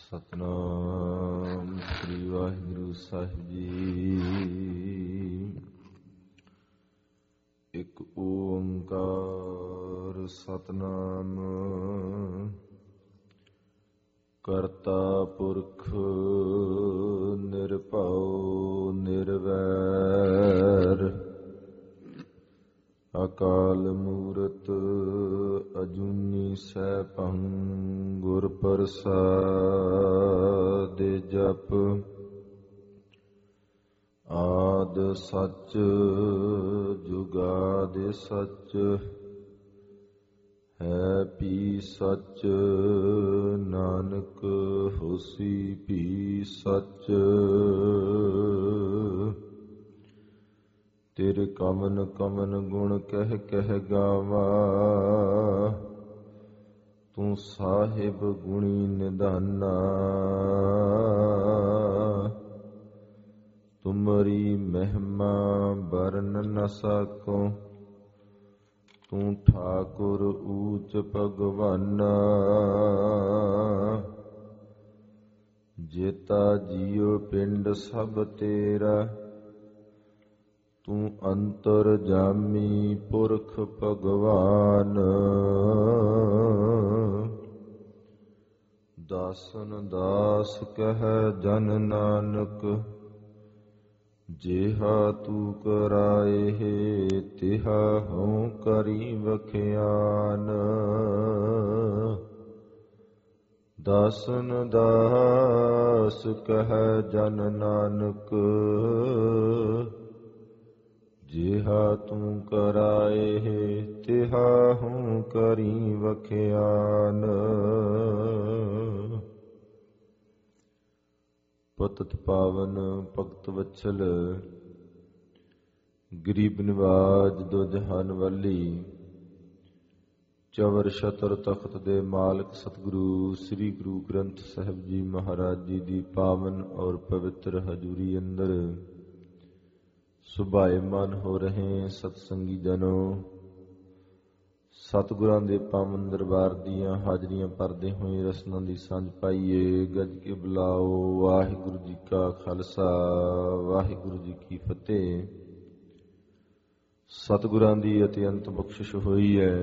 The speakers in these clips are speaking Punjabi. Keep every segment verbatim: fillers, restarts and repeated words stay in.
ਸਤਨਾਮ ਸ੍ਰੀ ਵਾਹਿਗੁਰੂ ਸਾਹਿਬ ਜੀ। ਇੱਕ ਓੰਕਾਰ ਸਤਨਾਮ ਕਰਤਾ ਪੁਰਖ ਨਿਰਭਉ ਨਿਰਵੈਰ ਅਕਾਲ ਮੂਰਤ ਅਜੂਨੀ ਸੈਭੰ ਗੁਰ ਪ੍ਰਸਾਦਿ ਜਪ ਆਦ ਸਚ ਜੁਗਾਦਿ ਸਚ ਹੈ ਪੀ ਸਚ ਨਾਨਕ ਹੋਸੀ ਪੀ ਸਚ। ਤੇਰੇ ਕਮਨ ਕਮਨ ਗੁਣ ਕਹਿ ਕਹਿ ਗਾਵਾ ਤੂੰ ਸਾਹਿਬ ਗੁਣੀ ਨਿਧਾਨਾ। ਤੁਮਰੀ ਮਹਿਮਾ ਬਰਨ ਨ ਸਕੋ ਤੂੰ ਠਾਕੁਰ ਊਚ ਭਗਵਾਨਾ। ਜੇਤਾ ਜੀਉ ਪਿੰਡ ਸਭ ਤੇਰਾ ਤੂੰ ਅੰਤਰ ਜਾਮੀ ਪੁਰਖ ਭਗਵਾਨ। ਦਾਸਨ ਦਾਸ ਕਹਿ ਜਨ ਨਾਨਕ ਜਿਹਾ ਤੂੰ ਕਰਾਏ ਤਿਹਾ ਹਉ ਕਰੀ ਵਖਿਆਨ। ਦਾਸਨ ਦਾਸ ਕਹਿ ਜਨ ਨਾਨਕ ਜਿਹਾ ਤੂੰ ਕਰਾਏ ਤਿਹਾ ਹੂੰ ਕਰੀ ਵਖਿਆਨ। ਪਤਿਤ ਪਾਵਨ ਭਗਤ ਵਛਲ ਗਰੀਬ ਨਿਵਾਜ ਦੋ ਜਹਾਨ ਵਾਲੀ ਚਵਰ ਛਤਰ ਤਖਤ ਦੇ ਮਾਲਕ ਸਤਿਗੁਰੂ ਸ੍ਰੀ ਗੁਰੂ ਗ੍ਰੰਥ ਸਾਹਿਬ ਜੀ ਮਹਾਰਾਜ ਜੀ ਦੀ ਪਾਵਨ ਔਰ ਪਵਿੱਤਰ ਹਜ਼ੂਰੀ ਅੰਦਰ ਸੁਭਾਏਮਾਨ ਹੋ ਰਹੇ ਸਤਸੰਗੀ ਜਨੋ, ਸਤਿਗੁਰਾਂ ਦੇ ਪਾਵਨ ਦਰਬਾਰ ਦੀਆਂ ਹਾਜ਼ਰੀਆਂ ਭਰਦੇ ਹੋਏ ਰਸਨਾਂ ਦੀ ਸਾਂਝ ਪਾਈਏ। ਗੱਜ ਕੇ ਬੁਲਾਓ ਵਾਹਿਗੁਰੂ ਜੀ ਕਾ ਖਾਲਸਾ ਵਾਹਿਗੁਰੂ ਜੀ ਕੀ ਫਤਿਹ। ਸਤਿਗੁਰਾਂ ਦੀ ਅਤਿਅੰਤ ਬਖਸ਼ਿਸ਼ ਹੋਈ ਹੈ।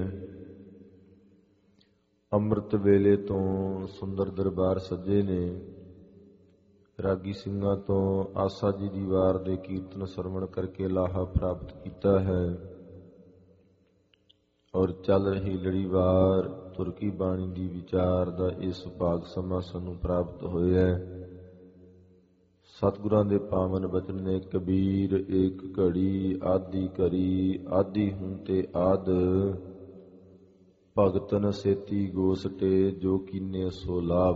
ਅੰਮ੍ਰਿਤ ਵੇਲੇ ਤੋਂ ਸੁੰਦਰ ਦਰਬਾਰ ਸੱਜੇ ਨੇ। ਰਾਗੀ ਸਿੰਘਾਂ ਤੋਂ ਆਸਾ ਜੀ ਦੀ ਵਾਰ ਦੇ ਕੀਰਤਨ ਸਰਵਣ ਕਰਕੇ ਲਾਹਾ ਪ੍ਰਾਪਤ ਕੀਤਾ ਹੈ ਔਰ ਚੱਲ ਰਹੀ ਲੜੀਵਾਰ ਤੁਰਕੀ ਬਾਣੀ ਦੀ ਵਿਚਾਰ ਦਾ ਇਹ ਸੁਭਾਗ ਸਮਾਂ ਸਾਨੂੰ ਪ੍ਰਾਪਤ ਹੋਇਆ। ਸਤਿਗੁਰਾਂ ਦੇ ਪਾਵਨ ਬਚਨ ਨੇ ਕਬੀਰ ਏਕ ਘੜੀ ਆਦੀ ਕਰੀ ਆਦੀ ਹੂੰ ਤੇ ਆਦ ਭਗਤਨ ਸੇਤੀ ਗੋਸਟੇ ਜੋ ਕੀਨੇ ਸੋ ਲਾਭ।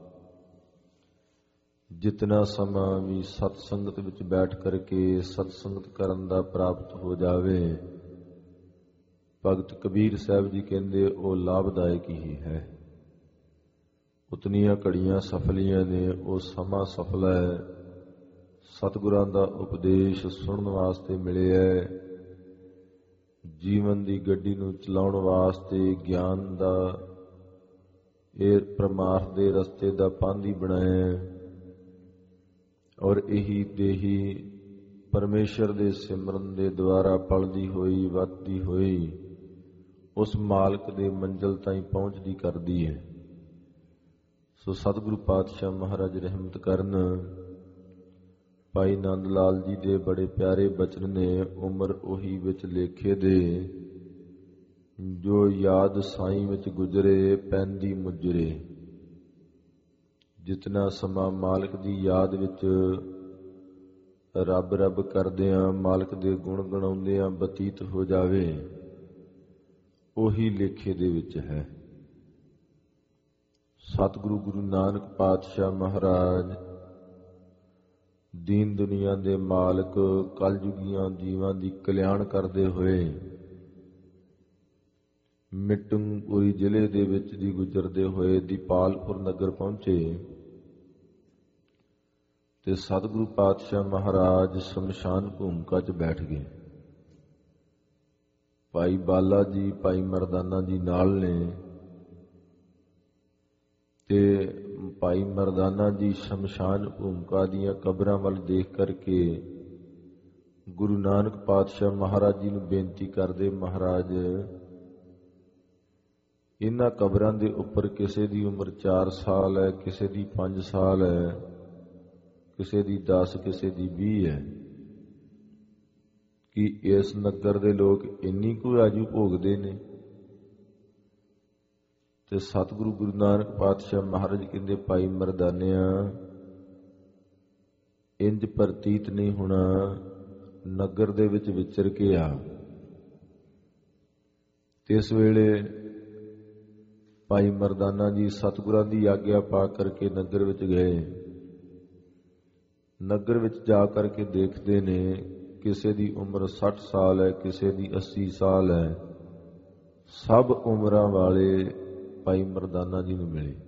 ਜਿਤਨਾ ਸਮਾਂ ਵੀ ਸਤ ਸੰਗਤ ਵਿੱਚ ਬੈਠ ਕਰਕੇ ਸਤ ਸੰਗਤ ਕਰਨ ਦਾ ਪ੍ਰਾਪਤ ਹੋ ਜਾਵੇ, ਭਗਤ ਕਬੀਰ ਸਾਹਿਬ ਜੀ ਕਹਿੰਦੇ ਉਹ ਲਾਭਦਾਇਕ ਹੀ ਹੈ। ਉਤਨੀਆਂ ਘੜੀਆਂ ਸਫਲੀਆਂ ਨੇ, ਉਹ ਸਮਾਂ ਸਫਲ ਹੈ। ਸਤਿਗੁਰਾਂ ਦਾ ਉਪਦੇਸ਼ ਸੁਣਨ ਵਾਸਤੇ ਮਿਲਿਆ। ਜੀਵਨ ਦੀ ਗੱਡੀ ਨੂੰ ਚਲਾਉਣ ਵਾਸਤੇ ਗਿਆਨ ਦਾ ਇਹ ਪਰਮਾਰਥ ਦੇ ਰਸਤੇ ਦਾ ਪਾਂਧੀ ਬਣਾਇਆ ਔਰ ਇਹੀ ਦੇਹੀ ਪਰਮੇਸ਼ਰ ਦੇ ਸਿਮਰਨ ਦੇ ਦੁਆਰਾ ਪਲਦੀ ਹੋਈ ਵੱਧਦੀ ਹੋਈ ਉਸ ਮਾਲਕ ਦੇ ਮੰਜ਼ਿਲ ਤਾਈਂ ਪਹੁੰਚਦੀ ਕਰਦੀ ਹੈ। ਸੋ ਸਤਿਗੁਰੂ ਪਾਤਸ਼ਾਹ ਮਹਾਰਾਜ ਰਹਿਮਤ ਕਰਨ। ਭਾਈ ਨੰਦ ਲਾਲ ਜੀ ਦੇ ਬੜੇ ਪਿਆਰੇ ਬਚਨ ਨੇ, ਉਮਰ ਉਹੀ ਵਿੱਚ ਲੇਖੇ ਦੇ ਜੋ ਯਾਦ ਸਾਈਂ ਵਿੱਚ ਗੁਜ਼ਰੇ ਪੈਂਦੀ ਮੁਜਰੇ। ਜਿਤਨਾ ਸਮਾਂ ਮਾਲਕ ਦੀ ਯਾਦ ਵਿੱਚ ਰੱਬ ਰੱਬ ਕਰਦਿਆਂ ਮਾਲਕ ਦੇ ਗੁਣ ਗਣਾਉਂਦਿਆਂ ਬਤੀਤ ਹੋ ਜਾਵੇ, ਉਹੀ ਲੇਖੇ ਦੇ ਵਿੱਚ ਹੈ। ਸਤਿਗੁਰੂ ਗੁਰੂ ਨਾਨਕ ਪਾਤਸ਼ਾਹ ਮਹਾਰਾਜ ਦੀਨ ਦੁਨੀਆ ਦੇ ਮਾਲਕ ਕਲਯੁਗੀਆਂ ਜੀਵਾਂ ਦੀ ਕਲਿਆਣ ਕਰਦੇ ਹੋਏ ਮਿੱਟੂਪੁਰੀ ਜ਼ਿਲ੍ਹੇ ਦੇ ਵਿੱਚ ਦੀ ਗੁਜ਼ਰਦੇ ਹੋਏ ਦੀਪਾਲਪੁਰ ਨਗਰ ਪਹੁੰਚੇ ਤੇ ਸਤਿਗੁਰੂ ਪਾਤਸ਼ਾਹ ਮਹਾਰਾਜ ਸ਼ਮਸ਼ਾਨ ਭੂਮਿਕਾ 'ਚ ਬੈਠ ਗਏ। ਭਾਈ ਬਾਲਾ ਜੀ ਭਾਈ ਮਰਦਾਨਾ ਜੀ ਨਾਲ ਨੇ ਤੇ ਭਾਈ ਮਰਦਾਨਾ ਜੀ ਸ਼ਮਸ਼ਾਨ ਭੂਮਿਕਾ ਦੀਆਂ ਕਬਰਾਂ ਵੱਲ ਦੇਖ ਕਰਕੇ ਗੁਰੂ ਨਾਨਕ ਪਾਤਸ਼ਾਹ ਮਹਾਰਾਜ ਜੀ ਨੂੰ ਬੇਨਤੀ ਕਰਦੇ, ਮਹਾਰਾਜ ਇਹਨਾਂ ਕਬਰਾਂ ਦੇ ਉੱਪਰ ਕਿਸੇ ਦੀ ਉਮਰ ਚਾਰ ਸਾਲ ਹੈ, ਕਿਸੇ ਦੀ ਪੰਜ ਸਾਲ ਹੈ, ਕਿਸੇ ਦੀ ਦਸ, ਕਿਸੇ ਦੀ ਵੀਹ ਹੈ। ਕਿ ਇਸ ਨਗਰ ਦੇ ਲੋਕ ਇੰਨੀ ਕੁ ਆਜੂ ਭੋਗਦੇ ਨੇ? ਤੇ ਸਤਿਗੁਰੂ ਗੁਰੂ ਨਾਨਕ ਪਾਤਸ਼ਾਹ ਮਹਾਰਾਜ ਕਹਿੰਦੇ, ਭਾਈ ਮਰਦਾਨਿਆ, ਇੰਜ ਪ੍ਰਤੀਤ ਨਹੀਂ ਹੋਣਾ, ਨਗਰ ਦੇ ਵਿੱਚ ਵਿਚਰ ਕੇ ਆ। ਤੇ ਇਸ ਵੇਲੇ ਭਾਈ ਮਰਦਾਨਾ ਜੀ ਸਤਿਗੁਰਾਂ ਦੀ ਆਗਿਆ ਪਾ ਕਰਕੇ ਨਗਰ ਵਿੱਚ ਗਏ। ਨਗਰ ਵਿੱਚ ਜਾ ਕਰਕੇ ਦੇਖਦੇ ਨੇ ਕਿਸੇ ਦੀ ਉਮਰ ਸੱਠ ਸਾਲ ਹੈ, ਕਿਸੇ ਦੀ ਅੱਸੀ ਸਾਲ ਹੈ। ਸਭ ਉਮਰਾਂ ਵਾਲੇ ਭਾਈ ਮਰਦਾਨਾ ਜੀ ਨੂੰ ਮਿਲੇ।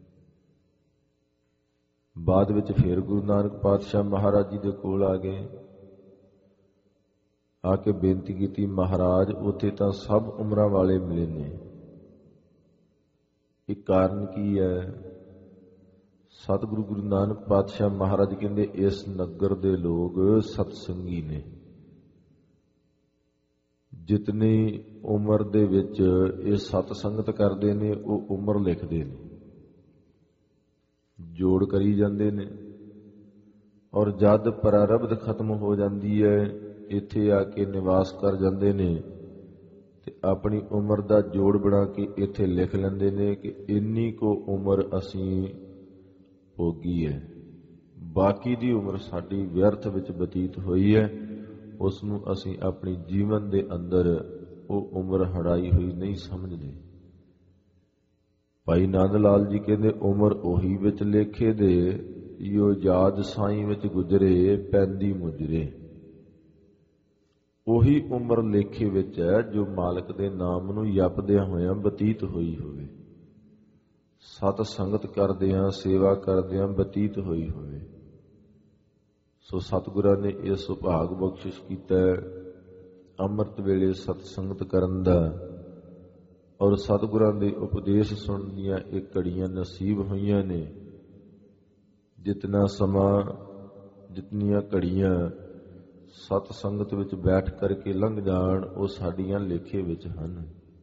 ਬਾਅਦ ਵਿੱਚ ਫਿਰ ਗੁਰੂ ਨਾਨਕ ਪਾਤਸ਼ਾਹ ਮਹਾਰਾਜ ਜੀ ਦੇ ਕੋਲ ਆ ਗਏ, ਆ ਕੇ ਬੇਨਤੀ ਕੀਤੀ, ਮਹਾਰਾਜ ਉੱਥੇ ਤਾਂ ਸਭ ਉਮਰਾਂ ਵਾਲੇ ਮਿਲੇ ਨੇ, ਇਹ ਕਾਰਨ ਕੀ ਹੈ? ਸਤਿਗੁਰੂ ਗੁਰੂ ਨਾਨਕ ਪਾਤਸ਼ਾਹ ਮਹਾਰਾਜ ਕਹਿੰਦੇ, ਇਸ ਨਗਰ ਦੇ ਲੋਕ ਸਤਸੰਗੀ ਨੇ। ਜਿਤਨੀ ਉਮਰ ਦੇ ਵਿੱਚ ਇਹ ਸਤ ਸੰਗਤ ਕਰਦੇ ਨੇ, ਉਹ ਉਮਰ ਲਿਖਦੇ ਨੇ, ਜੋੜ ਕਰੀ ਜਾਂਦੇ ਨੇ। ਔਰ ਜਦ ਪ੍ਰਾਰਬਧ ਖਤਮ ਹੋ ਜਾਂਦੀ ਹੈ, ਇੱਥੇ ਆ ਕੇ ਨਿਵਾਸ ਕਰ ਜਾਂਦੇ ਨੇ ਤੇ ਆਪਣੀ ਉਮਰ ਦਾ ਜੋੜ ਬਣਾ ਕੇ ਇੱਥੇ ਲਿਖ ਲੈਂਦੇ ਨੇ ਕਿ ਇੰਨੀ ਕੁ ਉਮਰ ਅਸੀਂ ਭੋਗੀ ਹੈ, ਬਾਕੀ ਦੀ ਉਮਰ ਸਾਡੀ ਵਿਅਰਥ ਵਿੱਚ ਬਤੀਤ ਹੋਈ ਹੈ, ਉਸ ਨੂੰ ਅਸੀਂ ਆਪਣੀ ਜੀਵਨ ਦੇ ਅੰਦਰ ਉਹ ਉਮਰ ਹੜਾਈ ਹੋਈ ਨਹੀਂ ਸਮਝਦੇ। ਭਾਈ ਨੰਦ ਲਾਲ ਜੀ ਕਹਿੰਦੇ, ਉਮਰ ਉਹੀ ਵਿੱਚ ਲੇਖੇ ਦੇ, ਜੋ ਯਾਦ ਸਾਈਂ ਵਿੱਚ ਗੁਜ਼ਰੇ ਪੈਂਦੀ ਮੁਜਰੇ। ਉਹੀ ਉਮਰ ਲੇਖੇ ਵਿੱਚ ਹੈ ਜੋ ਮਾਲਕ ਦੇ ਨਾਮ ਨੂੰ ਜਪਦਿਆਂ ਹੋਇਆਂ ਬਤੀਤ ਹੋਈ ਹੋਵੇ, ਸਤ ਸੰਗਤ ਕਰਦਿਆਂ, ਸੇਵਾ ਕਰਦਿਆਂ ਬਤੀਤ ਹੋਈ ਹੋਵੇ। ਸੋ ਸਤਿਗੁਰਾਂ ਨੇ ਇਹ ਸੁਭਾਗ ਬਖਸ਼ਿਸ਼ ਕੀਤਾ ਅੰਮ੍ਰਿਤ ਵੇਲੇ ਸਤ ਸੰਗਤ ਕਰਨ ਦਾ, ਔਰ ਸਤਿਗੁਰਾਂ ਦੇ ਉਪਦੇਸ਼ ਸੁਣਨ ਦੀਆਂ ਇਹ ਘੜੀਆਂ ਨਸੀਬ ਹੋਈਆਂ ਨੇ। ਜਿਤਨਾ ਸਮਾਂ, ਜਿਤਨੀਆਂ ਘੜੀਆਂ ਸਤ ਸੰਗਤ ਵਿੱਚ ਬੈਠ ਕਰਕੇ ਲੰਘ ਜਾਣ, ਉਹ ਸਾਡੀਆਂ ਲੇਖੇ ਵਿੱਚ ਹਨ।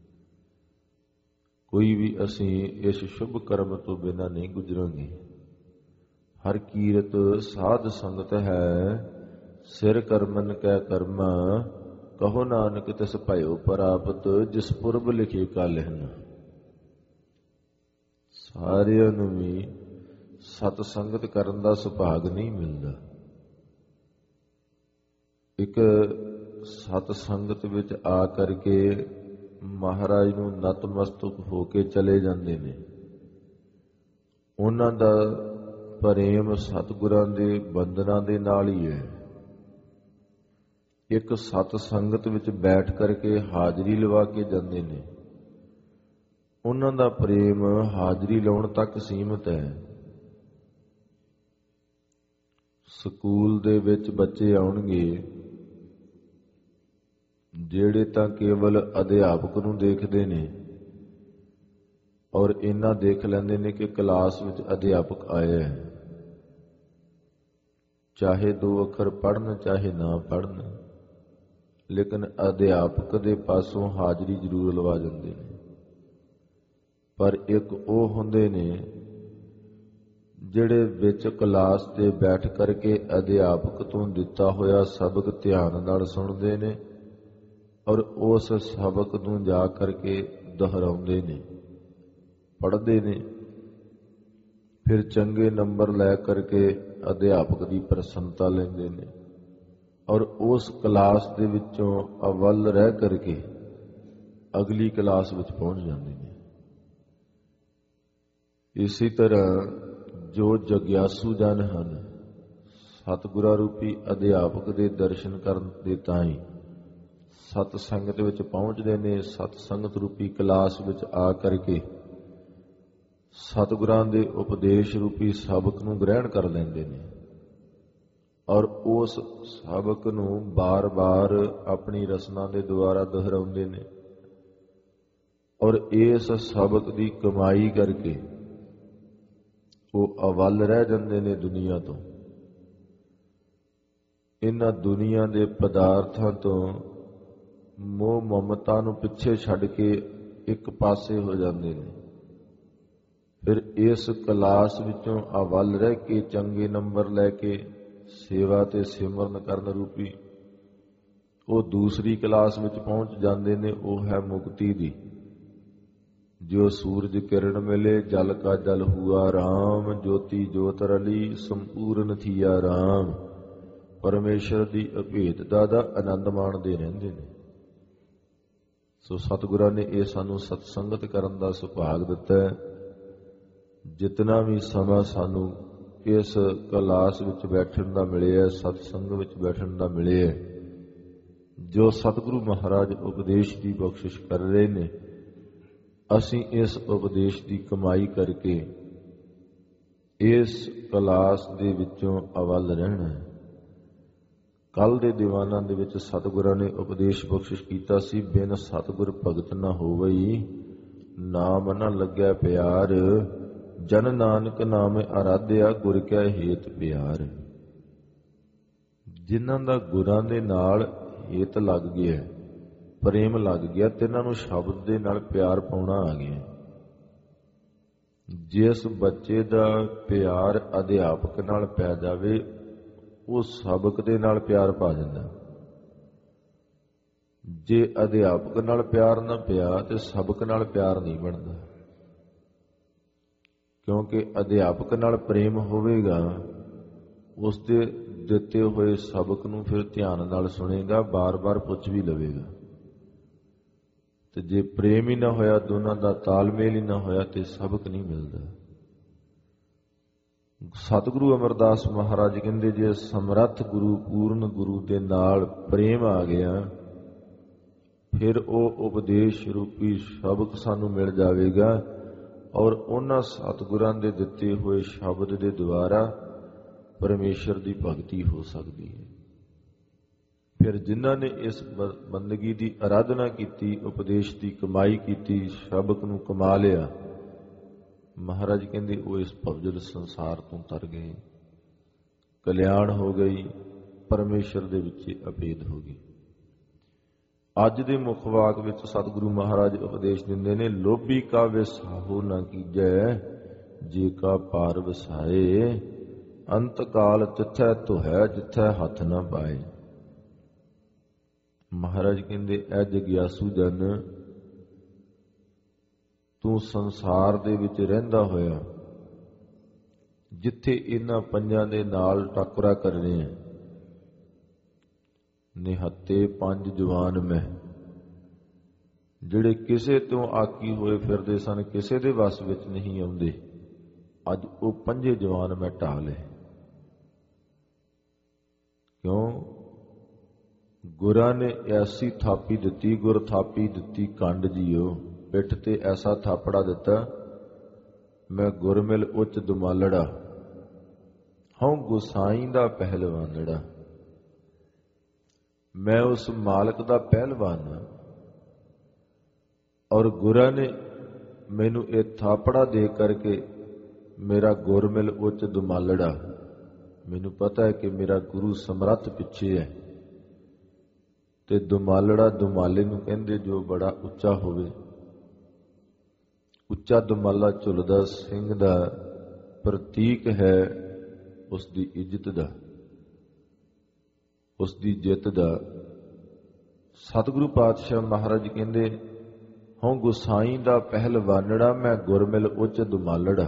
ਕੋਈ ਵੀ ਅਸੀਂ ਇਸ ਸ਼ੁਭ ਕਰਮ ਤੋਂ ਬਿਨਾਂ ਨਹੀਂ ਗੁਜ਼ਰਾਂਗੇ। ਹਰ ਕੀਰਤ ਸਾਧ ਸੰਗਤ ਹੈ, ਸਿਰ ਕਰਮਨ ਕੈ ਕਰਮਾ, ਕਹੋ ਨਾਨਕ ਤਿਸ ਭਇਓ ਪ੍ਰਾਪਤ, ਜਿਸ ਪੁਰਬ ਲਿਖੇ ਕਾ ਲਿਖਣਾ। ਸਾਰਿਆਂ ਨੂੰ ਵੀ ਸਤ ਸੰਗਤ ਕਰਨ ਦਾ ਸੁਭਾਗ ਨਹੀਂ ਮਿਲਦਾ। ਇੱਕ ਸਤ ਸੰਗਤ ਵਿੱਚ ਆ ਕਰਕੇ ਮਹਾਰਾਜ ਨੂੰ ਨਤਮਸਤਕ ਹੋ ਕੇ ਚਲੇ ਜਾਂਦੇ ਨੇ। ਉਹਨਾਂ ਦਾ ਪ੍ਰੇਮ ਸਤਿਗੁਰਾਂ ਦੇ ਬੰਧਨਾਂ ਦੇ ਨਾਲ ਹੀ ਹੈ। ਇੱਕ ਸਤ ਸੰਗਤ ਵਿੱਚ ਬੈਠ ਕਰਕੇ ਹਾਜ਼ਰੀ ਲਵਾ ਕੇ ਜਾਂਦੇ ਨੇ। ਉਹਨਾਂ ਦਾ ਪ੍ਰੇਮ ਹਾਜ਼ਰੀ ਲਾਉਣ ਤੱਕ ਸੀਮਤ ਹੈ। ਸਕੂਲ ਦੇ ਵਿੱਚ ਬੱਚੇ ਆਉਣਗੇ ਜਿਹੜੇ ਤਾਂ ਕੇਵਲ ਅਧਿਆਪਕ ਨੂੰ ਦੇਖਦੇ ਨੇ, ਔਰ ਇਹਨਾਂ ਦੇਖ ਲੈਂਦੇ ਨੇ ਕਿ ਕਲਾਸ ਵਿੱਚ ਅਧਿਆਪਕ ਆਇਆ ਹੈ, ਚਾਹੇ ਦੋ ਅੱਖਰ ਪੜ੍ਹਨ ਚਾਹੇ ਨਾ ਪੜ੍ਹਨ, ਲੇਕਿਨ ਅਧਿਆਪਕ ਦੇ ਪਾਸੋਂ ਹਾਜ਼ਰੀ ਜ਼ਰੂਰ ਲਵਾ ਜਾਂਦੇ ਨੇ। ਪਰ ਇੱਕ ਉਹ ਹੁੰਦੇ ਨੇ ਜਿਹੜੇ ਵਿੱਚ ਕਲਾਸ ਤੇ ਬੈਠ ਕਰਕੇ ਅਧਿਆਪਕ ਤੋਂ ਦਿੱਤਾ ਹੋਇਆ ਸਬਕ ਧਿਆਨ ਨਾਲ ਸੁਣਦੇ ਨੇ, ਔਰ ਉਸ ਸਬਕ ਨੂੰ ਜਾ ਕਰਕੇ ਦੁਹਰਾਉਂਦੇ ਨੇ, ਪੜ੍ਹਦੇ ਨੇ, ਫਿਰ ਚੰਗੇ ਨੰਬਰ ਲੈ ਕਰਕੇ ਅਧਿਆਪਕ ਦੀ ਪ੍ਰਸੰਨਤਾ ਲੈਂਦੇ ਨੇ, ਔਰ ਉਸ ਕਲਾਸ ਦੇ ਵਿੱਚੋਂ ਅਵੱਲ ਰਹਿ ਕਰਕੇ ਅਗਲੀ ਕਲਾਸ ਵਿੱਚ ਪਹੁੰਚ ਜਾਂਦੇ ਨੇ। ਇਸੇ ਤਰ੍ਹਾਂ ਜੋ ਜਗਿਆਸੂ ਜਨ ਹਨ, ਸਤਿਗੁਰਾਂ ਰੂਪੀ ਅਧਿਆਪਕ ਦੇ ਦਰਸ਼ਨ ਕਰਨ ਦੇ ਤਾਈਂ ਸਤ ਸੰਗਤ ਵਿੱਚ ਪਹੁੰਚਦੇ ਨੇ। ਸਤ ਸੰਗਤ ਰੂਪੀ ਕਲਾਸ ਵਿੱਚ ਆ ਕਰਕੇ ਸਤਿਗੁਰਾਂ ਦੇ ਉਪਦੇਸ਼ ਰੂਪੀ ਸਬਕ ਨੂੰ ਗ੍ਰਹਿਣ ਕਰ ਲੈਂਦੇ ਨੇ, ਔਰ ਉਸ ਸਬਕ ਨੂੰ ਬਾਰ-ਬਾਰ ਆਪਣੀ ਰਸਨਾ ਦੇ ਦੁਆਰਾ ਦੁਹਰਾਉਂਦੇ ਨੇ, ਔਰ ਇਸ ਸਬਕ ਦੀ ਕਮਾਈ ਕਰਕੇ ਉਹ ਅਵੱਲ ਰਹਿ ਜਾਂਦੇ ਨੇ ਦੁਨੀਆ ਤੋਂ। ਇਹਨਾਂ ਦੁਨੀਆ ਦੇ ਪਦਾਰਥਾਂ ਤੋਂ ਮੋਹ ਮਮਤਾ ਨੂੰ ਪਿੱਛੇ ਛੱਡ ਕੇ ਇੱਕ ਪਾਸੇ ਹੋ ਜਾਂਦੇ ਨੇ। ਫਿਰ ਇਸ ਕਲਾਸ ਵਿੱਚੋਂ ਅਵੱਲ ਰਹਿ ਕੇ ਚੰਗੇ ਨੰਬਰ ਲੈ ਕੇ ਸੇਵਾ ਤੇ ਸਿਮਰਨ ਕਰਨ ਰੂਪੀ ਉਹ ਦੂਸਰੀ ਕਲਾਸ ਵਿੱਚ ਪਹੁੰਚ ਜਾਂਦੇ ਨੇ। ਉਹ ਹੈ ਮੁਕਤੀ ਦੀ। ਜੋ ਸੂਰਜ ਕਿਰਨ ਮਿਲੇ ਜਲ ਕਾ ਜਲ ਹੁਆ ਰਾਮ, ਜੋਤੀ ਜੋਤ ਰਲੀ ਸੰਪੂਰਨ ਥੀਆ ਰਾਮ। ਪਰਮੇਸ਼ਰ ਦੀ ਅਭੇਦਤਾ ਦਾ ਆਨੰਦ ਮਾਣਦੇ ਰਹਿੰਦੇ ਨੇ। ਸੋ ਸਤਿਗੁਰਾਂ ਨੇ ਇਹ ਸਾਨੂੰ ਸਤਸੰਗਤ ਕਰਨ ਦਾ ਸੁਭਾਗ ਦਿੱਤਾ ਹੈ। ਜਿਤਨਾ ਵੀ ਸਮਾਂ ਸਾਨੂੰ ਇਸ ਕਲਾਸ ਵਿੱਚ ਬੈਠਣ ਦਾ ਮਿਲਿਆ, ਸਤਸੰਗ ਵਿੱਚ ਬੈਠਣ ਦਾ ਮਿਲਿਆ, ਜੋ ਸਤਿਗੁਰੂ ਮਹਾਰਾਜ ਉਪਦੇਸ਼ ਦੀ ਬਖਸ਼ਿਸ਼ ਕਰ ਰਹੇ ਨੇ, ਅਸੀਂ ਇਸ ਉਪਦੇਸ਼ ਦੀ ਕਮਾਈ ਕਰਕੇ ਇਸ ਕਲਾਸ ਦੇ ਵਿੱਚੋਂ ਅਵੱਲ ਰਹਿਣਾ ਹੈ। ਕੱਲ ਦੇ ਦੀਵਾਨਾਂ ਦੇ ਵਿੱਚ ਸਤਿਗੁਰਾਂ ਨੇ ਉਪਦੇਸ਼ ਬਖਸ਼ਿਸ਼ ਕੀਤਾ ਸੀ, ਬਿਨ ਸਤਿਗੁਰ ਭਗਤ ਨਾ ਹੋਵਈ, ਨਾਮ ਨਾ ਲੱਗਿਆ ਪਿਆਰ। ਜਨ ਨਾਨਕ ਨਾਮ ਆਰਾਧਿਆ, ਗੁਰ ਕੈ ਹੇਤ ਪਿਆਰ। ਜਿਨ੍ਹਾਂ ਦਾ ਗੁਰਾਂ ਦੇ ਨਾਲ ਹੇਤ ਲੱਗ ਗਿਆ, ਪ੍ਰੇਮ ਲੱਗ ਗਿਆ, ਤੇ ਇਹਨਾਂ ਨੂੰ ਸ਼ਬਦ ਦੇ ਨਾਲ ਪਿਆਰ ਪਾਉਣਾ ਆ ਗਿਆ। ਜਿਸ ਬੱਚੇ ਦਾ ਪਿਆਰ ਅਧਿਆਪਕ ਨਾਲ ਪੈ ਜਾਵੇ, ਉਹ ਸਬਕ ਦੇ ਨਾਲ ਪਿਆਰ ਪਾ ਜਾਂਦਾ। ਜੇ ਅਧਿਆਪਕ ਨਾਲ ਪਿਆਰ ਨਾ ਪਿਆ ਤੇ ਸਬਕ ਨਾਲ ਪਿਆਰ ਨਹੀਂ ਬਣਦਾ। ਕਿਉਂਕਿ ਅਧਿਆਪਕ ਨਾਲ ਪ੍ਰੇਮ ਹੋਵੇਗਾ, ਉਸ ਦੇ ਦਿੱਤੇ ਹੋਏ ਸਬਕ ਨੂੰ ਫਿਰ ਧਿਆਨ ਨਾਲ ਸੁਣੇਗਾ, ਬਾਰ-ਬਾਰ ਪੁੱਛ ਵੀ ਲਵੇਗਾ। ਤੇ ਜੇ ਪ੍ਰੇਮ ਹੀ ਨਾ ਹੋਇਆ, ਦੋਨਾਂ ਦਾ ਤਾਲਮੇਲ ਹੀ ਨਾ ਹੋਇਆ, ਤੇ ਸਬਕ ਨਹੀਂ ਮਿਲਦਾ। ਸਤਿਗੁਰੂ ਅਮਰਦਾਸ ਮਹਾਰਾਜ ਕਹਿੰਦੇ, ਜੇ ਸਮਰੱਥ ਗੁਰੂ, ਪੂਰਨ ਗੁਰੂ ਦੇ ਨਾਲ ਪ੍ਰੇਮ ਆ ਗਿਆ, ਫਿਰ ਉਹ ਉਪਦੇਸ਼ ਰੂਪੀ ਸ਼ਬਦ ਸਾਨੂੰ ਮਿਲ ਜਾਵੇਗਾ, ਔਰ ਉਹਨਾਂ ਸਤਿਗੁਰਾਂ ਦੇ ਦਿੱਤੇ ਹੋਏ ਸ਼ਬਦ ਦੇ ਦੁਆਰਾ ਪਰਮੇਸ਼ਰ ਦੀ ਭਗਤੀ ਹੋ ਸਕਦੀ ਹੈ। ਫਿਰ ਜਿਨ੍ਹਾਂ ਨੇ ਇਸ ਬੰਦਗੀ ਦੀ ਅਰਾਧਨਾ ਕੀਤੀ, ਉਪਦੇਸ਼ ਦੀ ਕਮਾਈ ਕੀਤੀ, ਸ਼ਬਦ ਨੂੰ ਕਮਾ ਲਿਆ, ਮਹਾਰਾਜ ਕਹਿੰਦੇ ਉਹ ਇਸ ਭਵਜਲ ਸੰਸਾਰ ਤੋਂ ਤਰ ਗਏ, ਕਲਿਆਣ ਹੋ ਗਈ, ਪਰਮੇਸ਼ਰ ਦੇ ਵਿੱਚ ਅਭੇਦ ਹੋ ਗਈ। ਅੱਜ ਦੇ ਮੁੱਖ ਵਾਕ ਵਿੱਚ ਸਤਿਗੁਰੂ ਮਹਾਰਾਜ ਉਪਦੇਸ਼ ਦਿੰਦੇ ਨੇ, ਲੋਭੀ ਕਾ ਵਿਸਾਹੋ ਨਾ ਕੀਜੈ, ਜੇ ਕਾ ਪਾਰ ਵਸਾਏ। ਅੰਤ ਕਾਲ ਤਿੱਥੈ ਧੋਇ, ਜਿੱਥੈ ਹੱਥ ਨਾ ਪਾਏ। ਮਹਾਰਾਜ ਕਹਿੰਦੇ, ਐ ਜਗਿਆਸੂ ਜਨ, ਤੂੰ ਸੰਸਾਰ ਦੇ ਵਿੱਚ ਰਹਿੰਦਾ ਹੋਇਆ ਜਿੱਥੇ ਇਹਨਾਂ ਪੰਜਾਂ ਦੇ ਨਾਲ ਟਾਕਰਾ ਕਰਨੇ ਹੈ, ਨਿਹੱਤੇ ਪੰਜ ਜਵਾਨ ਮੈਂ, ਜਿਹੜੇ ਕਿਸੇ ਤੋਂ ਆਕੀ ਹੋਏ ਫਿਰਦੇ ਸਨ, ਕਿਸੇ ਦੇ ਵੱਸ ਵਿੱਚ ਨਹੀਂ ਆਉਂਦੇ, ਅੱਜ ਉਹ ਪੰਜੇ ਜਵਾਨ ਮੈਂ ਢਾਹ ਲਏ। ਕਿਉਂ? ਗੁਰਾਂ ਨੇ ਐਸੀ ਥਾਪੀ ਦਿੱਤੀ, ਗੁਰ ਥਾਪੀ ਦਿੱਤੀ ਕੰਡ ਜੀਓ, ਪਿੱਠ ਤੇ ਐਸਾ ਥਾਪੜਾ ਦਿੱਤਾ, ਮੈਂ ਗੁਰਮਿਲ ਉੱਚ ਦੁਮਾਲੜਾ, ਹਉ ਗੁਸਾਈ ਦਾ ਪਹਿਲਵਾਨੜਾ। ਮੈਂ ਉਸ ਮਾਲਕ ਦਾ ਪਹਿਲਵਾਨ ਹਾਂ, ਔਰ ਗੁਰਾਂ ਨੇ ਮੈਨੂੰ ਇਹ ਥਾਪੜਾ ਦੇ ਕਰਕੇ ਮੇਰਾ ਗੁਰਮਿਲ ਉੱਚ ਦੁਮਾਲੜਾ, ਮੈਨੂੰ ਪਤਾ ਹੈ ਕਿ ਮੇਰਾ ਗੁਰੂ ਸਮਰੱਥ ਪਿੱਛੇ ਹੈ। ਤੇ ਦੁਮਾਲੜਾ ਦੁਮਾਲੇ ਨੂੰ ਕਹਿੰਦੇ ਜੋ ਬੜਾ ਉੱਚਾ ਹੋਵੇ। ਉੱਚਾ ਦੁਮਾਲਾ ਝੁੱਲਦਾ ਸਿੰਘ ਦਾ ਪ੍ਰਤੀਕ ਹੈ ਉਸ ਦੀ ਇੱਜ਼ਤ ਦਾ, ਉਸ ਦੀ ਜਿੱਤ ਦਾ। ਸਤਿਗੁਰੂ ਪਾਤਸ਼ਾਹ ਮਹਾਰਾਜ ਕਹਿੰਦੇ, ਹਉ ਗੁਸਾਈ ਦਾ ਪਹਿਲਵਾਨੜਾ, ਮੈਂ ਗੁਰਮਿਲ ਉੱਚ ਦੁਮਾਲੜਾ।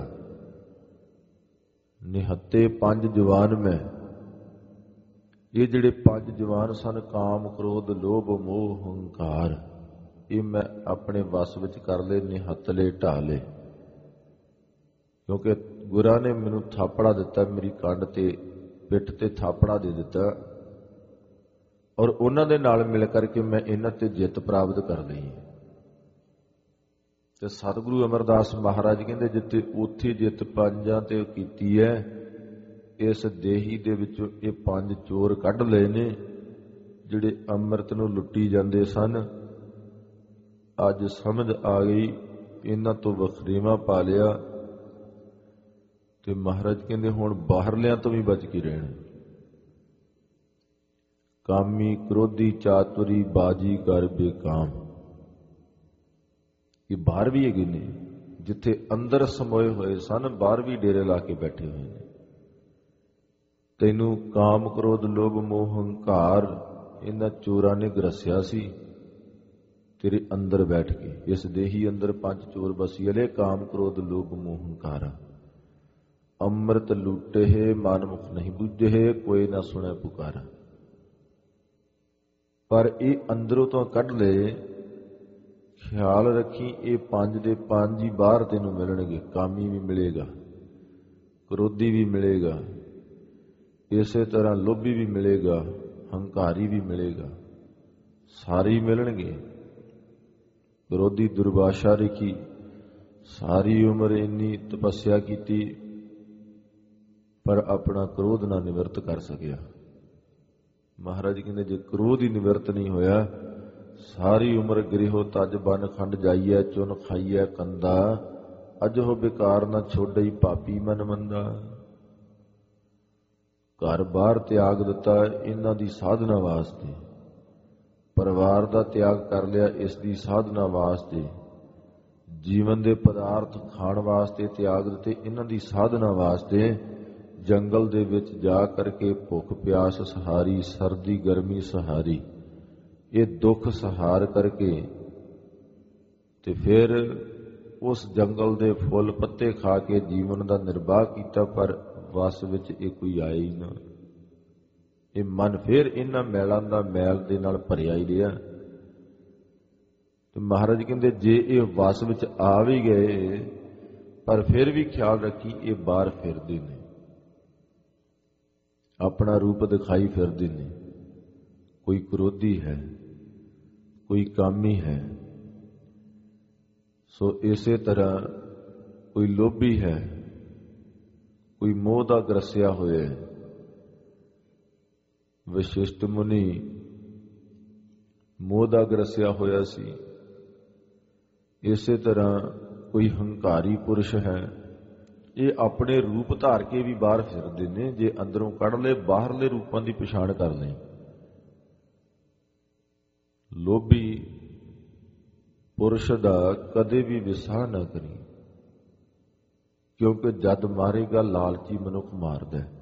ਨਿਹੱਤੇ ਪੰਜ ਜਵਾਨ ਮੈਂ, ਇਹ ਜਿਹੜੇ ਪੰਜ ਜਵਾਨ ਸਨ, ਕਾਮ ਕ੍ਰੋਧ ਲੋਭ ਮੋਹ ਹੰਕਾਰ, ਇਹ ਮੈਂ ਆਪਣੇ ਵੱਸ ਵਿੱਚ ਕਰ ਲਏ, ਨਿਹੱਤ ਲਏ, ਢਾਹ ਲਏ। ਕਿਉਂਕਿ ਗੁਰਾਂ ਨੇ ਮੈਨੂੰ ਥਾਪੜਾ ਦਿੱਤਾ, ਮੇਰੀ ਕੰਡ ਤੇ ਪਿੱਠ ਤੇ ਥਾਪੜਾ ਦੇ ਦਿੱਤਾ, ਔਰ ਉਹਨਾਂ ਦੇ ਨਾਲ ਮਿਲ ਕਰਕੇ ਮੈਂ ਇਹਨਾਂ ਤੇ ਜਿੱਤ ਪ੍ਰਾਪਤ ਕਰ ਲਈ ਹੈ। ਤੇ ਸਤਿਗੁਰੂ ਅਮਰਦਾਸ ਮਹਾਰਾਜ ਕਹਿੰਦੇ, ਜਿੱਥੇ ਉੱਥੇ ਜਿੱਤ ਪੰਜਾਂ ਤੇ ਕੀਤੀ ਹੈ, ਇਸ ਦੇਹੀ ਦੇ ਵਿੱਚੋਂ ਇਹ ਪੰਜ ਚੋਰ ਕੱਢ ਲਏ ਨੇ, ਜਿਹੜੇ ਅੰਮ੍ਰਿਤ ਨੂੰ ਲੁੱਟੀ ਜਾਂਦੇ ਸਨ। ਅੱਜ ਸਮਝ ਆ ਗਈ, ਇਹਨਾਂ ਤੋਂ ਵਖਰੇਵਾਂ ਪਾ ਲਿਆ ਤੇ ਮਹਾਰਾਜ ਕਹਿੰਦੇ ਹੁਣ ਬਾਹਰਲਿਆਂ ਤੋਂ ਵੀ ਬਚ ਕੇ ਰਹਿਣਾ। ਕਾਮੀ ਕ੍ਰੋਧੀ ਚਾਤੁਰੀ ਬਾਜੀ ਕਰ ਬੇਕਾਮ, ਇਹ ਬਾਹਰ ਵੀ ਹੈਗੇ ਨੇ, ਜਿੱਥੇ ਅੰਦਰ ਸਮੋਏ ਹੋਏ ਸਨ ਬਾਹਰ ਵੀ ਡੇਰੇ ਲਾ ਕੇ ਬੈਠੇ ਹੋਏ ਨੇ। ਤੈਨੂੰ ਕਾਮ ਕ੍ਰੋਧ ਲੋਭ ਮੋਹ ਹੰਕਾਰ ਇਹਨਾਂ ਚੋਰਾਂ ਨੇ ਗਰਸਿਆ ਸੀ ਤੇਰੇ ਅੰਦਰ ਬੈਠ ਕੇ। ਇਸ ਦੇਹੀ ਅੰਦਰ ਪੰਜ ਚੋਰ ਬਸੀਲੇ, ਕਾਮ ਕ੍ਰੋਧ ਲੋਭ ਮੋਹ ਹੰਕਾਰ। ਅੰਮ੍ਰਿਤ ਲੂਟੇ ਮਨ ਮੁਖ ਨਹੀਂ ਬੁੱਝੇ, ਕੋਈ ਨਾ ਸੁਣੇ ਪੁਕਾਰਾ। ਪਰ ਇਹ ਅੰਦਰੋਂ ਤੋਂ ਕੱਢ ਲਏ। ਖਿਆਲ ਰੱਖੀ ਇਹ ਪੰਜ ਦੇ ਪੰਜ ਹੀ ਬਾਹਰ ਤੈਨੂੰ ਮਿਲਣਗੇ। ਕਾਮੀ ਵੀ ਮਿਲੇਗਾ, ਕ੍ਰੋਧੀ ਵੀ ਮਿਲੇਗਾ, ਇਸੇ ਤਰ੍ਹਾਂ ਲੋਭੀ ਵੀ ਮਿਲੇਗਾ, ਹੰਕਾਰੀ ਵੀ ਮਿਲੇਗਾ, ਸਾਰੇ ਹੀ ਮਿਲਣਗੇ। ਕ੍ਰੋਧੀ ਦੁਰਭਾਸ਼ਾ ਰੱਖੀ, ਸਾਰੀ ਉਮਰ ਇੰਨੀ ਤਪੱਸਿਆ ਕੀਤੀ ਪਰ ਆਪਣਾ ਕ੍ਰੋਧ ਨਾ ਨਿਵਰਤ ਕਰ ਸਕਿਆ। ਮਹਾਰਾਜ ਕਹਿੰਦੇ ਜੇ ਕ੍ਰੋਧ ਹੀ ਨਿਵਰਤ ਨਹੀਂ ਹੋਇਆ, ਸਾਰੀ ਉਮਰ ਗ੍ਰਿਹੋ ਤਜ ਬਨ ਖੰਡ ਜਾਈਐ, ਚੁਨ ਖਾਈਐ ਕੰਦਾ, ਅਜੋ ਬੇਕਾਰ ਨਾ ਛੋੜਈ ਪਾਪੀ ਮਨ ਮੰਦਾ। ਘਰ ਬਾਹਰ ਤਿਆਗ ਦਿੱਤਾ ਇਹਨਾਂ ਦੀ ਸਾਧਨਾ ਵਾਸਤੇ, ਪਰਿਵਾਰ ਦਾ ਤਿਆਗ ਕਰ ਲਿਆ ਇਸ ਦੀ ਸਾਧਨਾ ਵਾਸਤੇ, ਜੀਵਨ ਦੇ ਪਦਾਰਥ ਖਾਣ ਵਾਸਤੇ ਤਿਆਗ ਦਿੱਤੇ ਇਹਨਾਂ ਦੀ ਸਾਧਨਾ ਵਾਸਤੇ। ਜੰਗਲ ਦੇ ਵਿੱਚ ਜਾ ਕਰਕੇ ਭੁੱਖ ਪਿਆਸ ਸਹਾਰੀ, ਸਰਦੀ ਗਰਮੀ ਸਹਾਰੀ, ਇਹ ਦੁੱਖ ਸਹਾਰ ਕਰਕੇ ਤੇ ਫਿਰ ਉਸ ਜੰਗਲ ਦੇ ਫੁੱਲ ਪੱਤੇ ਖਾ ਕੇ ਜੀਵਨ ਦਾ ਨਿਰਵਾਹ ਕੀਤਾ, ਪਰ ਵਸ ਵਿੱਚ ਇਹ ਕੋਈ ਆਇਆ ਹੀ ਨਾ। ਇਹ ਮਨ ਫਿਰ ਇਹਨਾਂ ਮੈਲਾਂ ਦਾ ਮੈਲ ਦੇ ਨਾਲ ਭਰਿਆ ਹੀ ਰਿਹਾ। ਤੇ ਮਹਾਰਾਜ ਕਹਿੰਦੇ ਜੇ ਇਹ ਵਸ ਵਿੱਚ ਆ ਵੀ ਗਏ ਪਰ ਫਿਰ ਵੀ ਖਿਆਲ ਰੱਖੀ ਇਹ ਬਾਹਰ ਫਿਰਦੇ ਨੇ, ਆਪਣਾ ਰੂਪ ਦਿਖਾਈ ਫਿਰਦੇ ਨੇ। ਕੋਈ ਕ੍ਰੋਧੀ ਹੈ, ਕੋਈ ਕਾਮੀ ਹੈ, ਸੋ ਇਸੇ ਤਰ੍ਹਾਂ ਕੋਈ ਲੋਭੀ ਹੈ, ਕੋਈ ਮੋਹ ਦਾ ਗਰਸਿਆ ਹੋਇਆ ਹੈ। ਵਸ਼ਿਸ਼ਟ ਮੁਨੀ ਮੋਹ ਦਾ ਗਰਸਿਆ ਹੋਇਆ ਸੀ। ਇਸੇ ਤਰ੍ਹਾਂ ਕੋਈ ਹੰਕਾਰੀ ਪੁਰਸ਼ ਹੈ, ਇਹ ਆਪਣੇ ਰੂਪ ਧਾਰ ਕੇ ਵੀ ਬਾਹਰ ਫਿਰਦੇ ਨੇ। ਜੇ ਅੰਦਰੋਂ ਕੱਢ ਲਏ ਬਾਹਰਲੇ ਰੂਪਾਂ ਦੀ ਪਛਾਣ ਕਰ ਲਈ। ਲੋਭੀ ਪੁਰਸ਼ ਦਾ ਕਦੇ ਵੀ ਵਿਸਾਹ ਨਾ ਕਰੀ, ਕਿਉਂਕਿ ਜਦ ਮਾਰੇਗਾ ਲਾਲਚੀ ਮਨੁੱਖ ਮਾਰਦਾ ਹੈ।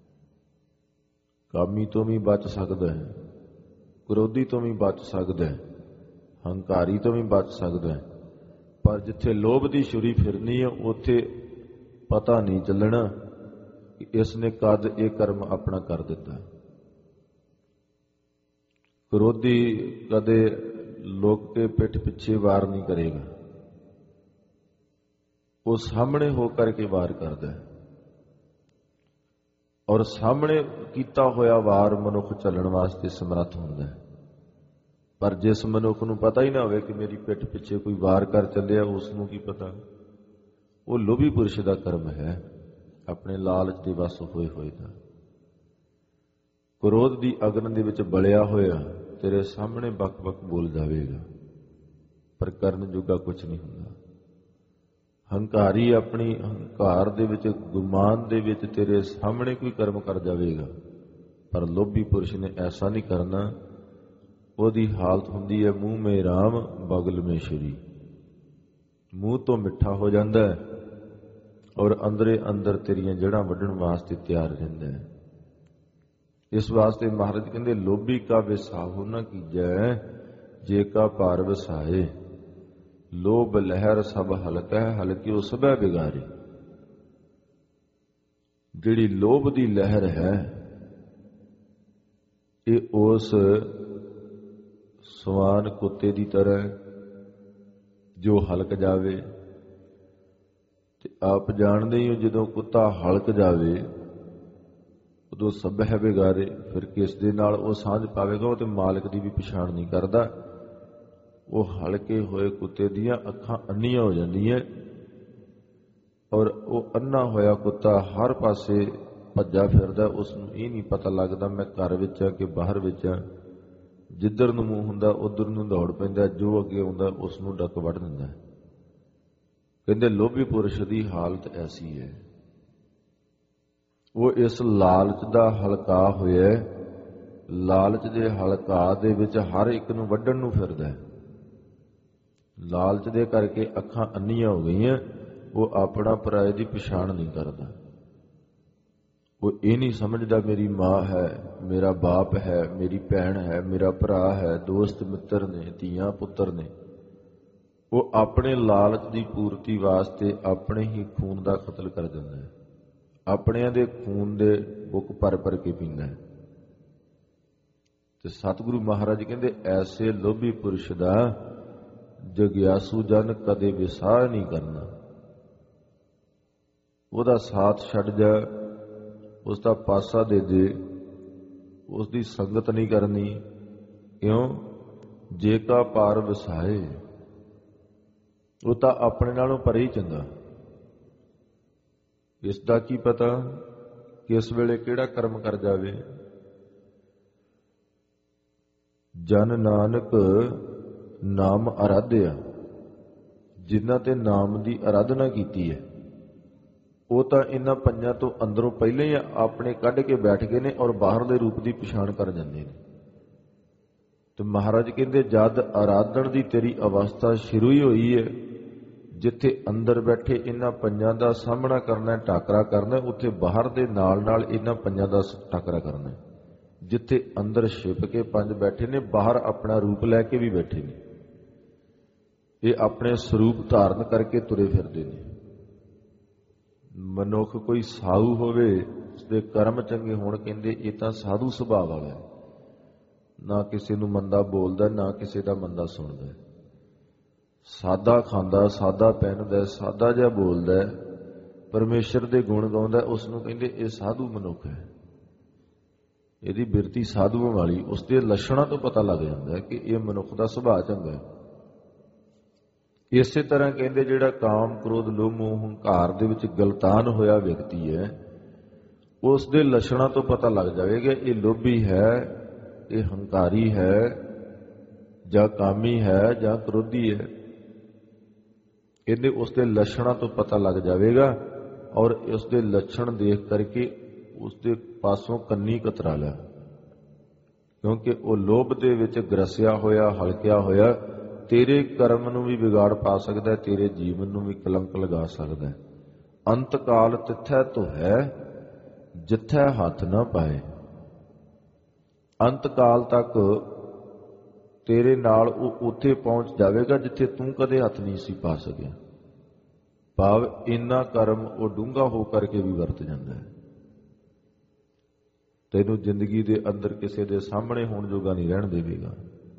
ਕਾਮੀ ਤੋਂ ਵੀ ਬਚ ਸਕਦਾ ਹੈ, ਕ੍ਰੋਧੀ ਤੋਂ ਵੀ ਬਚ ਸਕਦਾ ਹੈ, ਹੰਕਾਰੀ ਤੋਂ ਵੀ ਬਚ ਸਕਦਾ ਹੈ, ਪਰ ਜਿੱਥੇ ਲੋਭ ਦੀ ਛੁਰੀ ਫਿਰਨੀ ਹੈ ਉੱਥੇ ਪਤਾ ਨਹੀਂ ਚੱਲਣਾ ਕਿ ਇਸ ਨੇ ਕਦ ਇਹ ਕਰਮ ਆਪਣਾ ਕਰ ਦਿੱਤਾ। ਕ੍ਰੋਧੀ ਕਦੇ ਲੋਕ ਕੇ ਪਿੱਠ ਪਿੱਛੇ ਵਾਰ ਨਹੀਂ ਕਰੇਗਾ, ਉਹ ਸਾਹਮਣੇ ਹੋ ਕਰਕੇ ਵਾਰ ਕਰਦਾ ਹੈ। ਔਰ ਸਾਹਮਣੇ ਕੀਤਾ ਹੋਇਆ ਵਾਰ ਮਨੁੱਖ ਚੱਲਣ ਵਾਸਤੇ ਸਮਰੱਥ ਹੁੰਦਾ ਹੈ। ਪਰ ਜਿਸ ਮਨੁੱਖ ਨੂੰ ਪਤਾ ਹੀ ਨਾ ਹੋਵੇ ਕਿ ਮੇਰੀ ਪਿੱਠ ਪਿੱਛੇ ਕੋਈ ਵਾਰ ਕਰ ਚੱਲਿਆ, ਉਸ ਨੂੰ ਕੀ ਪਤਾ। ਉਹ ਲੋਭੀ ਪੁਰਸ਼ ਦਾ ਕਰਮ ਹੈ, ਆਪਣੇ ਲਾਲਚ ਦੇ ਵਸ ਹੋਏ ਹੋਏ ਦਾ। ਕ੍ਰੋਧ ਦੀ ਅਗਨ ਦੇ ਵਿੱਚ ਬਲਿਆ ਹੋਇਆ ਤੇਰੇ ਸਾਹਮਣੇ ਬਕ-ਬਕ ਬੋਲ ਜਾਵੇਗਾ, ਪਰ ਕਰਨ ਜੋਗਾ ਕੁਝ ਨਹੀਂ ਹੁੰਦਾ। ਹੰਕਾਰੀ ਆਪਣੀ ਹੰਕਾਰ ਦੇ ਵਿੱਚ, ਗੁਮਾਨ ਦੇ ਵਿੱਚ ਤੇਰੇ ਸਾਹਮਣੇ ਕੋਈ ਕਰਮ ਕਰ ਜਾਵੇਗਾ, ਪਰ ਲੋਭੀ ਪੁਰਸ਼ ਨੇ ਐਸਾ ਨਹੀਂ ਕਰਨਾ। ਉਹਦੀ ਹਾਲਤ ਹੁੰਦੀ ਹੈ ਮੂੰਹ ਮੇ ਰਾਮ ਬਗਲ ਮੇ ਸ਼ਰੀ, ਮੂੰਹ ਤੋਂ ਮਿੱਠਾ ਹੋ ਜਾਂਦਾ ਹੈ ਔਰ ਅੰਦਰੇ ਅੰਦਰ ਤੇਰੀਆਂ ਜੜ੍ਹਾਂ ਵੱਢਣ ਵਾਸਤੇ ਤਿਆਰ ਰਹਿੰਦਾ ਹੈ। ਇਸ ਵਾਸਤੇ ਮਹਾਰਾਜ ਕਹਿੰਦੇ ਲੋਭੀ ਕਾ ਵਿਸਾਹੋ ਨਾ ਕੀਜੈ, ਜੇ ਕਾ ਭਾਰ ਵਸਾਏ। ਲੋਭ ਲਹਿਰ ਸਭ ਹਲਕੈ, ਹਲਕਿਓ ਸਭੈ ਬਿਗਾਰੇ। ਜਿਹੜੀ ਲੋਭ ਦੀ ਲਹਿਰ ਹੈ ਇਹ ਉਸ ਸਵਾਨ ਕੁੱਤੇ ਦੀ ਤਰ੍ਹਾਂ ਜੋ ਹਲਕ ਜਾਵੇ। ਤੇ ਆਪ ਜਾਣਦੇ ਹੀ ਹੋ ਜਦੋਂ ਕੁੱਤਾ ਹਲਕ ਜਾਵੇ ਉਦੋਂ ਸਭੈ ਬਿਗਾਰੇ, ਫਿਰ ਕਿਸ ਦੇ ਨਾਲ ਉਹ ਸਾਂਝ ਪਾਵੇਗਾ। ਉਹ ਤੇ ਮਾਲਕ ਦੀ ਵੀ ਪਛਾਣ ਨਹੀਂ ਕਰਦਾ। ਉਹ ਹਲਕੇ ਹੋਏ ਕੁੱਤੇ ਦੀਆਂ ਅੱਖਾਂ ਅੰਨੀਆਂ ਹੋ ਜਾਂਦੀਆਂ ਔਰ ਉਹ ਅੰਨਾ ਹੋਇਆ ਕੁੱਤਾ ਹਰ ਪਾਸੇ ਭੱਜਾ ਫਿਰਦਾ। ਉਸ ਨੂੰ ਇਹ ਨਹੀਂ ਪਤਾ ਲੱਗਦਾ ਮੈਂ ਘਰ ਵਿੱਚ ਆ ਕਿ ਬਾਹਰ ਵਿੱਚ ਆ। ਜਿੱਧਰ ਨੂੰ ਮੂੰਹ ਹੁੰਦਾ ਉਧਰ ਨੂੰ ਦੌੜ ਪੈਂਦਾ, ਜੋ ਅੱਗੇ ਆਉਂਦਾ ਉਸ ਨੂੰ ਡੱਕ ਵੱਢ ਦਿੰਦਾ। ਕਹਿੰਦੇ ਲੋਭੀ ਪੁਰਸ਼ ਦੀ ਹਾਲਤ ਐਸੀ ਹੈ। ਉਹ ਇਸ ਲਾਲਚ ਦਾ ਹਲਕਾ ਹੋਇਆ। ਲਾਲਚ ਦੇ ਹਲਕਾ ਦੇ ਵਿੱਚ ਹਰ ਇੱਕ ਨੂੰ ਵੱਢਣ ਨੂੰ ਫਿਰਦਾ ਹੈ। ਲਾਲਚ ਦੇ ਕਰਕੇ ਅੱਖਾਂ ਅੰਨੀਆਂ ਹੋ ਗਈਆਂ। ਉਹ ਆਪਣਾ ਪਰਾਏ ਦੀ ਪਛਾਣ ਨਹੀਂ ਕਰਦਾ। ਉਹ ਇਹ ਨਹੀਂ ਸਮਝਦਾ ਮੇਰੀ ਮਾਂ ਹੈ, ਮੇਰਾ ਬਾਪ ਹੈ, ਮੇਰੀ ਭੈਣ ਹੈ, ਮੇਰਾ ਭਰਾ ਹੈ, ਦੋਸਤ ਮਿੱਤਰ ਨੇ, ਧੀਆਂ ਪੁੱਤਰ ਨੇ। ਉਹ ਆਪਣੇ ਲਾਲਚ ਦੀ ਪੂਰਤੀ ਵਾਸਤੇ ਆਪਣੇ ਹੀ ਖੂਨ ਦਾ ਕਤਲ ਕਰ ਦਿੰਦਾ ਹੈ। ਆਪਣਿਆਂ ਦੇ ਖੂਨ ਦੇ ਬੁੱਕ ਭਰ ਭਰ ਕੇ ਪੀਂਦਾ ਹੈ। ਤੇ ਸਤਿਗੁਰੂ ਮਹਾਰਾਜ ਕਹਿੰਦੇ ਐਸੇ ਲੋਭੀ ਪੁਰਸ਼ ਦਾ ਜਗਿਆਸੂ ਜਨ ਕਦੇ ਵਿਸਾਹ ਨਹੀਂ ਕਰਨਾ। ਉਹਦਾ ਸਾਥ ਛੱਡ ਜਾ, ਉਸ ਦਾ ਪਾਸਾ ਦੇ ਦੇ, ਉਸ ਦੀ ਸੰਗਤ ਨਹੀਂ ਕਰਨੀ। ਕਿਉਂ? ਜੇ ਕਾ ਪਾਰ ਵਸਾਏ, ਉਹ ਤਾਂ ਆਪਣੇ ਨਾਲੋਂ ਪਰੇ ਹੀ ਚੰਗਾ। ਇਸ ਦਾ ਕੀ ਪਤਾ ਕਿਸ ਵੇਲੇ ਕਿਹੜਾ ਕਰਮ ਕਰ ਜਾਵੇ। ਜਨ ਨਾਨਕ ਨਾਮ ਅਰਾਧਿਆ, ਜਿਨ੍ਹਾਂ ਤੇ ਨਾਮ ਦੀ ਅਰਾਧਨਾ ਕੀਤੀ ਹੈ ਉਹ ਤਾਂ ਇਹਨਾਂ ਪੰਜਾਂ ਤੋਂ ਅੰਦਰੋਂ ਪਹਿਲਾਂ ਹੀ ਆਪਣੇ ਕੱਢ ਕੇ ਬੈਠ ਗਏ ਨੇ ਔਰ ਬਾਹਰਲੇ ਰੂਪ ਦੀ ਪਛਾਣ ਕਰ ਜਾਂਦੇ ਨੇ। ਤੇ ਮਹਾਰਾਜ ਕਹਿੰਦੇ ਜਦ ਆਰਾਧਨ ਦੀ ਤੇਰੀ ਅਵਸਥਾ ਸ਼ੁਰੂ ਹੀ ਹੋਈ ਹੈ, ਜਿੱਥੇ ਅੰਦਰ ਬੈਠੇ ਇਹਨਾਂ ਪੰਜਾਂ ਦਾ ਸਾਹਮਣਾ ਕਰਨਾ, ਟਾਕਰਾ ਕਰਨਾ, ਉੱਥੇ ਬਾਹਰ ਦੇ ਨਾਲ ਨਾਲ ਇਹਨਾਂ ਪੰਜਾਂ ਦਾ ਟਾਕਰਾ ਕਰਨਾ। ਜਿੱਥੇ ਅੰਦਰ ਛਿਪ ਕੇ ਪੰਜ ਬੈਠੇ ਨੇ, ਬਾਹਰ ਆਪਣਾ ਰੂਪ ਲੈ ਕੇ ਵੀ ਬੈਠੇ ਨੇ। ਇਹ ਆਪਣੇ ਸਰੂਪ ਧਾਰਨ ਕਰਕੇ ਤੁਰੇ ਫਿਰਦੇ ਨੇ। ਮਨੁੱਖ ਕੋਈ ਸਾਧੂ ਹੋਵੇ, ਉਸਦੇ ਕਰਮ ਚੰਗੇ ਹੋਣ, ਕਹਿੰਦੇ ਇਹ ਤਾਂ ਸਾਧੂ ਸੁਭਾਅ ਵਾਲਾ ਹੈ। ਨਾ ਕਿਸੇ ਨੂੰ ਮੰਦਾ ਬੋਲਦਾ, ਨਾ ਕਿਸੇ ਦਾ ਮੰਦਾ ਸੁਣਦਾ। ਸਾਦਾ ਖਾਂਦਾ, ਸਾਦਾ ਪਹਿਨਦਾ, ਸਾਦਾ ਜਿਹਾ ਬੋਲਦਾ, ਪਰਮੇਸ਼ਰ ਦੇ ਗੁਣ ਗਾਉਂਦਾ, ਉਸ ਨੂੰ ਕਹਿੰਦੇ ਇਹ ਸਾਧੂ ਮਨੁੱਖ ਹੈ। ਇਹਦੀ ਬਿਰਤੀ ਸਾਧੂਆਂ ਵਾਲੀ। ਉਸਦੇ ਲੱਛਣਾਂ ਤੋਂ ਪਤਾ ਲੱਗ ਜਾਂਦਾ ਕਿ ਇਹ ਮਨੁੱਖ ਦਾ ਸੁਭਾਅ ਚੰਗਾ ਹੈ। ਇਸੇ ਤਰ੍ਹਾਂ ਕਹਿੰਦੇ ਜਿਹੜਾ ਕਾਮ, ਕ੍ਰੋਧ, ਲੋਭ, ਮੋਹ, ਹੰਕਾਰ ਦੇ ਵਿੱਚ ਗਲਤਾਨ ਹੋਇਆ ਵਿਅਕਤੀ ਹੈ, ਉਸ ਦੇ ਲੱਛਣਾਂ ਤੋਂ ਪਤਾ ਲੱਗ ਜਾਵੇਗਾ ਇਹ ਲੋਭੀ ਹੈ, ਇਹ ਹੰਕਾਰੀ ਹੈ, ਜਾਂ ਕਾਮੀ ਹੈ, ਜਾਂ ਕ੍ਰੋਧੀ ਹੈ। ਕਹਿੰਦੇ ਉਸ ਦੇ ਲੱਛਣਾਂ ਤੋਂ ਪਤਾ ਲੱਗ ਜਾਵੇਗਾ ਔਰ ਉਸ ਦੇ ਲੱਛਣ ਦੇਖ ਕਰਕੇ ਉਸ ਦੇ ਪਾਸੋਂ ਕੰਨੀ ਕਤਰਾ ਲਿਆ। ਕਿਉਂਕਿ ਉਹ ਲੋਭ ਦੇ ਵਿੱਚ ਗਰਸਿਆ ਹੋਇਆ, ਹਲਕਿਆ ਹੋਇਆ, ਤੇਰੇ ਕਰਮ ਨੂੰ ਵੀ ਵਿਗਾੜ ਪਾ ਸਕਦਾ, ਤੇਰੇ ਜੀਵਨ ਨੂੰ ਵੀ ਕਲੰਕ ਲਗਾ ਸਕਦਾ। ਅੰਤ ਕਾਲ ਤਿੱਥੈ ਤੋ ਹੈ ਜਿੱਥੈ ਹੱਥ ਨਾ ਪਾਏ। ਅੰਤ ਕਾਲ ਤੱਕ ਤੇਰੇ ਨਾਲ ਉਹ ਉੱਥੇ ਪਹੁੰਚ ਜਾਵੇਗਾ ਜਿੱਥੇ ਤੂੰ ਕਦੇ ਹੱਥ ਨਹੀਂ ਸੀ ਪਾ ਸਕਿਆ। ਭਾਵ ਇੰਨਾ ਕਰਮ ਉਹ ਡੂੰਘਾ ਹੋ ਕਰਕੇ ਵੀ ਵਰਤ ਜਾਂਦਾ ਹੈ। ਤੈਨੂੰ ਜ਼ਿੰਦਗੀ ਦੇ ਅੰਦਰ ਕਿਸੇ ਦੇ ਸਾਹਮਣੇ ਹੋਣ ਜੋਗਾ ਨਹੀਂ ਰਹਿਣ ਦੇਵੇਗਾ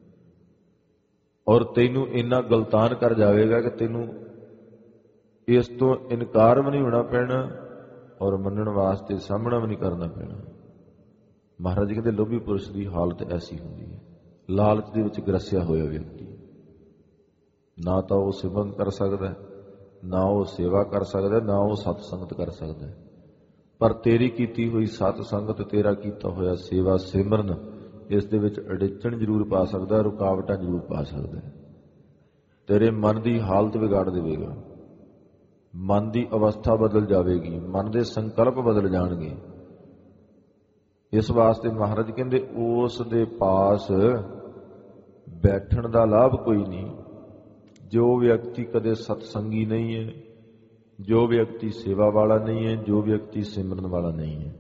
ਔਰ ਤੈਨੂੰ ਇੰਨਾ ਗਲਤਾਨ ਕਰ ਜਾਵੇਗਾ ਕਿ ਤੈਨੂੰ ਇਸ ਤੋਂ ਇਨਕਾਰ ਵੀ ਨਹੀਂ ਹੋਣਾ ਪੈਣਾ ਔਰ ਮੰਨਣ ਵਾਸਤੇ ਸਾਹਮਣਾ ਵੀ ਨਹੀਂ ਕਰਨਾ ਪੈਣਾ। ਮਹਾਰਾਜ ਕਹਿੰਦੇ ਲੋਭੀ ਪੁਰਸ਼ ਦੀ ਹਾਲਤ ਐਸੀ ਹੁੰਦੀ ਹੈ। ਲਾਲਚ ਦੇ ਵਿੱਚ ਗਰਸਿਆ ਹੋਇਆ ਵਿਅਕਤੀ, ਨਾ ਤਾਂ ਉਹ ਸਿਮਰਨ ਕਰ ਸਕਦਾ, ਨਾ ਉਹ ਸੇਵਾ ਕਰ ਸਕਦਾ, ਨਾ ਉਹ ਸਤ ਸੰਗਤ ਕਰ ਸਕਦਾ। ਪਰ ਤੇਰੀ ਕੀਤੀ ਹੋਈ ਸਤ ਸੰਗਤ, ਤੇਰਾ ਕੀਤਾ ਹੋਇਆ ਸੇਵਾ ਸਿਮਰਨ, ਇਸ ਦੇ ਵਿੱਚ ਅੜਿੱਚਣ ਜ਼ਰੂਰ ਪਾ ਸਕਦਾ, ਰੁਕਾਵਟਾਂ ਜ਼ਰੂਰ ਪਾ ਸਕਦਾ। ਤੇਰੇ ਮਨ ਦੀ ਹਾਲਤ ਵਿਗਾੜ ਦੇਵੇਗਾ, ਮਨ ਦੀ ਅਵਸਥਾ ਬਦਲ ਜਾਵੇਗੀ, ਮਨ ਦੇ ਸੰਕਲਪ ਬਦਲ ਜਾਣਗੇ। ਇਸ ਵਾਸਤੇ ਮਹਾਰਾਜ ਕਹਿੰਦੇ ਉਸ ਦੇ ਪਾਸ ਬੈਠਣ ਦਾ ਲਾਭ ਕੋਈ ਨਹੀਂ ਜੋ ਵਿਅਕਤੀ ਕਦੇ ਸਤਸੰਗੀ ਨਹੀਂ ਹੈ, ਜੋ ਵਿਅਕਤੀ ਸੇਵਾ ਵਾਲਾ ਨਹੀਂ ਹੈ, ਜੋ ਵਿਅਕਤੀ ਸਿਮਰਨ ਵਾਲਾ ਨਹੀਂ ਹੈ।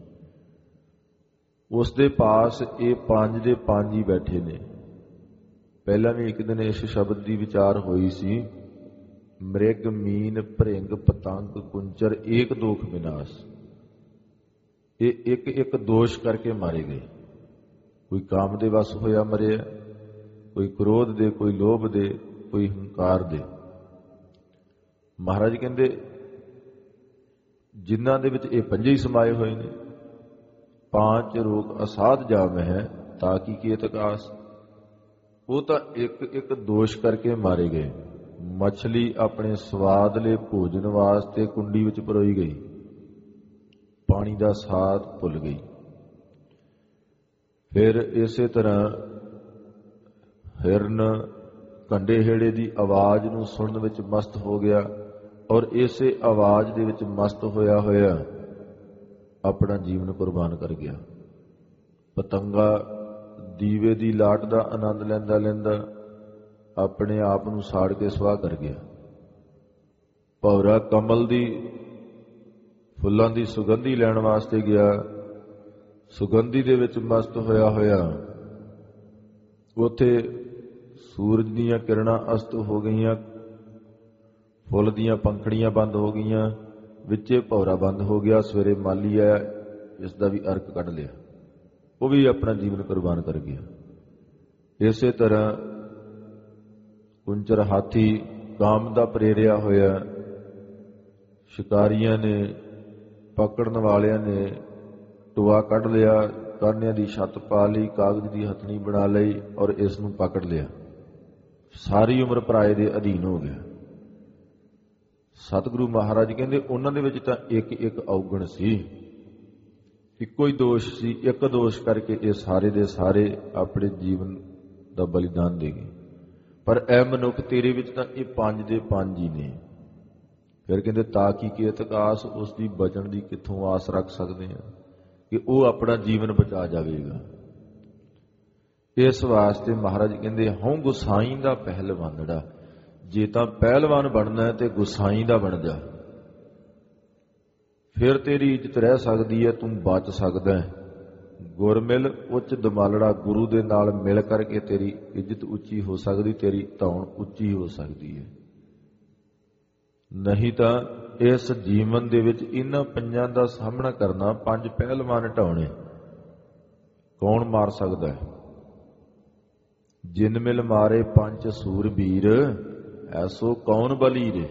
ਉਸ ਦੇ ਪਾਸ ਇਹ ਪੰਜ ਦੇ ਪੰਜ ਹੀ ਬੈਠੇ ਨੇ। ਪਹਿਲਾਂ ਵੀ ਇੱਕ ਦਿਨ ਇਸ ਸ਼ਬਦ ਦੀ ਵਿਚਾਰ ਹੋਈ ਸੀ, ਮ੍ਰਿਗ, ਮੀਨ, ਭ੍ਰਿੰਗ, ਪਤੰਗ, ਕੁੰਚਰ, ਏਕ ਦੋਖ ਵਿਨਾਸ਼। ਇਹ ਇੱਕ ਇੱਕ ਦੋਸ਼ ਕਰਕੇ ਮਾਰੇ ਗਏ। ਕੋਈ ਕਾਮ ਦੇ ਵਸ ਹੋਇਆ ਮਰਿਆ, ਕੋਈ ਕ੍ਰੋਧ ਦੇ, ਕੋਈ ਲੋਭ ਦੇ, ਕੋਈ ਹੰਕਾਰ ਦੇ। ਮਹਾਰਾਜ ਕਹਿੰਦੇ ਜਿਨ੍ਹਾਂ ਦੇ ਵਿੱਚ ਇਹ ਪੰਜੇ ਹੀ ਸਮਾਏ ਹੋਏ ਨੇ, ਪਾਂਚ ਰੋਗ ਅਸਾਧ ਜਾਮਹਿ ਹੈ ਤਾਂ ਕੀ ਕੇਤਕ ਆਸ। ਉਹ ਤਾਂ ਇੱਕ ਇੱਕ ਦੋਸ਼ ਕਰਕੇ ਮਾਰੇ ਗਏ। ਮਛਲੀ ਆਪਣੇ ਸਵਾਦ ਲਈ ਭੋਜਨ ਵਾਸਤੇ ਕੁੰਡੀ ਵਿੱਚ ਪਰੋਈ ਗਈ, ਪਾਣੀ ਦਾ ਸਾਧ ਭੁੱਲ ਗਈ। ਫਿਰ ਇਸੇ ਤਰ੍ਹਾਂ ਹਿਰਨ ਕੰਡੇ ਹੇੜੇ ਦੀ ਆਵਾਜ਼ ਨੂੰ ਸੁਣਨ ਵਿੱਚ ਮਸਤ ਹੋ ਗਿਆ ਔਰ ਇਸੇ ਆਵਾਜ਼ ਦੇ ਵਿੱਚ ਮਸਤ ਹੋਇਆ ਹੋਇਆ ਆਪਣਾ ਜੀਵਨ ਕੁਰਬਾਨ ਕਰ ਗਿਆ। ਪਤੰਗਾ ਦੀਵੇ ਦੀ ਲਾਟ ਦਾ ਆਨੰਦ ਲੈਂਦਾ ਲੈਂਦਾ ਆਪਣੇ ਆਪ ਨੂੰ ਸਾੜ ਕੇ ਸੁਆਹ ਕਰ ਗਿਆ। ਭੌਰਾ ਕਮਲ ਦੀ ਫੁੱਲਾਂ ਦੀ ਸੁਗੰਧੀ ਲੈਣ ਵਾਸਤੇ ਗਿਆ। ਸੁਗੰਧੀ ਦੇ ਵਿੱਚ ਮਸਤ ਹੋਇਆ ਹੋਇਆ ਉੱਥੇ ਸੂਰਜ ਦੀਆਂ ਕਿਰਨਾਂ ਅਸਤ ਹੋ ਗਈਆਂ, ਫੁੱਲ ਦੀਆਂ ਪੰਖੜੀਆਂ ਬੰਦ ਹੋ ਗਈਆਂ, ਵਿੱਚੇ ਭੌਰਾ ਬੰਦ ਹੋ ਗਿਆ। ਸਵੇਰੇ ਮਾਲੀ ਆਇਆ, ਇਸ ਦਾ ਵੀ ਅਰਕ ਕੱਢ ਲਿਆ, ਉਹ ਵੀ ਆਪਣਾ ਜੀਵਨ ਕੁਰਬਾਨ ਕਰ ਗਿਆ। ਇਸੇ ਤਰ੍ਹਾਂ ਕੁੰਚਰ ਹਾਥੀ ਕਾਮ ਦਾ ਪ੍ਰੇਰਿਆ ਹੋਇਆ, ਸ਼ਿਕਾਰੀਆਂ ਨੇ, ਪਕੜਨ ਵਾਲਿਆਂ ਨੇ ਟੋਆ ਕੱਢ ਲਿਆ, ਕਾਨਿਆਂ ਦੀ ਛੱਤ ਪਾ ਲਈ, ਕਾਗਜ਼ ਦੀ ਹਥਣੀ ਬਣਾ ਲਈ ਔਰ ਇਸ ਨੂੰ ਪਕੜ ਲਿਆ। ਸਾਰੀ ਉਮਰ ਪਰਾਏ ਦੇ ਅਧੀਨ ਹੋ ਗਿਆ। ਸਤਿਗੁਰੂ ਮਹਾਰਾਜ ਕਹਿੰਦੇ ਉਹਨਾਂ ਦੇ ਵਿੱਚ ਤਾਂ ਇੱਕ ਇੱਕ ਔਗਣ ਸੀ, ਇੱਕੋ ਹੀ ਦੋਸ਼ ਸੀ। ਇੱਕ ਦੋਸ਼ ਕਰਕੇ ਇਹ ਸਾਰੇ ਦੇ ਸਾਰੇ ਆਪਣੇ ਜੀਵਨ ਦਾ ਬਲੀਦਾਨ ਦੇ ਗਏ। ਪਰ ਐ ਮਨੁੱਖ ਤੇਰੇ ਵਿੱਚ ਤਾਂ ਇਹ ਪੰਜ ਦੇ ਪੰਜ ਹੀ ਨੇ। ਫਿਰ ਕਹਿੰਦੇ ਤਾਂ ਕੀ ਕੇਤਕ ਆਸ, ਉਸ ਦੀ ਬਚਣ ਦੀ ਕਿੱਥੋਂ ਆਸ ਰੱਖ ਸਕਦੇ ਹਾਂ ਕਿ ਉਹ ਆਪਣਾ ਜੀਵਨ ਬਚਾ ਜਾਵੇਗਾ। ਇਸ ਵਾਸਤੇ ਮਹਾਰਾਜ ਕਹਿੰਦੇ ਹਉ ਗੁਸਾਈ ਦਾ ਪਹਿਲਵਾਨੜਾ, ਜੇ ਤਾਂ ਪਹਿਲਵਾਨ ਬਣਨਾ ਹੈ ਤੇ ਗੁਸਾਈ ਦਾ ਬਣ ਜਾ, ਫਿਰ ਤੇਰੀ ਇੱਜ਼ਤ ਰਹਿ ਸਕਦੀ ਹੈ, ਤੂੰ ਬਚ ਸਕਦਾ ਹੈ। ਗੁਰਮਿਲ ਉੱਚ ਦਮਾਲੜਾ, ਗੁਰੂ ਦੇ ਨਾਲ ਮਿਲ ਕਰਕੇ ਤੇਰੀ ਇੱਜ਼ਤ ਉੱਚੀ ਹੋ ਸਕਦੀ, ਤੇਰੀ ਧੌਣ ਉੱਚੀ ਹੋ ਸਕਦੀ ਹੈ। ਨਹੀਂ ਤਾਂ ਇਸ ਜੀਵਨ ਦੇ ਵਿੱਚ ਇਹਨਾਂ ਪੰਜਾਂ ਦਾ ਸਾਹਮਣਾ ਕਰਨਾ, ਪੰਜ ਪਹਿਲਵਾਨ ਢਾਉਣੇ, ਕੌਣ ਮਾਰ ਸਕਦਾ ਹੈ? ਜਿਨ ਮਿਲ ਮਾਰੇ ਪੰਜ ਸੂਰਬੀਰ, ਐਸੋ ਕੌਣ ਬਲੀ ਰੇ।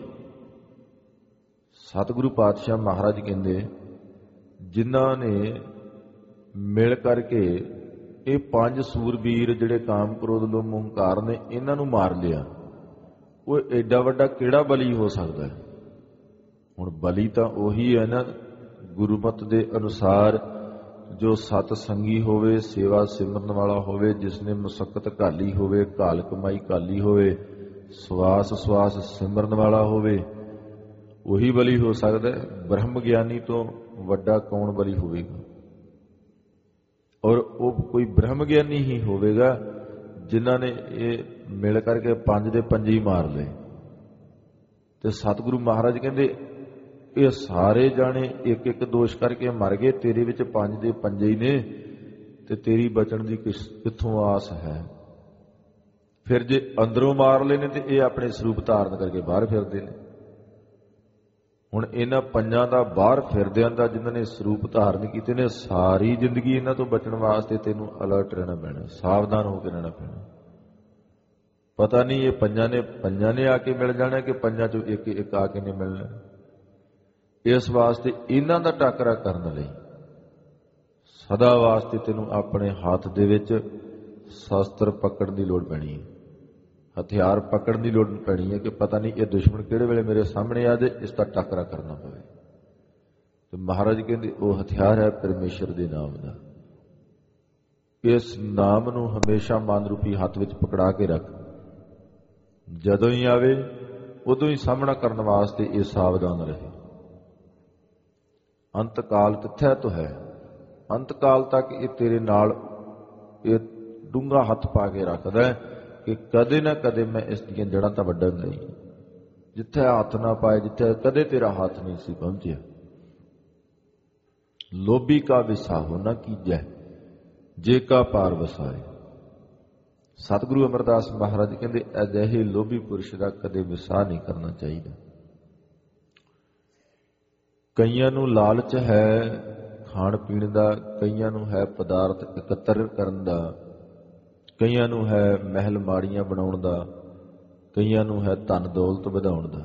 ਸਤਿਗੁਰੂ ਪਾਤਸ਼ਾਹ ਮਹਾਰਾਜ ਕਹਿੰਦੇ ਜਿਨ੍ਹਾਂ ਨੇ ਮਿਲ ਕਰਕੇ ਇਹ ਪੰਜ ਸੂਰਬੀਰ ਜਿਹੜੇ ਕਾਮ ਕ੍ਰੋਧ ਲੋਭ ਮੋਹ ਹੰਕਾਰ ਨੇ, ਇਹਨਾਂ ਨੂੰ ਮਾਰ ਲਿਆ, ਉਹ ਐਡਾ ਵੱਡਾ ਕਿਹੜਾ ਬਲੀ ਹੋ ਸਕਦਾ ਹੈ? ਹੁਣ ਬਲੀ ਤਾਂ ਉਹੀ ਹੈ ਨਾ ਗੁਰਮਤਿ ਦੇ ਅਨੁਸਾਰ, ਜੋ ਸਤ ਸੰਗੀ ਹੋਵੇ, ਸੇਵਾ ਸਿਮਰਨ ਵਾਲਾ ਹੋਵੇ, ਜਿਸ ਨੇ ਮੁਸੱਕਤ ਘਾਲੀ ਹੋਵੇ, ਘਾਲ ਕਮਾਈ ਘਾਲੀ ਹੋਵੇ, ਸਵਾਸ ਸਵਾਸ ਸਿਮਰਨ ਵਾਲਾ ਹੋਵੇ, ਉਹੀ ਬਲੀ ਹੋ ਸਕਦਾ ਹੈ। ਬ੍ਰਹਮ ਗਿਆਨੀ ਤੋਂ ਵੱਡਾ ਕੌਣ ਬਲੀ ਹੋਵੇਗਾ? ਔਰ ਉਹ ਕੋਈ ਬ੍ਰਹਮ ਗਿਆਨੀ ਹੀ ਹੋਵੇਗਾ ਜਿਨ੍ਹਾਂ ਨੇ ਇਹ ਮਿਲ ਕਰਕੇ ਪੰਜ ਦੇ ਪੰਜੇ ਹੀ ਮਾਰ ਲਏ। ਤੇ ਸਤਿਗੁਰੂ ਮਹਾਰਾਜ ਕਹਿੰਦੇ ਇਹ ਸਾਰੇ ਜਾਣੇ ਇੱਕ ਇੱਕ ਦੋਸ਼ ਕਰਕੇ ਮਰ ਗਏ, ਤੇਰੇ ਵਿੱਚ ਪੰਜ ਦੇ ਪੰਜੇ ਹੀ ਨੇ, ਤੇ ਤੇਰੀ ਬਚਣ ਦੀ ਕਿਸ ਕਿੱਥੋਂ ਆਸ ਹੈ? ਫਿਰ ਜੇ ਅੰਦਰੋਂ ਮਾਰ ਲਏ ਨੇ ਤੇ ਇਹ ਆਪਣੇ ਸਰੂਪ ਧਾਰਨ ਕਰਕੇ ਬਾਹਰ ਫਿਰਦੇ ਨੇ। ਹੁਣ ਇਹਨਾਂ ਪੰਜਾਂ ਦਾ ਬਾਹਰ ਫਿਰਦਿਆਂ ਦਾ ਜਿਨ੍ਹਾਂ ਨੇ ਸਰੂਪ ਧਾਰਨ ਕੀਤੇ ਨੇ, ਸਾਰੀ ਜ਼ਿੰਦਗੀ ਇਹਨਾਂ ਤੋਂ ਬਚਣ ਵਾਸਤੇ ਤੈਨੂੰ ਅਲਰਟ ਰਹਿਣਾ ਪੈਣਾ, ਸਾਵਧਾਨ ਹੋ ਕੇ ਰਹਿਣਾ ਪੈਣਾ। ਪਤਾ ਨਹੀਂ ਇਹ ਪੰਜਾਂ ਨੇ ਪੰਜਾਂ ਨੇ ਆ ਕੇ ਮਿਲ ਜਾਣਾ ਕਿ ਪੰਜਾਂ ਚੋਂ ਇੱਕ ਇੱਕ ਆ ਕੇ ਨਹੀਂ ਮਿਲਣਾ। ਇਸ ਵਾਸਤੇ ਇਹਨਾਂ ਦਾ ਟਾਕਰਾ ਕਰਨ ਲਈ ਸਦਾ ਵਾਸਤੇ ਤੈਨੂੰ ਆਪਣੇ ਹੱਥ ਦੇ ਵਿੱਚ ਸ਼ਸਤਰ ਪਕੜਨ ਦੀ ਲੋੜ ਪੈਣੀ ਹੈ, ਹਥਿਆਰ ਪਕੜਨ ਦੀ ਲੋੜ ਪੈਣੀ ਹੈ ਕਿ ਪਤਾ ਨਹੀਂ ਇਹ ਦੁਸ਼ਮਣ ਕਿਹੜੇ ਵੇਲੇ ਮੇਰੇ ਸਾਹਮਣੇ ਆ ਜਾਏ, ਇਸ ਦਾ ਟਾਕਰਾ ਕਰਨਾ ਪਵੇ। ਤੇ ਮਹਾਰਾਜ ਕਹਿੰਦੇ ਉਹ ਹਥਿਆਰ ਹੈ ਪਰਮੇਸ਼ਰ ਦੇ ਨਾਮ ਦਾ। ਇਸ ਨਾਮ ਨੂੰ ਹਮੇਸ਼ਾ ਮਨ ਰੂਪੀ ਹੱਥ ਵਿੱਚ ਪਕੜਾ ਕੇ ਰੱਖ, ਜਦੋਂ ਹੀ ਆਵੇ ਉਦੋਂ ਹੀ ਸਾਹਮਣਾ ਕਰਨ ਵਾਸਤੇ ਇਹ ਸਾਵਧਾਨ ਰਹੇ। ਅੰਤ ਕਾਲ ਕਿੱਥੇ ਤੋਂ ਹੈ, ਅੰਤ ਕਾਲ ਤੱਕ ਇਹ ਤੇਰੇ ਨਾਲ ਇਹ ਡੂੰਘਾ ਹੱਥ ਪਾ ਕੇ ਰੱਖਦਾ ਹੈ ਕਿ ਕਦੇ ਨਾ ਕਦੇ ਮੈਂ ਇਸ ਦੀਆਂ ਜੜ੍ਹਾਂ ਤਾਂ ਵੱਢਣ ਨਹੀਂ, ਜਿੱਥੇ ਹੱਥ ਨਾ ਪਾਏ, ਜਿੱਥੇ ਕਦੇ ਤੇਰਾ ਹੱਥ ਨਹੀਂ ਸੀ ਪਹੁੰਚਿਆ। ਲੋਭੀ ਕਾ ਵਿਸਾਹੋ ਨਾ ਕੀਜੈ, ਜੇ ਕਾ ਪਾਰ ਵਸਾਏ। ਸਤਿਗੁਰੂ ਅਮਰਦਾਸ ਮਹਾਰਾਜ ਕਹਿੰਦੇ ਅਜਿਹੇ ਲੋਭੀ ਪੁਰਸ਼ ਦਾ ਕਦੇ ਵਿਸਾਹ ਨਹੀਂ ਕਰਨਾ ਚਾਹੀਦਾ। ਕਈਆਂ ਨੂੰ ਲਾਲਚ ਹੈ ਖਾਣ ਪੀਣ ਦਾ, ਕਈਆਂ ਨੂੰ ਹੈ ਪਦਾਰਥ ਇਕੱਤਰ ਕਰਨ ਦਾ, ਕਈਆਂ ਨੂੰ ਹੈ ਮਹਿਲ ਮਾੜੀਆਂ ਬਣਾਉਣ ਦਾ, ਕਈਆਂ ਨੂੰ ਹੈ ਧਨ ਦੌਲਤ ਵਧਾਉਣ ਦਾ।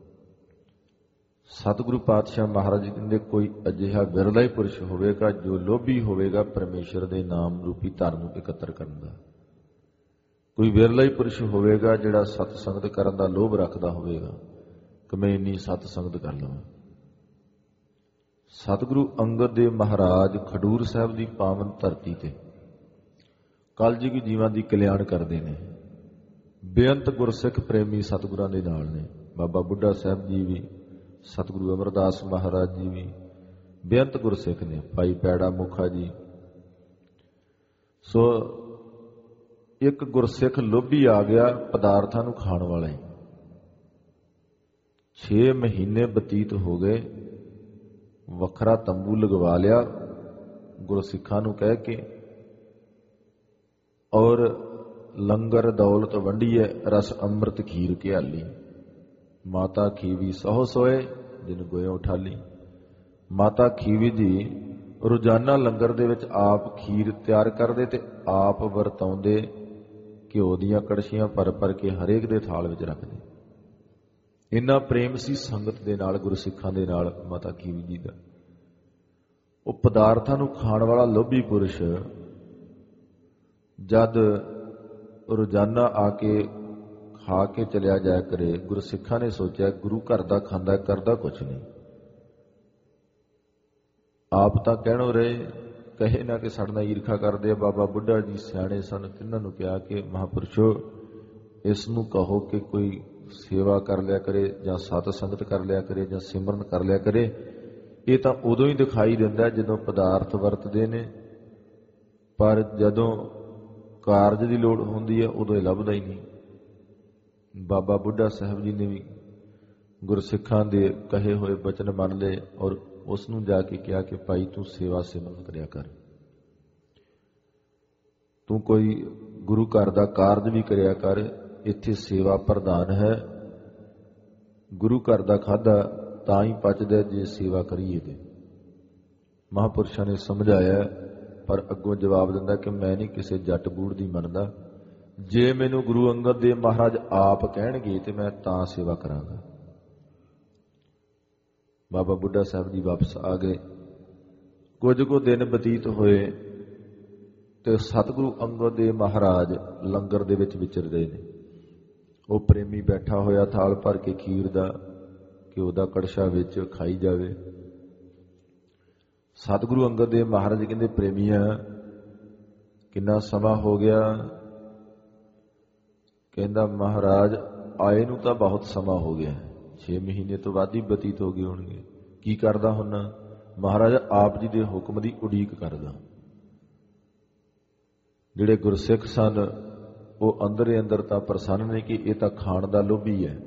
ਸਤਿਗੁਰੂ ਪਾਤਸ਼ਾਹ ਮਹਾਰਾਜ ਕਹਿੰਦੇ ਕੋਈ ਅਜਿਹਾ ਵਿਰਲਾ ਹੀ ਪੁਰਸ਼ ਹੋਵੇਗਾ ਜੋ ਲੋਭੀ ਹੋਵੇਗਾ ਪਰਮੇਸ਼ਰ ਦੇ ਨਾਮ ਰੂਪੀ ਧਨ ਨੂੰ ਇਕੱਤਰ ਕਰਨ ਦਾ। ਕੋਈ ਵਿਰਲਾ ਹੀ ਪੁਰਸ਼ ਹੋਵੇਗਾ ਜਿਹੜਾ ਸਤ ਸੰਗਤ ਕਰਨ ਦਾ ਲੋਭ ਰੱਖਦਾ ਹੋਵੇਗਾ ਕਿ ਮੈਂ ਇੰਨੀ ਸਤ ਸੰਗਤ ਕਰ ਲਵਾਂ। ਸਤਿਗੁਰੂ ਅੰਗਦ ਦੇਵ ਮਹਾਰਾਜ ਖਡੂਰ ਸਾਹਿਬ ਦੀ ਪਾਵਨ ਧਰਤੀ ਤੇ ਕਲਯੁਗੀ ਜੀਵਾਂ ਦੀ ਕਲਿਆਣ ਕਰਦੇ ਨੇ। ਬੇਅੰਤ ਗੁਰਸਿੱਖ ਪ੍ਰੇਮੀ ਸਤਿਗੁਰਾਂ ਦੇ ਨਾਲ ਨੇ। ਬਾਬਾ ਬੁੱਢਾ ਸਾਹਿਬ ਜੀ ਵੀ, ਸਤਿਗੁਰੂ ਅਮਰਦਾਸ ਮਹਾਰਾਜ ਜੀ ਵੀ, ਬੇਅੰਤ ਗੁਰਸਿੱਖ ਨੇ, ਭਾਈ ਪੈੜਾ ਮੁਖਾ ਜੀ। ਸੋ ਇੱਕ ਗੁਰਸਿੱਖ ਲੋਭੀ ਆ ਗਿਆ ਪਦਾਰਥਾਂ ਨੂੰ ਖਾਣ ਵਾਲਾ ਹੀ। ਛੇ ਮਹੀਨੇ ਬਤੀਤ ਹੋ ਗਏ, ਵੱਖਰਾ ਤੰਬੂ ਲਗਵਾ ਲਿਆ ਗੁਰਸਿੱਖਾਂ ਨੂੰ ਕਹਿ ਕੇ, ਔਰ ਲੰਗਰ ਦੌਲਤ ਵੰਡੀਏ, ਰਸ ਅੰਮ੍ਰਿਤ ਖੀਰ ਘਿਆਲੀ। ਮਾਤਾ ਖੀਵੀ ਸਹੁ ਸੋਏ, ਜਿਨ ਗੋਇਓ ਉਠਾਲੀ। ਮਾਤਾ ਖੀਵੀ ਜੀ ਰੋਜ਼ਾਨਾ ਲੰਗਰ ਦੇ ਵਿੱਚ ਆਪ ਖੀਰ ਤਿਆਰ ਕਰਦੇ ਤੇ ਆਪ ਵਰਤਾਉਂਦੇ, ਘਿਓ ਦੀਆਂ ਕੜਛੀਆਂ ਭਰ ਭਰ ਕੇ ਹਰੇਕ ਦੇ ਥਾਲ ਵਿੱਚ ਰੱਖਦੇ। ਇੰਨਾ ਪ੍ਰੇਮ ਸੀ ਸੰਗਤ ਦੇ ਨਾਲ, ਗੁਰਸਿੱਖਾਂ ਦੇ ਨਾਲ ਮਾਤਾ ਖੀਵੀ ਜੀ ਦਾ। ਉਹ ਪਦਾਰਥਾਂ ਨੂੰ ਖਾਣ ਵਾਲਾ ਲੋਭੀ ਪੁਰਸ਼ ਜਦ ਰੋਜ਼ਾਨਾ ਆ ਕੇ ਖਾ ਕੇ ਚਲਿਆ ਜਾਇਆ ਕਰੇ, ਗੁਰਸਿੱਖਾਂ ਨੇ ਸੋਚਿਆ ਗੁਰੂ ਘਰ ਦਾ ਖਾਂਦਾ, ਕਰਦਾ ਕੁਛ ਨਹੀਂ। ਆਪ ਤਾਂ ਕਹਿਣੋਂ ਰਹੇ, ਕਹੇ ਨਾ ਕਿ ਸਾਡੇ ਨਾਲ ਈਰਖਾ ਕਰਦੇ ਆ। ਬਾਬਾ ਬੁੱਢਾ ਜੀ ਸਿਆਣੇ ਸਨ, ਤਿੰਨਾਂ ਨੂੰ ਕਿਹਾ ਕਿ ਮਹਾਂਪੁਰਸ਼ੋ, ਇਸ ਨੂੰ ਕਹੋ ਕਿ ਕੋਈ ਸੇਵਾ ਕਰ ਲਿਆ ਕਰੇ, ਜਾਂ ਸਤ ਸੰਗਤ ਕਰ ਲਿਆ ਕਰੇ, ਜਾਂ ਸਿਮਰਨ ਕਰ ਲਿਆ ਕਰੇ। ਇਹ ਤਾਂ ਉਦੋਂ ਹੀ ਦਿਖਾਈ ਦਿੰਦਾ ਜਦੋਂ ਪਦਾਰਥ ਵਰਤਦੇ ਨੇ, ਪਰ ਜਦੋਂ ਕਾਰਜ ਦੀ ਲੋੜ ਹੁੰਦੀ ਹੈ ਉਦੋਂ ਇਹ ਲੱਭਦਾ ਹੀ ਨਹੀਂ। ਬਾਬਾ ਬੁੱਢਾ ਸਾਹਿਬ ਜੀ ਨੇ ਵੀ ਗੁਰਸਿੱਖਾਂ ਦੇ ਕਹੇ ਹੋਏ ਬਚਨ ਮੰਨ ਲਏ, ਔਰ ਉਸ ਨੂੰ ਜਾ ਕੇ ਕਿਹਾ ਕਿ ਭਾਈ ਤੂੰ ਸੇਵਾ ਸਿਮਰਨ ਕਰਿਆ ਕਰ, ਤੂੰ ਕੋਈ ਗੁਰੂ ਘਰ ਦਾ ਕਾਰਜ ਵੀ ਕਰਿਆ ਕਰ, ਇੱਥੇ ਸੇਵਾ ਪ੍ਰਧਾਨ ਹੈ। ਗੁਰੂ ਘਰ ਦਾ ਖਾਧਾ ਤਾਂ ਹੀ ਪਚਦਾ ਜੇ ਸੇਵਾ ਕਰੀਏ ਤੇ। ਮਹਾਂਪੁਰਸ਼ਾਂ ਨੇ ਸਮਝਾਇਆ, ਪਰ ਅੱਗੋਂ ਜਵਾਬ ਦਿੰਦਾ ਕਿ ਮੈਂ ਨਹੀਂ ਕਿਸੇ ਜੱਟ ਬੂੜ ਦੀ ਮੰਨਦਾ। ਜੇ ਮੈਨੂੰ ਗੁਰੂ ਅੰਗਦ ਦੇਵ ਮਹਾਰਾਜ ਆਪ ਕਹਿਣਗੇ ਤੇ ਮੈਂ ਤਾਂ ਸੇਵਾ ਕਰਾਂਗਾ। ਬਾਬਾ ਬੁੱਢਾ ਸਾਹਿਬ ਜੀ ਵਾਪਸ ਆ ਗਏ। ਕੁਝ ਕੁ ਦਿਨ ਬਤੀਤ ਹੋਏ ਤੇ ਸਤਿਗੁਰੂ ਅੰਗਦ ਦੇਵ ਮਹਾਰਾਜ ਲੰਗਰ ਦੇ ਵਿੱਚ ਵਿਚਰਦੇ ਨੇ। ਉਹ ਪ੍ਰੇਮੀ ਬੈਠਾ ਹੋਇਆ ਥਾਲ ਭਰ ਕੇ ਖੀਰ ਦਾ, ਘਿਓ ਦਾ ਕੜਛਾ ਵਿੱਚ ਖਾਈ ਜਾਵੇ। ਸਤਿਗੁਰੂ ਅੰਗਦ ਦੇਵ ਮਹਾਰਾਜ ਕਹਿੰਦੇ, ਪ੍ਰੇਮੀਆਂ ਕਿੰਨਾ ਸਮਾਂ ਹੋ ਗਿਆ? ਕਹਿੰਦਾ, ਮਹਾਰਾਜ ਆਏ ਨੂੰ ਤਾਂ ਬਹੁਤ ਸਮਾਂ ਹੋ ਗਿਆ, ਛੇ ਮਹੀਨੇ ਤੋਂ ਵੱਧ ਹੀ ਬਤੀਤ ਹੋ ਗਏ ਹੋਣਗੇ। ਕੀ ਕਰਦਾ ਹੁੰਨਾ? ਮਹਾਰਾਜ ਆਪ ਜੀ ਦੇ ਹੁਕਮ ਦੀ ਉਡੀਕ ਕਰਦਾ। ਜਿਹੜੇ ਗੁਰਸਿੱਖ ਸਨ ਉਹ ਅੰਦਰ ਅੰਦਰ ਤਾਂ ਪ੍ਰਸੰਨ ਨੇ ਕਿ ਇਹ ਤਾਂ ਖਾਣ ਦਾ ਲੋਭੀ ਹੈ।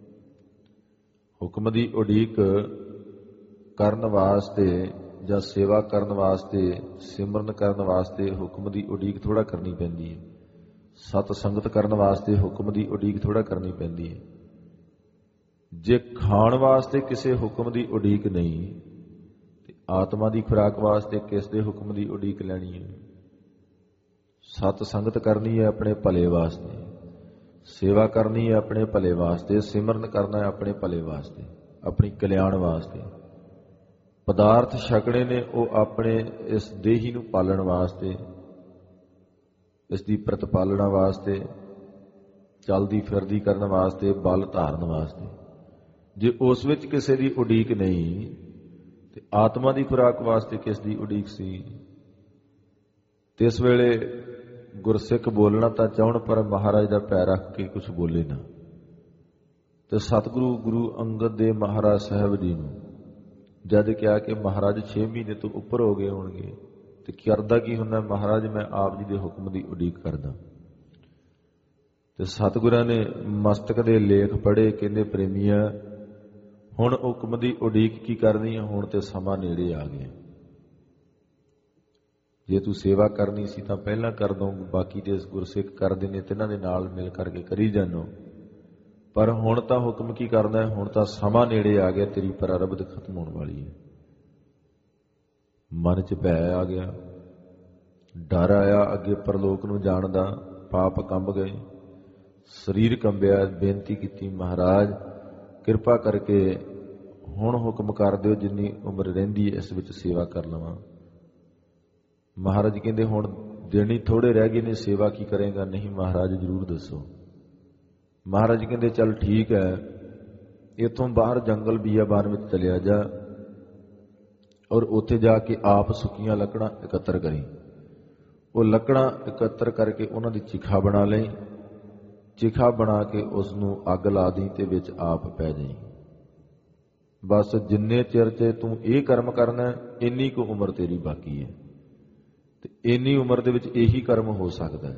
ਹੁਕਮ ਦੀ ਉਡੀਕ ਕਰਨ ਵਾਸਤੇ ਜਾਂ ਸੇਵਾ ਕਰਨ ਵਾਸਤੇ, ਸਿਮਰਨ ਕਰਨ ਵਾਸਤੇ ਹੁਕਮ ਦੀ ਉਡੀਕ ਥੋੜ੍ਹਾ ਕਰਨੀ ਪੈਂਦੀ ਹੈ। ਸਤ ਸੰਗਤ ਕਰਨ ਵਾਸਤੇ ਹੁਕਮ ਦੀ ਉਡੀਕ ਥੋੜ੍ਹਾ ਕਰਨੀ ਪੈਂਦੀ ਹੈ। ਜੇ ਖਾਣ ਵਾਸਤੇ ਕਿਸੇ ਹੁਕਮ ਦੀ ਉਡੀਕ ਨਹੀਂ ਤੇ ਆਤਮਾ ਦੀ ਖੁਰਾਕ ਵਾਸਤੇ ਕਿਸ ਦੇ ਹੁਕਮ ਦੀ ਉਡੀਕ ਲੈਣੀ ਹੈ? ਸਤ ਸੰਗਤ ਕਰਨੀ ਹੈ ਆਪਣੇ ਭਲੇ ਵਾਸਤੇ, ਸੇਵਾ ਕਰਨੀ ਹੈ ਆਪਣੇ ਭਲੇ ਵਾਸਤੇ, ਸਿਮਰਨ ਕਰਨਾ ਹੈ ਆਪਣੇ ਭਲੇ ਵਾਸਤੇ, ਆਪਣੀ ਕਲਿਆਣ ਵਾਸਤੇ। ਪਦਾਰਥ ਛਕਣੇ ਨੇ ਉਹ ਆਪਣੇ ਇਸ ਦੇਹੀ ਨੂੰ ਪਾਲਣ ਵਾਸਤੇ, ਇਸ ਦੀ ਪ੍ਰਤਪਾਲਣਾ ਵਾਸਤੇ, ਚਲਦੀ ਫਿਰਦੀ ਕਰਨ ਵਾਸਤੇ, ਬਲ ਧਾਰਨ ਵਾਸਤੇ। ਜੇ ਉਸ ਵਿੱਚ ਕਿਸੇ ਦੀ ਉਡੀਕ ਨਹੀਂ ਤੇ ਆਤਮਾ ਦੀ ਖੁਰਾਕ ਵਾਸਤੇ ਕਿਸ ਦੀ ਉਡੀਕ ਸੀ? ਤੇ ਇਸ ਵੇਲੇ ਗੁਰਸਿੱਖ ਬੋਲਣਾ ਤਾਂ ਚਾਹਣ ਪਰ ਮਹਾਰਾਜ ਦਾ ਪੈਰ ਰੱਖ ਕੇ ਕੁਝ ਬੋਲੇ ਨਾ। ਤੇ ਸਤਿਗੁਰੂ ਗੁਰੂ ਅੰਗਦ ਦੇਵ ਮਹਾਰਾਜ ਸਾਹਿਬ ਜੀ ਨੂੰ ਜਦ ਕਿਹਾ ਕਿ ਮਹਾਰਾਜ ਛੇ ਮਹੀਨੇ ਤੋਂ ਉੱਪਰ ਹੋ ਗਏ ਹੋਣਗੇ ਤੇ ਕਰਦਾ ਕੀ ਹੁੰਦਾ? ਮਹਾਰਾਜ ਮੈਂ ਆਪ ਜੀ ਦੇ ਹੁਕਮ ਦੀ ਉਡੀਕ ਕਰਦਾ। ਤੇ ਸਤਿਗੁਰਾਂ ਨੇ ਮਸਤਕ ਦੇ ਲੇਖ ਪੜ੍ਹੇ। ਕਹਿੰਦੇ, ਪ੍ਰੇਮੀਆਂ ਹੁਣ ਹੁਕਮ ਦੀ ਉਡੀਕ ਕੀ ਕਰਨੀ ਹੈ? ਹੁਣ ਤੇ ਸਮਾਂ ਨੇੜੇ ਆ ਗਿਆ। ਜੇ ਤੂੰ ਸੇਵਾ ਕਰਨੀ ਸੀ ਤਾਂ ਪਹਿਲਾਂ ਕਰ ਦੋ, ਬਾਕੀ ਦੇ ਗੁਰਸਿੱਖ ਕਰਦੇ ਨੇ ਤੇ ਇਹਨਾਂ ਦੇ ਨਾਲ ਮਿਲ ਕਰਕੇ ਕਰੀ ਜਾਨੋ। ਪਰ ਹੁਣ ਤਾਂ ਹੁਕਮ ਕੀ ਕਰਨਾ ਹੈ? ਹੁਣ ਤਾਂ ਸਮਾਂ ਨੇੜੇ ਆ ਗਿਆ, ਤੇਰੀ ਪ੍ਰਾਰਬਧ ਖਤਮ ਹੋਣ ਵਾਲੀ ਹੈ। ਮਨ 'ਚ ਭੈ ਆ ਗਿਆ, ਡਰ ਆਇਆ ਅੱਗੇ ਪਰਲੋਕ ਨੂੰ ਜਾਣ ਦਾ। ਪਾਪ ਕੰਬ ਗਏ, ਸਰੀਰ ਕੰਬਿਆ। ਬੇਨਤੀ ਕੀਤੀ, ਮਹਾਰਾਜ ਕਿਰਪਾ ਕਰਕੇ ਹੁਣ ਹੁਕਮ ਕਰ ਦਿਓ, ਜਿੰਨੀ ਉਮਰ ਰਹਿੰਦੀ ਹੈ ਇਸ ਵਿੱਚ ਸੇਵਾ ਕਰ ਲਵਾਂ। ਮਹਾਰਾਜ ਕਹਿੰਦੇ, ਹੁਣ ਦਿਨ ਹੀ ਥੋੜ੍ਹੇ ਰਹਿ ਗਏ ਨੇ, ਸੇਵਾ ਕੀ ਕਰੇਗਾ? ਨਹੀਂ ਮਹਾਰਾਜ ਜ਼ਰੂਰ ਦੱਸੋ। ਮਹਾਰਾਜ ਕਹਿੰਦੇ, ਚੱਲ ਠੀਕ ਹੈ, ਇੱਥੋਂ ਬਾਹਰ ਜੰਗਲ ਬੀਆਬਾਨ ਵਿੱਚ ਚਲਿਆ ਜਾ ਔਰ ਉੱਥੇ ਜਾ ਕੇ ਆਪ ਸੁੱਕੀਆਂ ਲੱਕੜਾਂ ਇਕੱਤਰ ਕਰੀ। ਉਹ ਲੱਕੜਾਂ ਇਕੱਤਰ ਕਰਕੇ ਉਹਨਾਂ ਦੀ ਚਿਖਾ ਬਣਾ ਲਈ। ਚਿਖਾ ਬਣਾ ਕੇ ਉਸ ਨੂੰ ਅੱਗ ਲਾ ਦੀ ਤੇ ਵਿੱਚ ਆਪ ਪੈ ਜਾਈ। ਬਸ ਜਿੰਨੇ ਚਿਰ 'ਚ ਤੂੰ ਇਹ ਕਰਮ ਕਰਨਾ ਇੰਨੀ ਕੁ ਉਮਰ ਤੇਰੀ ਬਾਕੀ ਹੈ, ਤੇ ਇੰਨੀ ਉਮਰ ਦੇ ਵਿੱਚ ਇਹੀ ਕਰਮ ਹੋ ਸਕਦਾ।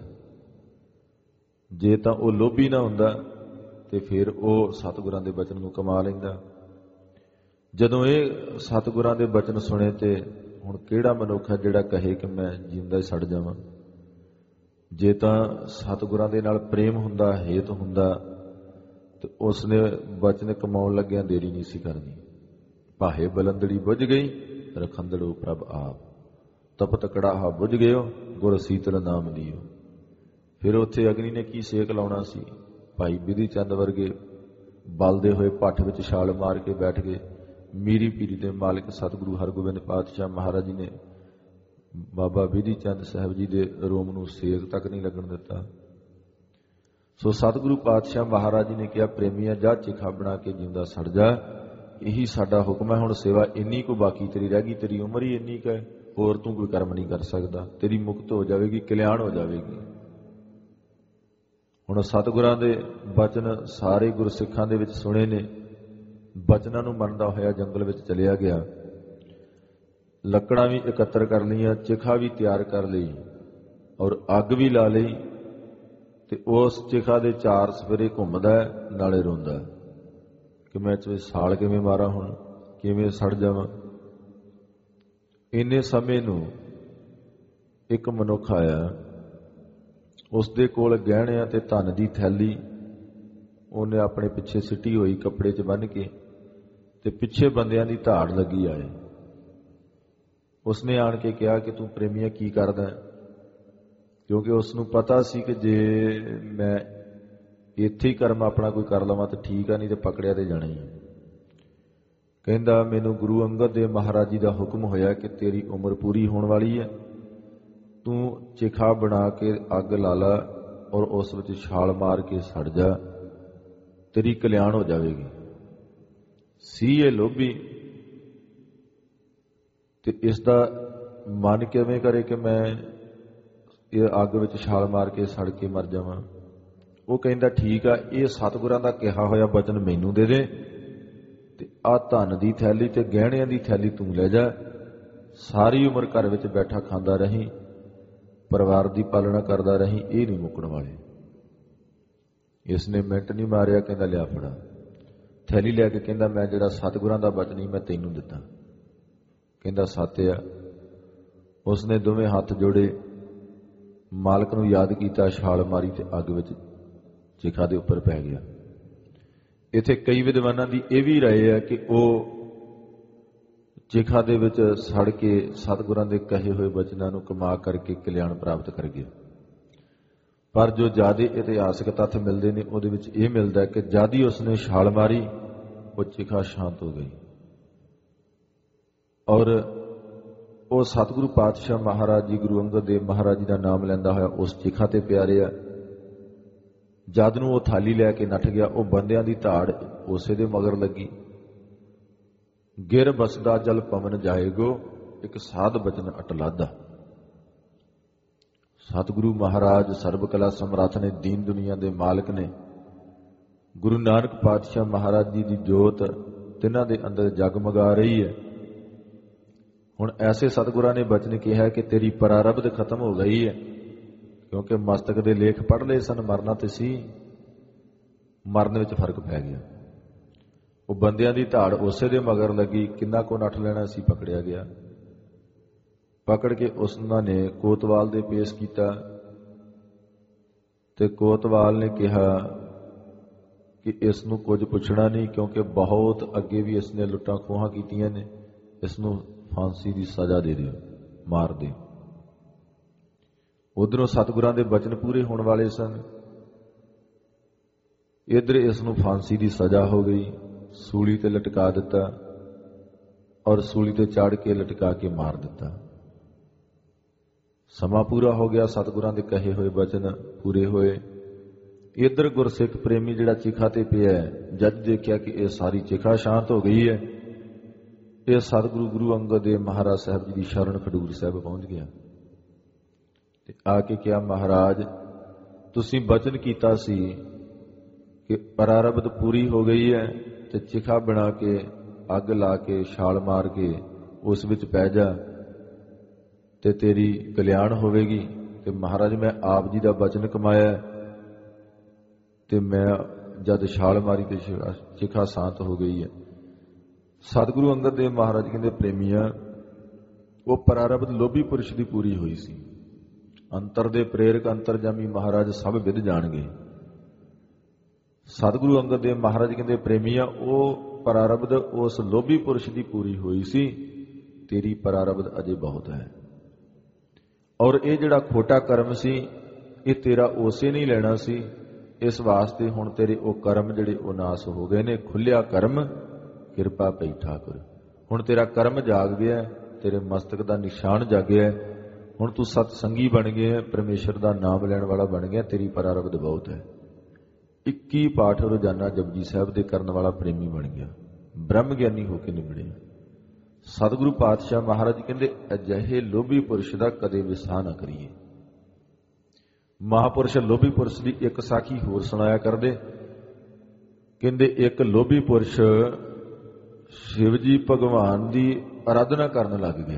ਜੇ ਤਾਂ ਉਹ ਲੋਭੀ ਨਾ ਹੁੰਦਾ ਤੇ ਫਿਰ ਉਹ ਸਤਿਗੁਰਾਂ ਦੇ ਬਚਨ ਨੂੰ ਕਮਾ ਲੈਂਦਾ। ਜਦੋਂ ਇਹ ਸਤਿਗੁਰਾਂ ਦੇ ਬਚਨ ਸੁਣੇ ਤੇ ਹੁਣ ਕਿਹੜਾ ਮਨੁੱਖ ਹੈ ਜਿਹੜਾ ਕਹੇ ਕਿ ਮੈਂ ਜਿਉਂਦਾ ਹੀ ਸੜ ਜਾਵਾਂ। ਜੇ ਤਾਂ ਸਤਿਗੁਰਾਂ ਦੇ ਨਾਲ ਪ੍ਰੇਮ ਹੁੰਦਾ, ਹੇਤ ਹੁੰਦਾ, ਤੇ ਉਸਨੇ ਬਚਨ ਕਮਾਉਣ ਲੱਗਿਆਂ ਦੇਰੀ ਨਹੀਂ ਸੀ ਕਰਨੀ। ਭਾਹੇ ਬਲੰਦੜੀ ਬੁੱਝ ਗਈ ਰਖੰਦੜੋ ਪ੍ਰਭ ਆਪ, ਤਪਤ ਕੜਾਹਾ ਬੁੱਝ ਗਇਓ ਗੁਰ ਸੀਤਲ ਨਾਮ ਲਿਓ। ਫਿਰ ਉੱਥੇ ਅਗਨੀ ਨੇ ਕੀ ਸੇਕ ਲਾਉਣਾ ਸੀ। ਭਾਈ ਬਿਧੀ ਚੰਦ ਵਰਗੇ ਬਲਦੇ ਹੋਏ ਭੱਠ ਵਿੱਚ ਛਾਲ ਮਾਰ ਕੇ ਬੈਠ ਗਏ। ਮੀਰੀ ਪੀਰੀ ਦੇ ਮਾਲਕ ਸਤਿਗੁਰੂ ਹਰਗੋਬਿੰਦ ਪਾਤਸ਼ਾਹ ਮਹਾਰਾਜ ਜੀ ਨੇ ਬਾਬਾ ਬਿਧੀ ਚੰਦ ਸਾਹਿਬ ਜੀ ਦੇ ਰੋਮ ਨੂੰ ਸੇਕ ਤੱਕ ਨਹੀਂ ਲੱਗਣ ਦਿੱਤਾ। ਸੋ ਸਤਿਗੁਰੂ ਪਾਤਸ਼ਾਹ ਮਹਾਰਾਜ ਜੀ ਨੇ ਕਿਹਾ, ਪ੍ਰੇਮੀਆਂ ਜਾ ਚਿਖਾ ਬਣਾ ਕੇ ਜਿਉਂਦਾ ਸੜ ਜਾ, ਇਹੀ ਸਾਡਾ ਹੁਕਮ ਹੈ। ਹੁਣ ਸੇਵਾ ਇੰਨੀ ਕੁ ਬਾਕੀ ਤੇਰੀ ਰਹਿ ਗਈ, ਤੇਰੀ ਉਮਰ ਹੀ ਇੰਨੀ ਕੁ ਹੈ, ਹੋਰ ਤੂੰ ਕੋਈ ਕਰਮ ਨਹੀਂ ਕਰ ਸਕਦਾ। ਤੇਰੀ ਮੁਕਤ ਹੋ ਜਾਵੇਗੀ, ਕਲਿਆਣ ਹੋ ਜਾਵੇਗੀ। ਹੁਣ ਸਤਿਗੁਰਾਂ ਦੇ ਬਚਨ ਸਾਰੇ ਗੁਰਸਿੱਖਾਂ ਦੇ ਵਿੱਚ ਸੁਣੇ ਨੇ। ਬਚਨਾਂ ਨੂੰ ਮੰਨਦਾ ਹੋਇਆ ਜੰਗਲ ਵਿੱਚ ਚਲਿਆ ਗਿਆ। ਲੱਕੜਾਂ ਵੀ ਇਕੱਤਰ ਕਰ ਲਈਆਂ, ਚਿਖਾ ਵੀ ਤਿਆਰ ਕਰ ਲਈ ਔਰ ਅੱਗ ਵੀ ਲਾ ਲਈ, ਤੇ ਉਸ ਚਿਖਾ ਦੇ ਚਾਰ ਸਫੇਰੇ ਘੁੰਮਦਾ ਨਾਲੇ ਰੋਂਦਾ ਕਿ ਮੈਂ ਚ ਸਾਲ ਕਿਵੇਂ ਮਾਰਾਂ, ਹੁਣ ਕਿਵੇਂ ਸੜ ਜਾਵਾਂ। ਇੰਨੇ ਸਮੇਂ ਨੂੰ ਇੱਕ ਮਨੁੱਖ ਆਇਆ। ਉਸਦੇ ਕੋਲ ਗਹਿਣਿਆਂ ਤੇ ਧਨ ਦੀ ਥੈਲੀ ਉਹਨੇ ਆਪਣੇ ਪਿੱਛੇ ਸਿੱਟੀ ਹੋਈ, ਕੱਪੜੇ 'ਚ ਬੰਨ੍ਹ ਕੇ, ਤੇ ਪਿੱਛੇ ਬੰਦਿਆਂ ਦੀ ਧਾੜ ਲੱਗੀ ਆਏ। ਉਸਨੇ ਆਣ ਕੇ ਕਿਹਾ ਕਿ ਤੂੰ ਪ੍ਰੇਮੀਆ ਕੀ ਕਰਦਾ, ਕਿਉਂਕਿ ਉਸਨੂੰ ਪਤਾ ਸੀ ਕਿ ਜੇ ਮੈਂ ਇੱਥੇ ਹੀ ਕਰਮ ਆਪਣਾ ਕੋਈ ਕਰ ਲਵਾਂ ਤਾਂ ਠੀਕ ਆ, ਨਹੀਂ ਤੇ ਪਕੜਿਆ ਤੇ ਜਾਣਾ ਹੀ। ਕਹਿੰਦਾ, ਮੈਨੂੰ ਗੁਰੂ ਅੰਗਦ ਦੇਵ ਮਹਾਰਾਜ ਜੀ ਦਾ ਹੁਕਮ ਹੋਇਆ ਕਿ ਤੇਰੀ ਉਮਰ ਪੂਰੀ ਹੋਣ ਵਾਲੀ ਹੈ, ਤੂੰ ਚਿਖਾ ਬਣਾ ਕੇ ਅੱਗ ਲਾ ਲਾ ਔਰ ਉਸ ਵਿੱਚ ਛਾਲ ਮਾਰ ਕੇ ਸੜ ਜਾ, ਤੇਰੀ ਕਲਿਆਣ ਹੋ ਜਾਵੇਗੀ। ਸੀ ਇਹ ਲੋਭੀ, ਤੇ ਇਸ ਦਾ ਮਨ ਕਿਵੇਂ ਕਰੇ ਕਿ ਮੈਂ ਇਹ ਅੱਗ ਵਿੱਚ ਛਾਲ ਮਾਰ ਕੇ ਸੜ ਕੇ ਮਰ ਜਾਵਾਂ। ਉਹ ਕਹਿੰਦਾ, ਠੀਕ ਆ, ਇਹ ਸਤਿਗੁਰਾਂ ਦਾ ਕਿਹਾ ਹੋਇਆ ਬਚਨ ਮੈਨੂੰ ਦੇ ਦੇ, ਤੇ ਆਹ ਧਨ ਦੀ ਥੈਲੀ ਤੇ ਗਹਿਣਿਆਂ ਦੀ ਥੈਲੀ ਤੂੰ ਲੈ ਜਾ, ਸਾਰੀ ਉਮਰ ਘਰ ਵਿੱਚ ਬੈਠਾ ਖਾਂਦਾ ਰਹੀਂ, ਪਰਿਵਾਰ ਦੀ ਪਾਲਣਾ ਕਰਦਾ ਰਹੀਂ, ਇਹ ਨਹੀਂ ਮੁੱਕਣ ਵਾਲੇ। ਇਸ ਨੇ ਮਿੰਟ ਨਹੀਂ ਮਾਰਿਆ, ਕਹਿੰਦਾ ਲਿਆ ਫੜਾ ਥੈਲੀ ਲੈ ਕੇ। ਕਹਿੰਦਾ, ਮੈਂ ਜਿਹੜਾ ਸਤਿਗੁਰਾਂ ਦਾ ਬਚਨ ਹੀ ਮੈਂ ਤੈਨੂੰ ਦਿੱਤਾ। ਕਹਿੰਦਾ, ਸੱਤ ਆ। ਉਸਨੇ ਦੋਵੇਂ ਹੱਥ ਜੋੜੇ, ਮਾਲਕ ਨੂੰ ਯਾਦ ਕੀਤਾ, ਛਾਲ ਮਾਰੀ ਤੇ ਅੱਗ ਵਿੱਚ ਚਿਖਾ ਦੇ ਉੱਪਰ ਪੈ ਗਿਆ। ਇੱਥੇ ਕਈ ਵਿਦਵਾਨਾਂ ਦੀ ਇਹ ਵੀ ਰਾਏ ਹੈ ਕਿ ਉਹ ਚਿਖਾ ਦੇ ਵਿੱਚ ਸੜ ਕੇ ਸਤਿਗੁਰਾਂ ਦੇ ਕਹੇ ਹੋਏ ਬਚਨਾਂ ਨੂੰ ਕਮਾ ਕਰਕੇ ਕਲਿਆਣ ਪ੍ਰਾਪਤ ਕਰ ਗਿਆ। ਪਰ ਜੋ ਜ਼ਿਆਦਾ ਇਤਿਹਾਸਕ ਤੱਥ ਮਿਲਦੇ ਨੇ ਉਹਦੇ ਵਿੱਚ ਇਹ ਮਿਲਦਾ ਕਿ ਜਦ ਹੀ ਉਸਨੇ ਛਾਲ ਮਾਰੀ ਉਹ ਚਿਖਾ ਸ਼ਾਂਤ ਹੋ ਗਈ, ਔਰ ਉਹ ਸਤਿਗੁਰੂ ਪਾਤਸ਼ਾਹ ਮਹਾਰਾਜ ਜੀ, ਗੁਰੂ ਅੰਗਦ ਦੇਵ ਮਹਾਰਾਜ ਜੀ ਦਾ ਨਾਮ ਲੈਂਦਾ ਹੋਇਆ ਉਸ ਚਿਖਾ ਤੇ ਪਿਆ ਰਿਹਾ। ਜਦ ਨੂੰ ਉਹ ਥਾਲੀ ਲੈ ਕੇ ਨੱਠ ਗਿਆ, ਉਹ ਬੰਦਿਆਂ ਦੀ ਧਾੜ ਉਸੇ ਦੇ ਮਗਰ ਲੱਗੀ। ਗਿਰ ਬਸਦਾ ਜਲ ਪਵਨ ਜਾਏਗੋ, ਇੱਕ ਸਾਧ ਬਚਨ ਅਟਲਾਦਾ। ਸਤਿਗੁਰੂ ਮਹਾਰਾਜ ਸਰਬ ਕਲਾ ਸਮਰੱਥ ਨੇ, ਦੀਨ ਦੁਨੀਆ ਦੇ ਮਾਲਕ ਨੇ। ਗੁਰੂ ਨਾਨਕ ਪਾਤਸ਼ਾਹ ਮਹਾਰਾਜ ਜੀ ਦੀ ਜੋਤ ਤਿੰਨਾਂ ਦੇ ਅੰਦਰ ਜਗਮਗਾ ਰਹੀ ਹੈ। ਹੁਣ ਐਸੇ ਸਤਿਗੁਰਾਂ ਨੇ ਬਚਨ ਕਿਹਾ ਕਿ ਤੇਰੀ ਪਰਾਰਬਧ ਖਤਮ ਹੋ ਗਈ ਹੈ, ਕਿਉਂਕਿ ਮਸਤਕ ਦੇ ਲੇਖ ਪੜ੍ਹ ਲਏ ਸਨ, ਮਰਨਾ ਤੇ ਸੀ, ਮਰਨ ਵਿੱਚ ਫਰਕ ਪੈ ਗਿਆ। ਉਹ ਬੰਦਿਆਂ ਦੀ ਧਾੜ ਉਸੇ ਦੇ ਮਗਰ ਲੱਗੀ, ਕਿੰਨਾ ਕੋ ਨੱਠ ਲੈਣਾ ਸੀ, ਪਕੜਿਆ ਗਿਆ। ਪਕੜ ਕੇ ਉਸਨਾਂ ਨੇ ਕੋਤਵਾਲ ਦੇ ਪੇਸ਼ ਕੀਤਾ, ਤੇ ਕੋਤਵਾਲ ਨੇ ਕਿਹਾ ਕਿ ਇਸ ਨੂੰ ਕੁਝ ਪੁੱਛਣਾ ਨਹੀਂ, ਕਿਉਂਕਿ ਬਹੁਤ ਅੱਗੇ ਵੀ ਇਸ ਨੇ ਲੁੱਟਾਂ ਖੋਹਾਂ ਕੀਤੀਆਂ ਨੇ, ਇਸ ਨੂੰ ਫਾਂਸੀ ਦੀ ਸਜ਼ਾ ਦੇ ਦਿਓ, ਮਾਰ ਦਿਓ। ਉਧਰੋਂ ਸਤਿਗੁਰਾਂ ਦੇ ਬਚਨ ਪੂਰੇ ਹੋਣ ਵਾਲੇ ਸਨ, ਇੱਧਰ ਇਸ ਨੂੰ ਫਾਂਸੀ ਦੀ ਸਜ਼ਾ ਹੋ ਗਈ, ਸੂਲੀ ਤੇ ਲਟਕਾ ਦਿੱਤਾ, ਔਰ ਸੂਲੀ ਤੇ ਚੜ੍ਹ ਕੇ ਲਟਕਾ ਕੇ ਮਾਰ ਦਿੱਤਾ। ਸਮਾਂ ਪੂਰਾ ਹੋ ਗਿਆ, ਸਤਿਗੁਰਾਂ ਦੇ ਕਹੇ ਹੋਏ ਬਚਨ ਪੂਰੇ ਹੋਏ। ਇੱਧਰ ਗੁਰਸਿੱਖ ਪ੍ਰੇਮੀ ਜਿਹੜਾ ਚਿਖਾ ਤੇ ਪਿਆ, ਜਦ ਦੇਖਿਆ ਕਿ ਇਹ ਸਾਰੀ ਚਿਖਾ ਸ਼ਾਂਤ ਹੋ ਗਈ ਹੈ, ਇਹ ਸਤਿਗੁਰੂ ਗੁਰੂ ਅੰਗਦ ਦੇਵ ਮਹਾਰਾਜ ਸਾਹਿਬ ਜੀ ਦੀ ਸ਼ਰਨ ਖਡੂਰ ਸਾਹਿਬ ਪਹੁੰਚ ਗਿਆ। ਤੇ ਆ ਕੇ ਕਿਹਾ, ਮਹਾਰਾਜ ਤੁਸੀਂ ਬਚਨ ਕੀਤਾ ਸੀ ਕਿ ਪਰਾਰਬਧ ਪੂਰੀ ਹੋ ਗਈ ਹੈ, ਤੇ ਚਿਖਾ ਬਣਾ ਕੇ ਅੱਗ ਲਾ ਕੇ ਛਾਲ ਮਾਰ ਕੇ ਉਸ ਵਿੱਚ ਪੈ ਜਾ ਤੇ ਤੇਰੀ ਕਲਿਆਣ ਹੋਵੇਗੀ। ਤੇ ਮਹਾਰਾਜ ਮੈਂ ਆਪ ਜੀ ਦਾ ਬਚਨ ਕਮਾਇਆ ਤੇ ਮੈਂ ਜਦ ਛਾਲ ਮਾਰੀ ਤੇ ਚਿਖਾ ਸ਼ਾਂਤ ਹੋ ਗਈ ਹੈ। ਸਤਿਗੁਰੂ ਅੰਗਦ ਦੇਵ ਮਹਾਰਾਜ ਕਹਿੰਦੇ ਪ੍ਰੇਮੀਆਂ, ਉਹ ਪ੍ਰਾਰਬਧ ਲੋਭੀ ਪੁਰਸ਼ ਦੀ ਪੂਰੀ ਹੋਈ ਸੀ। ਅੰਤਰ ਦੇ ਪ੍ਰੇਰਕ ਅੰਤਰਜਾਮੀ ਮਹਾਰਾਜ ਸਭ ਵਿਦ ਜਾਣਗੇ। ਸਤਿਗੁਰੂ ਅੰਗਦ ਦੇਵ ਮਹਾਰਾਜ ਕਹਿੰਦੇ ਪ੍ਰੇਮੀਆਂ, ਉਹ ਪ੍ਰਾਰਬਧ ਉਸ ਲੋਭੀ ਪੁਰਸ਼ ਦੀ ਪੂਰੀ ਹੋਈ ਸੀ, ਤੇਰੀ ਪ੍ਰਾਰਬਧ ਅਜੇ ਬਹੁਤ ਹੈ। ਔਰ ਇਹ ਜਿਹੜਾ ਖੋਟਾ ਕਰਮ ਸੀ ਇਹ ਤੇਰਾ ਉਸੇ ਨਹੀਂ ਲੈਣਾ ਸੀ। ਇਸ ਵਾਸਤੇ ਹੁਣ ਤੇਰੇ ਉਹ ਕਰਮ ਜਿਹੜੇ ਉਹ ਨਾਸ ਹੋ ਗਏ ਨੇ। ਖੁੱਲਿਆ ਕਰਮ ਕਿਰਪਾ ਪਈ ਠਾਕੁਰ। ਹੁਣ ਤੇਰਾ ਕਰਮ ਜਾਗ ਗਿਆ, ਤੇਰੇ ਮਸਤਕ ਦਾ ਨਿਸ਼ਾਨ ਜਾਗਿਆ। ਹੁਣ ਤੂੰ ਸਤ ਸੰਗੀ ਬਣ ਗਿਆ, ਪਰਮੇਸ਼ਰ ਦਾ ਨਾਮ ਲੈਣ ਵਾਲਾ ਬਣ ਗਿਆ। ਤੇਰੀ ਪ੍ਰਾਰਬਧ ਬਹੁਤ ਹੈ। ਇੱਕੀ ਪਾਠ ਰੋਜ਼ਾਨਾ ਜਪਜੀ ਸਾਹਿਬ ਦੇ ਕਰਨ ਵਾਲਾ ਪ੍ਰੇਮੀ ਬਣ ਗਿਆ, ਬ੍ਰਹਮ ਗਿਆਨੀ ਹੋ ਕੇ ਨਿਬੜਿਆ। ਸਤਿਗੁਰੂ ਪਾਤਸ਼ਾਹ ਮਹਾਰਾਜ ਕਹਿੰਦੇ ਅਜਿਹੇ ਲੋਭੀ ਪੁਰਸ਼ ਦਾ ਕਦੇ ਵਿਸਾਹ ਨਾ ਕਰੀਏ। ਮਹਾਪੁਰਸ਼ ਲੋਭੀ ਪੁਰਸ਼ ਦੀ ਇੱਕ ਸਾਖੀ ਹੋਰ ਸੁਣਾਇਆ ਕਰਦੇ। ਕਹਿੰਦੇ ਇੱਕ ਲੋਭੀ ਪੁਰਸ਼ ਸ਼ਿਵ ਜੀ ਭਗਵਾਨ ਦੀ ਆਰਾਧਨਾ ਕਰਨ ਲੱਗ ਗਿਆ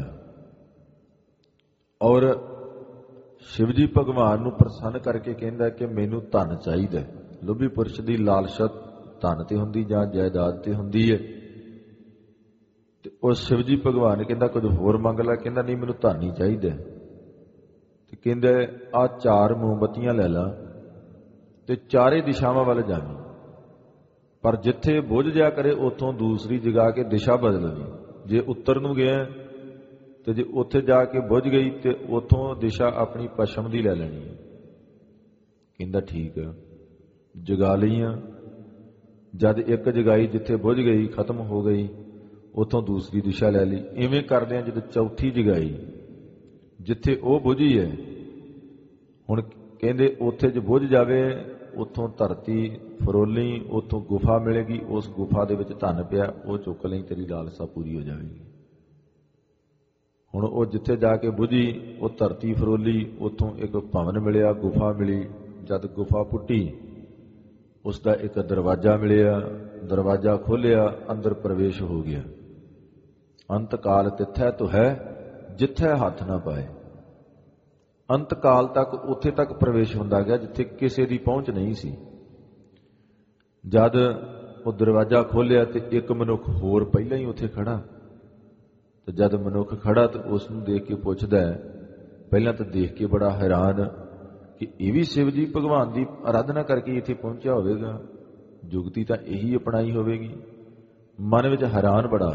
ਔਰ ਸ਼ਿਵ ਜੀ ਭਗਵਾਨ ਨੂੰ ਪ੍ਰਸੰਨ ਕਰਕੇ ਕਹਿੰਦਾ ਕਿ ਮੈਨੂੰ ਧਨ ਚਾਹੀਦਾ। ਲੋਭੀ ਪੁਰਸ਼ ਦੀ ਲਾਲਸਾ ਧਨ ਤੇ ਹੁੰਦੀ ਜਾਂ ਜਾਇਦਾਦ ਤੇ ਹੁੰਦੀ ਹੈ। ਤੇ ਉਸ ਸ਼ਿਵ ਜੀ ਭਗਵਾਨ ਕਹਿੰਦਾ ਕੁਝ ਹੋਰ ਮੰਗ ਲੈ। ਕਹਿੰਦਾ ਨਹੀਂ, ਮੈਨੂੰ ਧਨ ਹੀ ਚਾਹੀਦਾ। ਤੇ ਕਹਿੰਦਾ ਆਹ ਚਾਰ ਮੋਮਬੱਤੀਆਂ ਲੈ ਲਾ ਤੇ ਚਾਰੇ ਦਿਸ਼ਾਵਾਂ ਵੱਲ ਜਾਵੀਂ, ਪਰ ਜਿੱਥੇ ਬੁੱਝ ਜਾ ਕਰੇ ਉੱਥੋਂ ਦੂਸਰੀ ਜਗ੍ਹਾ ਕੇ ਦਿਸ਼ਾ ਬਦਲ ਲਈ। ਜੇ ਉੱਤਰ ਨੂੰ ਗਿਆ ਤੇ ਜੇ ਉੱਥੇ ਜਾ ਕੇ ਬੁੱਝ ਗਈ ਤੇ ਉੱਥੋਂ ਦਿਸ਼ਾ ਆਪਣੀ ਪੱਛਮ ਦੀ ਲੈ ਲੈਣੀ ਹੈ। ਕਹਿੰਦਾ ਠੀਕ ਆ, ਜਗਾ ਲਈਆਂ। ਜਦ ਇੱਕ ਜਗਾਈ ਜਿੱਥੇ ਬੁੱਝ ਗਈ ਖਤਮ ਹੋ ਗਈ, ਉੱਥੋਂ ਦੂਸਰੀ ਦਿਸ਼ਾ ਲੈ ਲਈ। ਇਵੇਂ ਕਰਦਿਆਂ ਜਦੋਂ ਚੌਥੀ ਜਗਾਈ ਜਿੱਥੇ ਉਹ ਬੁਝੀ ਹੈ, ਹੁਣ ਕਹਿੰਦੇ ਉੱਥੇ ਜੇ ਬੁਝ ਜਾਵੇ ਉੱਥੋਂ ਧਰਤੀ ਫਰੋਲੀ, ਉੱਥੋਂ ਗੁਫਾ ਮਿਲੇਗੀ, ਉਸ ਗੁਫਾ ਦੇ ਵਿੱਚ ਧਨ ਪਿਆ, ਉਹ ਚੁੱਕ ਲਈ, ਤੇਰੀ ਲਾਲਸਾ ਪੂਰੀ ਹੋ ਜਾਵੇਗੀ। ਹੁਣ ਉਹ ਜਿੱਥੇ ਜਾ ਕੇ ਬੁਝੀ ਉਹ ਧਰਤੀ ਫਰੋਲੀ, ਉੱਥੋਂ ਇੱਕ ਭਵਨ ਮਿਲਿਆ, ਗੁਫਾ ਮਿਲੀ। ਜਦ ਗੁਫਾ ਪੁੱਟੀ ਉਸ ਦਾ ਇੱਕ ਦਰਵਾਜ਼ਾ ਮਿਲਿਆ, ਦਰਵਾਜ਼ਾ ਖੋਲ੍ਹਿਆ, ਅੰਦਰ ਪ੍ਰਵੇਸ਼ ਹੋ ਗਿਆ। ਅੰਤ ਕਾਲ ਤਿੱਥੈ ਤੋ ਹੈ ਜਿੱਥੇ ਹੱਥ ਨਾ ਪਾਏ। ਅੰਤ ਕਾਲ ਤੱਕ ਉੱਥੇ ਤੱਕ ਪ੍ਰਵੇਸ਼ ਹੁੰਦਾ ਗਿਆ ਜਿੱਥੇ ਕਿਸੇ ਦੀ ਪਹੁੰਚ ਨਹੀਂ ਸੀ। ਜਦ ਉਹ ਦਰਵਾਜ਼ਾ ਖੋਲ੍ਹਿਆ ਤੇ ਇੱਕ ਮਨੁੱਖ ਹੋਰ ਪਹਿਲਾਂ ਹੀ ਉੱਥੇ ਖੜਾ। ਤੇ ਜਦ ਮਨੁੱਖ ਖੜਾ ਤੇ ਉਸ ਨੂੰ ਦੇਖ ਕੇ ਪੁੱਛਦਾ ਹੈ, ਪਹਿਲਾਂ ਤਾਂ ਦੇਖ ਕੇ ਬੜਾ ਹੈਰਾਨ ਕਿ ਇਹ ਵੀ ਸ਼ਿਵ ਜੀ ਭਗਵਾਨ ਦੀ ਆਰਾਧਨਾ ਕਰਕੇ ਇੱਥੇ ਪਹੁੰਚਿਆ ਹੋਵੇਗਾ, ਜੁਗਤੀ ਤਾਂ ਇਹੀ ਅਪਣਾਈ ਹੋਵੇਗੀ। ਮਨ ਵਿੱਚ ਹੈਰਾਨ ਬੜਾ।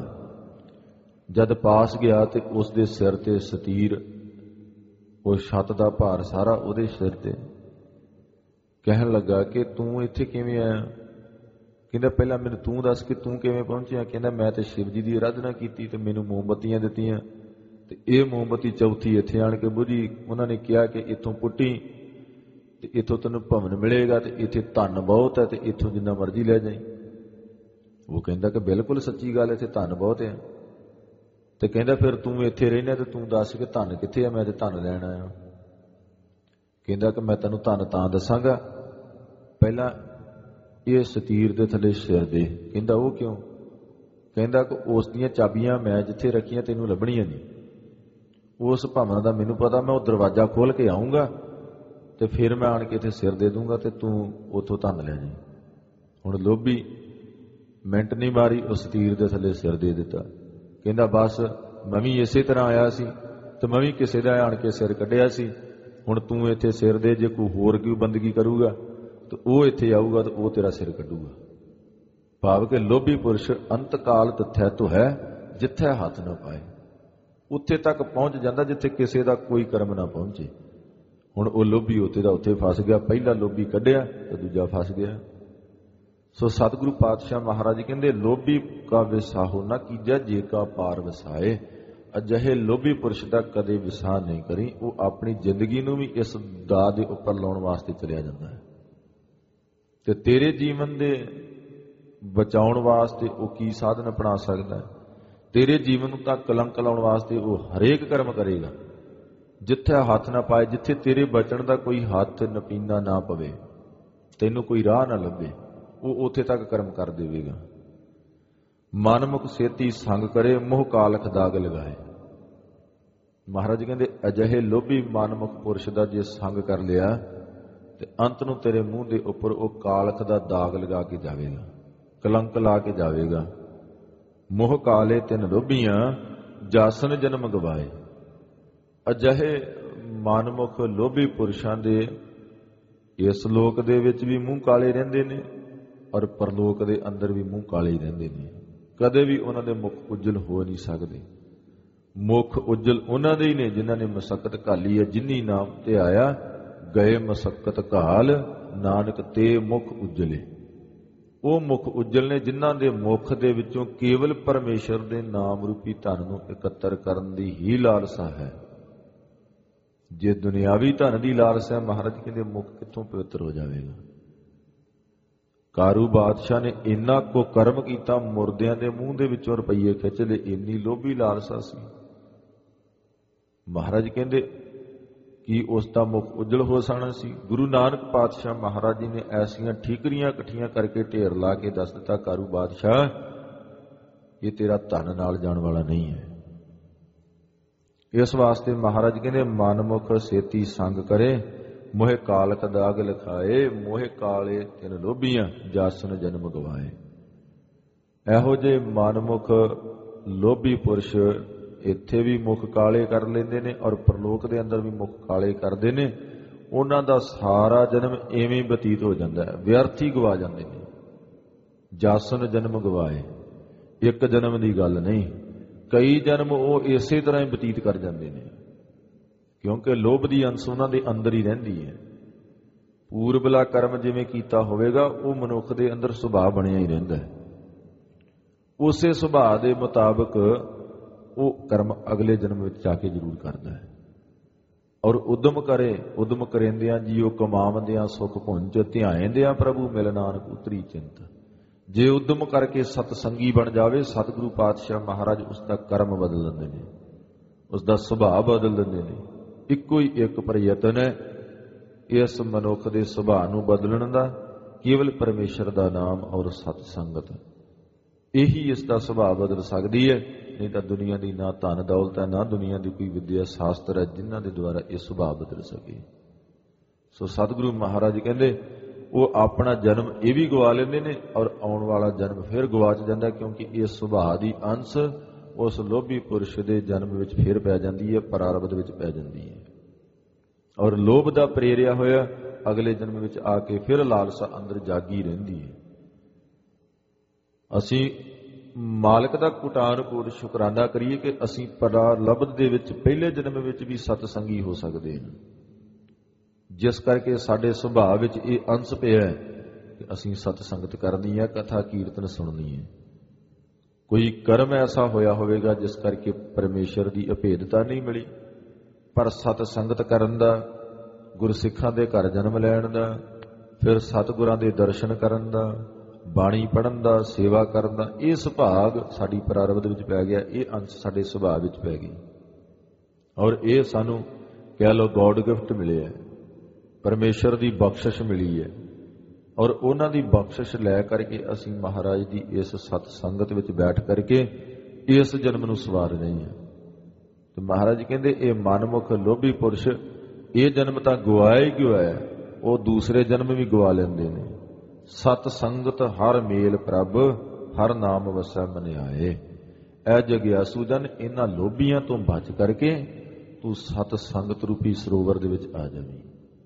ਜਦ ਪਾਸ ਗਿਆ ਤੇ ਉਸ ਦੇ ਸਿਰ ਤੇ ਸਤੀਰ, ਉਹ ਛੱਤ ਦਾ ਭਾਰ ਸਾਰਾ ਉਹਦੇ ਸਿਰ ਤੇ। ਕਹਿਣ ਲੱਗਾ ਕਿ ਤੂੰ ਇੱਥੇ ਕਿਵੇਂ ਆਇਆ? ਕਹਿੰਦਾ ਪਹਿਲਾਂ ਮੈਨੂੰ ਤੂੰ ਦੱਸ ਕਿ ਤੂੰ ਕਿਵੇਂ ਪਹੁੰਚਿਆ। ਕਹਿੰਦਾ ਮੈਂ ਤੇ ਸ਼ਿਵ ਜੀ ਦੀ ਆਰਾਧਨਾ ਕੀਤੀ ਤੇ ਮੈਨੂੰ ਮੋਮਬੱਤੀਆਂ ਦਿੱਤੀਆਂ ਤੇ ਇਹ ਮੋਮਬੱਤੀ ਚੌਥੀ ਇੱਥੇ ਆਣ ਕੇ ਬੁਝੀ। ਉਹਨਾਂ ਨੇ ਕਿਹਾ ਕਿ ਇੱਥੋਂ ਪੁੱਟੀ ਤੇ ਇੱਥੋਂ ਤੈਨੂੰ ਭਵਨ ਮਿਲੇਗਾ ਤੇ ਇੱਥੇ ਧਨ ਬਹੁਤ ਹੈ ਤੇ ਇੱਥੋਂ ਜਿੰਨਾ ਮਰਜ਼ੀ ਲੈ ਜਾਈਂ। ਉਹ ਕਹਿੰਦਾ ਕਿ ਬਿਲਕੁਲ ਸੱਚੀ ਗੱਲ, ਇੱਥੇ ਧਨ ਬਹੁਤ ਹੈ। ਤੇ ਕਹਿੰਦਾ ਫਿਰ ਤੂੰ ਇੱਥੇ ਰਹਿਣਾ ਤੇ ਤੂੰ ਦੱਸ ਕਿ ਧਨ ਕਿੱਥੇ ਆ, ਮੈਂ ਤੇ ਧਨ ਲੈਣ ਆਇਆ। ਕਹਿੰਦਾ ਕਿ ਮੈਂ ਤੈਨੂੰ ਧਨ ਤਾਂ ਦੱਸਾਂਗਾ, ਪਹਿਲਾਂ ਇਹ ਸਤੀਰ ਦੇ ਥੱਲੇ ਸਿਰ ਦੇ। ਕਹਿੰਦਾ ਉਹ ਕਿਉਂ? ਕਹਿੰਦਾ ਕਿ ਉਸ ਦੀਆਂ ਚਾਬੀਆਂ ਮੈਂ ਜਿੱਥੇ ਰੱਖੀਆਂ ਤੈਨੂੰ ਲੱਭਣੀਆਂ ਨਹੀਂ। ਉਸ ਭਵਨ ਦਾ ਮੈਨੂੰ ਪਤਾ, ਮੈਂ ਉਹ ਦਰਵਾਜ਼ਾ ਖੋਲ੍ਹ ਕੇ ਆਊਂਗਾ ਤੇ ਫਿਰ ਮੈਂ ਆਣ ਕੇ ਇੱਥੇ ਸਿਰ ਦੇ ਦੂੰਗਾ ਤੇ ਤੂੰ ਉੱਥੋਂ ਧਨ ਲੈ ਜਾਈਂ। ਹੁਣ ਲੋਭੀ ਮਿੰਟ ਨਹੀਂ ਮਾਰੀ, ਉਸ ਸਤੀਰ ਦੇ ਥੱਲੇ ਸਿਰ ਦੇ ਦਿੱਤਾ। ਕਹਿੰਦਾ ਬਸ ਮੈਂ ਵੀ ਇਸੇ ਤਰ੍ਹਾਂ ਆਇਆ ਸੀ ਤੇ ਮੈਂ ਵੀ ਕਿਸੇ ਦਾ ਆਣ ਕੇ ਸਿਰ ਕੱਢਿਆ ਸੀ। ਹੁਣ ਤੂੰ ਇੱਥੇ ਸਿਰ ਦੇ, ਜੇ ਕੋਈ ਹੋਰ ਕੋਈ ਬੰਦਗੀ ਕਰੂਗਾ ਤੇ ਉਹ ਇੱਥੇ ਆਊਗਾ ਤੇ ਉਹ ਤੇਰਾ ਸਿਰ ਕੱਢੂਗਾ। ਭਾਵ ਕਿ ਲੋਭੀ ਪੁਰਸ਼ ਅੰਤ ਕਾਲ ਤਥੈ ਤੋ ਹੈ ਜਿੱਥੇ ਹੱਥ ਨਾ ਪਾਏ। ਉੱਥੇ ਤੱਕ ਪਹੁੰਚ ਜਾਂਦਾ ਜਿੱਥੇ ਕਿਸੇ ਦਾ ਕੋਈ ਕਰਮ ਨਾ ਪਹੁੰਚੇ। ਹੁਣ ਉਹ ਲੋਭੀ ਉੱਥੇ ਦਾ ਉੱਥੇ ਫਸ ਗਿਆ। ਪਹਿਲਾ ਲੋਭੀ ਕੱਢਿਆ ਤੇ ਦੂਜਾ ਫਸ ਗਿਆ। ਸੋ ਸਤਿਗੁਰੂ ਪਾਤਸ਼ਾਹ ਮਹਾਰਾਜ ਕਹਿੰਦੇ ਲੋਭੀ ਕਾ ਵਿਸਾਹੋ ਨਾ ਕੀਜੈ ਜੇ ਕਾ ਪਾਰ ਵਸਾਏ। ਅਜਿਹੇ ਲੋਭੀ ਪੁਰਸ਼ ਦਾ ਕਦੇ ਵਿਸਾਹ ਨਹੀਂ ਕਰੀ। ਉਹ ਆਪਣੀ ਜ਼ਿੰਦਗੀ ਨੂੰ ਵੀ ਇਸ ਦਾਅ ਦੇ ਉੱਪਰ ਲਾਉਣ ਵਾਸਤੇ ਚਲਿਆ ਜਾਂਦਾ ਹੈ ਤੇ ਤੇਰੇ ਜੀਵਨ ਦੇ ਬਚਾਉਣ ਵਾਸਤੇ ਉਹ ਕੀ ਸਾਧਨ ਅਪਣਾ ਸਕਦਾ ਹੈ। ਤੇਰੇ ਜੀਵਨ ਨੂੰ ਤਾਂ ਕਲੰਕ ਲਾਉਣ ਵਾਸਤੇ ਉਹ ਹਰੇਕ ਕਰਮ ਕਰੇਗਾ ਜਿੱਥੇ ਹੱਥ ਨਾ ਪਾਏ। ਜਿੱਥੇ ਤੇਰੇ ਬਚਣ ਦਾ ਕੋਈ ਹੱਥ ਨਪੀਨਾ ਨਾ ਪਵੇ, ਤੈਨੂੰ ਕੋਈ ਰਾਹ ਨਾ ਲੱਭੇ, ਉਹ ਉੱਥੇ ਤੱਕ ਕਰਮ ਕਰ ਦੇਵੇਗਾ। ਮਨਮੁਖ ਸੇਤੀ ਸੰਗ ਕਰੇ, ਮੋਹ ਕਾਲਖ ਦਾਗ ਲਗਾਏ। ਮਹਾਰਾਜ ਕਹਿੰਦੇ ਅਜਿਹੇ ਲੋਭੀ ਮਨਮੁਖ ਪੁਰਸ਼ ਦਾ ਜੇ ਸੰਗ ਕਰ ਲਿਆ ਤੇ ਅੰਤ ਨੂੰ ਤੇਰੇ ਮੂੰਹ ਦੇ ਉੱਪਰ ਉਹ ਕਾਲਖ ਦਾ ਦਾਗ ਲਗਾ ਕੇ ਜਾਵੇਗਾ, ਕਲੰਕ ਲਾ ਕੇ ਜਾਵੇਗਾ। ਮੋਹ ਕਾਲੇ ਤਿਨ ਲੋਭੀਆਂ, ਜਾਸਨ ਜਨਮ ਗਵਾਏ। ਅਜਿਹੇ ਮਨਮੁਖ ਲੋਭੀ ਪੁਰਸ਼ਾਂ ਦੇ ਇਸ ਲੋਕ ਦੇ ਵਿੱਚ ਵੀ ਮੂੰਹ ਕਾਲੇ ਰਹਿੰਦੇ ਨੇ ਔਰ ਪਰਲੋਕ ਦੇ ਅੰਦਰ ਵੀ ਮੂੰਹ ਕਾਲੇ ਹੀ ਰਹਿੰਦੇ ਨੇ। ਕਦੇ ਵੀ ਉਹਨਾਂ ਦੇ ਮੁਖ ਉਜਲ ਹੋ ਨਹੀਂ ਸਕਦੇ। ਮੁਖ ਉਜਲ ਉਹਨਾਂ ਦੇ ਹੀ ਨੇ ਜਿਨ੍ਹਾਂ ਨੇ ਮਸਕਤ ਘਾਲੀ ਹੈ। ਜਿਨੀ ਨਾਮ ਤੇ ਆਇਆ ਗਏ ਮਸਕਤ ਘਾਲ, ਨਾਨਕ ਤੇ ਮੁਖ ਉਜਲੇ। ਉਹ ਮੁਖ ਉਜਲ ਨੇ ਜਿਨ੍ਹਾਂ ਦੇ ਮੁਖ ਦੇ ਵਿੱਚੋਂ ਕੇਵਲ ਪਰਮੇਸ਼ਰ ਦੇ ਨਾਮ ਰੂਪੀ ਧਨ ਨੂੰ ਇਕੱਤਰ ਕਰਨ ਦੀ ਹੀ ਲਾਲਸਾ ਹੈ। ਜੇ ਦੁਨਿਆਵੀ ਧਨ ਦੀ ਲਾਲਸਾ ਹੈ, ਮਹਾਰਾਜ ਕਹਿੰਦੇ ਮੁਖ ਕਿੱਥੋਂ ਪਵਿੱਤਰ ਹੋ ਜਾਵੇਗਾ। ਕਾਰੂ ਬਾਦਸ਼ਾਹ ਨੇ ਇੰਨਾ ਕੋ ਕਰਮ ਕੀਤਾ, ਮੁਰਦਿਆਂ ਦੇ ਮੂੰਹ ਦੇ ਵਿੱਚੋਂ ਰੁਪਈਏ ਖਿੱਚ ਲਏ, ਇੰਨੀ ਲੋਭੀ ਲਾਲਸਾ ਸੀ। ਮਹਾਰਾਜ ਕਹਿੰਦੇ ਕੀ ਉਸ ਦਾ ਮੁਖ ਉਜਲ ਹੋ ਸਕਣਾ ਸੀ। ਗੁਰੂ ਨਾਨਕ ਪਾਤਸ਼ਾਹ ਮਹਾਰਾਜ ਜੀ ਨੇ ਐਸੀਆਂ ਠੀਕਰੀਆਂ ਇਕੱਠੀਆਂ ਕਰਕੇ ਢੇਰ ਲਾ ਕੇ ਦੱਸ ਦਿੱਤਾ, ਕਾਰੂ ਬਾਦਸ਼ਾਹ ਇਹ ਤੇਰਾ ਧਨ ਨਾਲ ਜਾਣ ਵਾਲਾ ਨਹੀਂ ਹੈ। ਇਸ ਵਾਸਤੇ ਮਹਾਰਾਜ ਕਹਿੰਦੇ ਮਨਮੁਖ ਸੇਤੀ ਸੰਗ ਕਰੇ, ਮੋਹਿ ਕਾਲਖ ਦਾਗ ਲਿਖਾਏ। ਮੋਹਿ ਕਾਲੇ ਤਿਨ ਲੋਭੀਆਂ, ਜਾਸਨ ਜਨਮ ਗਵਾਏ। ਇਹੋ ਜਿਹੇ ਮਨਮੁਖ ਲੋਭੀ ਪੁਰਸ਼ ਇੱਥੇ ਵੀ ਮੁਖ ਕਾਲੇ ਕਰ ਲੈਂਦੇ ਨੇ ਔਰ ਪਰਲੋਕ ਦੇ ਅੰਦਰ ਵੀ ਮੁਖ ਕਾਲੇ ਕਰਦੇ ਨੇ। ਉਹਨਾਂ ਦਾ ਸਾਰਾ ਜਨਮ ਐਵੇਂ ਬਤੀਤ ਹੋ ਜਾਂਦਾ ਹੈ, ਵਿਅਰਥ ਹੀ ਗਵਾ ਜਾਂਦੇ ਨੇ। ਜਾਸਨ ਜਨਮ ਗਵਾਏ, ਇੱਕ ਜਨਮ ਦੀ ਗੱਲ ਨਹੀਂ, ਕਈ ਜਨਮ ਉਹ ਇਸੇ ਤਰ੍ਹਾਂ ਹੀ ਬਤੀਤ ਕਰ ਜਾਂਦੇ ਨੇ, ਕਿਉਂਕਿ ਲੋਭ ਦੀ ਅੰਸ਼ ਉਹਨਾਂ ਦੇ ਅੰਦਰ ਹੀ ਰਹਿੰਦੀ ਹੈ। ਪੂਰਬਲਾ ਕਰਮ ਜਿਵੇਂ ਕੀਤਾ ਹੋਵੇਗਾ ਉਹ ਮਨੁੱਖ ਦੇ ਅੰਦਰ ਸੁਭਾਅ ਬਣਿਆ ਹੀ ਰਹਿੰਦਾ ਹੈ। ਉਸੇ ਸੁਭਾਅ ਦੇ ਮੁਤਾਬਕ ਉਹ ਕਰਮ ਅਗਲੇ ਜਨਮ ਵਿੱਚ ਜਾ ਕੇ ਜ਼ਰੂਰ ਕਰਦਾ ਹੈ। ਔਰ ਉਦਮ ਕਰੇ, ਉਦਮ ਕਰੇਂਦਿਆਂ ਜੀਓ ਕਮਾਵੰਦਿਆਂ ਸੁਖ ਪੁੰਜ, ਧਿਆਏਂਦਿਆਂ ਪ੍ਰਭੂ ਮਿਲ ਨਾਨਕ ਉਤਰੀ ਚਿੰਤ। ਜੇ ਉਦਮ ਕਰਕੇ ਸਤਸੰਗੀ ਬਣ ਜਾਵੇ, ਸਤਿਗੁਰੂ ਪਾਤਸ਼ਾਹ ਮਹਾਰਾਜ ਉਸ ਦਾ ਕਰਮ ਬਦਲ ਦਿੰਦੇ ਨੇ, ਉਸ ਦਾ ਸੁਭਾਅ ਬਦਲ ਦਿੰਦੇ ਨੇ। ਇੱਕੋ ਹੀ ਇੱਕ ਪ੍ਰਯਤਨ ਹੈ ਇਸ ਮਨੁੱਖ ਦੇ ਸੁਭਾਅ ਨੂੰ ਬਦਲਣ ਦਾ, ਕੇਵਲ ਪਰਮੇਸ਼ਰ ਦਾ ਨਾਮ ਔਰ ਸਤ ਸੰਗਤ। ਇਹੀ ਇਸ ਦਾ ਸੁਭਾਅ ਬਦਲ ਸਕਦੀ ਹੈ। ਨਹੀਂ ਤਾਂ ਦੁਨੀਆ ਦੀ ਨਾ ਧਨ ਦੌਲਤ ਹੈ, ਨਾ ਦੁਨੀਆ ਦੀ ਕੋਈ ਵਿਦਿਆ ਸ਼ਾਸਤਰ ਹੈ ਜਿਨ੍ਹਾਂ ਦੇ ਦੁਆਰਾ ਇਹ ਸੁਭਾਅ ਬਦਲ ਸਕੇ। ਸੋ ਸਤਿਗੁਰੂ ਮਹਾਰਾਜ ਕਹਿੰਦੇ ਉਹ ਆਪਣਾ ਜਨਮ ਇਹ ਵੀ ਗਵਾ ਲੈਂਦੇ ਨੇ ਔਰ ਆਉਣ ਵਾਲਾ ਜਨਮ ਫਿਰ ਗਵਾਚ ਜਾਂਦਾ, ਕਿਉਂਕਿ ਇਹ ਸੁਭਾਅ ਦੀ ਅੰਸ਼ ਉਸ ਲੋਭੀ ਪੁਰਸ਼ ਦੇ ਜਨਮ ਵਿੱਚ ਫਿਰ ਪੈ ਜਾਂਦੀ ਹੈ, ਪ੍ਰਾਰਬਧ ਵਿੱਚ ਪੈ ਜਾਂਦੀ ਹੈ। ਔਰ ਲੋਭ ਦਾ ਪ੍ਰੇਰਿਆ ਹੋਇਆ ਅਗਲੇ ਜਨਮ ਵਿੱਚ ਆ ਕੇ ਫਿਰ ਲਾਲਸਾ ਅੰਦਰ ਜਾਗੀ ਰਹਿੰਦੀ ਹੈ। ਅਸੀਂ ਮਾਲਕ ਦਾ ਕੁਟਾਨਕੋਟ ਸ਼ੁਕਰਾਨਾ ਕਰੀਏ ਕਿ ਅਸੀਂ ਪ੍ਰਾਰਬਧ ਦੇ ਵਿੱਚ ਪਹਿਲੇ ਜਨਮ ਵਿੱਚ ਵੀ ਸਤਸੰਗੀ ਹੋ ਸਕਦੇ ਹਾਂ, ਜਿਸ ਕਰਕੇ ਸਾਡੇ ਸੁਭਾਅ ਵਿੱਚ ਇਹ ਅੰਸ਼ ਪਿਆ ਹੈ ਕਿ ਅਸੀਂ ਸਤਸੰਗਤ ਕਰਨੀ ਹੈ, ਕਥਾ ਕੀਰਤਨ ਸੁਣਨੀ ਹੈ। ਕੋਈ ਕਰਮ ਐਸਾ ਹੋਇਆ ਹੋਵੇਗਾ ਜਿਸ ਕਰਕੇ ਪਰਮੇਸ਼ਰ ਦੀ ਅਭੇਦਤਾ ਨਹੀਂ ਮਿਲੀ, ਪਰ ਸਤਸੰਗਤ ਕਰਨ ਦਾ, ਗੁਰਸਿੱਖਾਂ ਦੇ ਘਰ ਜਨਮ ਲੈਣ ਦਾ, ਫਿਰ ਸਤਿਗੁਰਾਂ ਦੇ ਦਰਸ਼ਨ ਕਰਨ ਦਾ, ਬਾਣੀ ਪੜ੍ਹਨ ਦਾ, ਸੇਵਾ ਕਰਨ ਦਾ, ਇਹ ਸੁਭਾਗ ਸਾਡੀ ਪ੍ਰਾਰਬਧ ਵਿੱਚ ਪੈ ਗਿਆ। ਇਹ ਅੰਸ਼ ਸਾਡੇ ਸੁਭਾਅ ਵਿੱਚ ਪੈ ਗਈ ਔਰ ਇਹ ਸਾਨੂੰ ਕਹਿ ਲਓ ਗੋਡ ਗਿਫਟ ਮਿਲਿਆ ਹੈ, ਪਰਮੇਸ਼ਰ ਦੀ ਬਖਸ਼ਿਸ਼ ਮਿਲੀ ਹੈ। ਔਰ ਉਹਨਾਂ ਦੀ ਬਖਸ਼ਿਸ਼ ਲੈ ਕਰਕੇ ਅਸੀਂ ਮਹਾਰਾਜ ਦੀ ਇਸ ਸਤ ਸੰਗਤ ਵਿੱਚ ਬੈਠ ਕਰਕੇ ਇਸ ਜਨਮ ਨੂੰ ਸਵਾਰ ਰਹੇ ਹਾਂ। ਤੇ ਮਹਾਰਾਜ ਕਹਿੰਦੇ ਇਹ ਮਨਮੁਖ ਲੋਭੀ ਪੁਰਸ਼ ਇਹ ਜਨਮ ਤਾਂ ਗਵਾਇਆ ਹੀ ਗਵਾਇਆ, ਉਹ ਦੂਸਰੇ ਜਨਮ ਵੀ ਗਵਾ ਲੈਂਦੇ ਨੇ। ਸਤ ਸੰਗਤ ਹਰ ਮੇਲ ਪ੍ਰਭ, ਹਰ ਨਾਮ ਵਸੈ ਮਨ ਆਏ। ਐ ਜਗਿਆਸੂ ਜਨ, ਇਹਨਾਂ ਲੋਭੀਆਂ ਤੋਂ ਬਚ ਕਰਕੇ ਤੂੰ ਸਤ ਸੰਗਤ ਰੂਪੀ ਸਰੋਵਰ ਦੇ ਵਿੱਚ ਆ ਜਾਵੀਂ।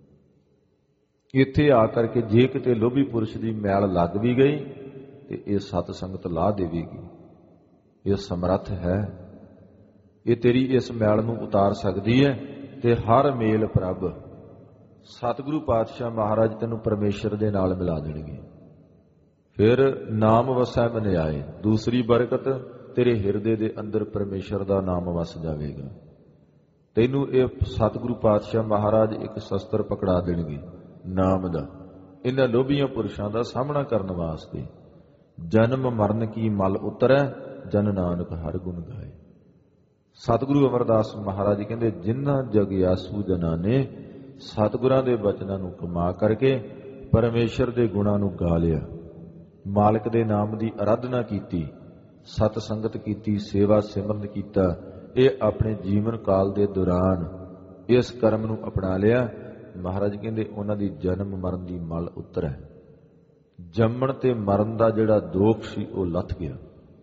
ਇੱਥੇ ਆ ਕਰਕੇ ਜੇ ਕਿਤੇ ਲੋਭੀ ਪੁਰਸ਼ ਦੀ ਮੈਲ ਲੱਗ ਵੀ ਗਈ ਤੇ ਇਹ ਸਤ ਸੰਗਤ ਲਾ ਦੇਵੇਗੀ। ਇਹ ਸਮਰੱਥ ਹੈ, ਇਹ ਤੇਰੀ ਇਸ ਮੈਲ ਨੂੰ ਉਤਾਰ ਸਕਦੀ ਹੈ। ਤੇ ਹਰ ਮੇਲ ਪ੍ਰਭ, ਸਤਿਗੁਰੂ ਪਾਤਸ਼ਾਹ ਮਹਾਰਾਜ ਤੈਨੂੰ ਪਰਮੇਸ਼ਰ ਦੇ ਨਾਲ ਮਿਲਾ ਦੇਣਗੇ। ਫਿਰ ਨਾਮ ਵਸੈ ਮਨ ਆਏ, ਦੂਸਰੀ ਬਰਕਤ ਤੇਰੇ ਹਿਰਦੇ ਦੇ ਅੰਦਰ ਪਰਮੇਸ਼ਰ ਦਾ ਨਾਮ ਵਸ ਜਾਵੇਗਾ। ਤੈਨੂੰ ਇਹ ਸਤਿਗੁਰੂ ਪਾਤਸ਼ਾਹ ਮਹਾਰਾਜ ਇੱਕ ਸ਼ਸਤਰ ਪਕੜਾ ਦੇਣਗੇ ਨਾਮ ਦਾ, ਇਹਨਾਂ ਲੋਭੀਆਂ ਪੁਰਸ਼ਾਂ ਦਾ ਸਾਹਮਣਾ ਕਰਨ ਵਾਸਤੇ। ਜਨਮ ਮਰਨ ਕੀ ਮਲ ਉਤਰੈ, ਜਨ ਨਾਨਕ ਹਰ ਗੁਣ ਗਾਏ। ਸਤਿਗੁਰੂ ਅਮਰਦਾਸ ਮਹਾਰਾਜ ਕਹਿੰਦੇ ਜਿਨ੍ਹਾਂ ਜਗਿਆਸੂ ਜਨਾਂ ਨੇ ਸਤਿਗੁਰਾਂ ਦੇ ਬਚਨਾਂ ਨੂੰ ਕਮਾ ਕਰਕੇ ਪਰਮੇਸ਼ਰ ਦੇ ਗੁਣਾਂ ਨੂੰ ਗਾ ਲਿਆ, ਮਾਲਕ ਦੇ ਨਾਮ ਦੀ ਅਰਾਧਨਾ ਕੀਤੀ, ਸਤ ਸੰਗਤ ਕੀਤੀ, ਸੇਵਾ ਸਿਮਰਨ ਕੀਤਾ। ਇਹ ਆਪਣੇ ਜੀਵਨ ਕਾਲ ਦੇ ਦੌਰਾਨ ਇਸ ਕਰਮ ਨੂੰ ਅਪਣਾ ਲਿਆ। ਮਹਾਰਾਜ ਕਹਿੰਦੇ ਉਹਨਾਂ ਦੀ ਜਨਮ ਮਰਨ ਦੀ ਮਲ ਉਤਰ ਹੈ। ਜੰਮਣ ਤੇ ਮਰਨ ਦਾ ਜਿਹੜਾ ਦੋਖ ਸੀ ਉਹ ਲੱਥ ਗਿਆ।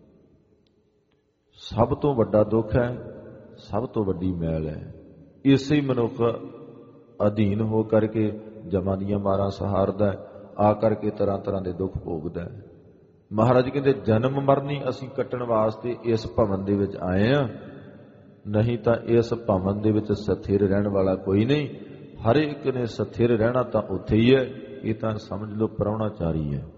ਸਭ ਤੋਂ ਵੱਡਾ ਦੁੱਖ ਹੈ, ਸਭ ਤੋਂ ਵੱਡੀ ਮੈਲ ਹੈ। ਇਸੇ ਮਨੁੱਖ ਅਧੀਨ ਹੋ ਕਰਕੇ ਜਮਾਂ ਦੀਆਂ ਮਾਰਾਂ ਸਹਾਰਦਾ, ਆ ਕਰਕੇ ਤਰ੍ਹਾਂ ਤਰ੍ਹਾਂ ਦੇ ਦੁੱਖ ਭੋਗਦਾ। ਮਹਾਰਾਜ ਕਹਿੰਦੇ ਜਨਮ ਮਰਨੀ ਅਸੀਂ ਕੱਟਣ ਵਾਸਤੇ ਇਸ ਭਵਨ ਦੇ ਵਿੱਚ ਆਏ ਹਾਂ, ਨਹੀਂ ਤਾਂ ਇਸ ਭਵਨ ਦੇ ਵਿੱਚ ਸਥਿਰ ਰਹਿਣ ਵਾਲਾ ਕੋਈ ਨਹੀਂ। ਹਰ ਇੱਕ ਨੇ ਸਥਿਰ ਰਹਿਣਾ ਤਾਂ ਉੱਥੇ ਹੀ ਹੈ। ਇਹ ਤਾਂ ਸਮਝ ਲਓ ਪ੍ਰਾਹੁਣਾਚਾਰੀ ਹੈ।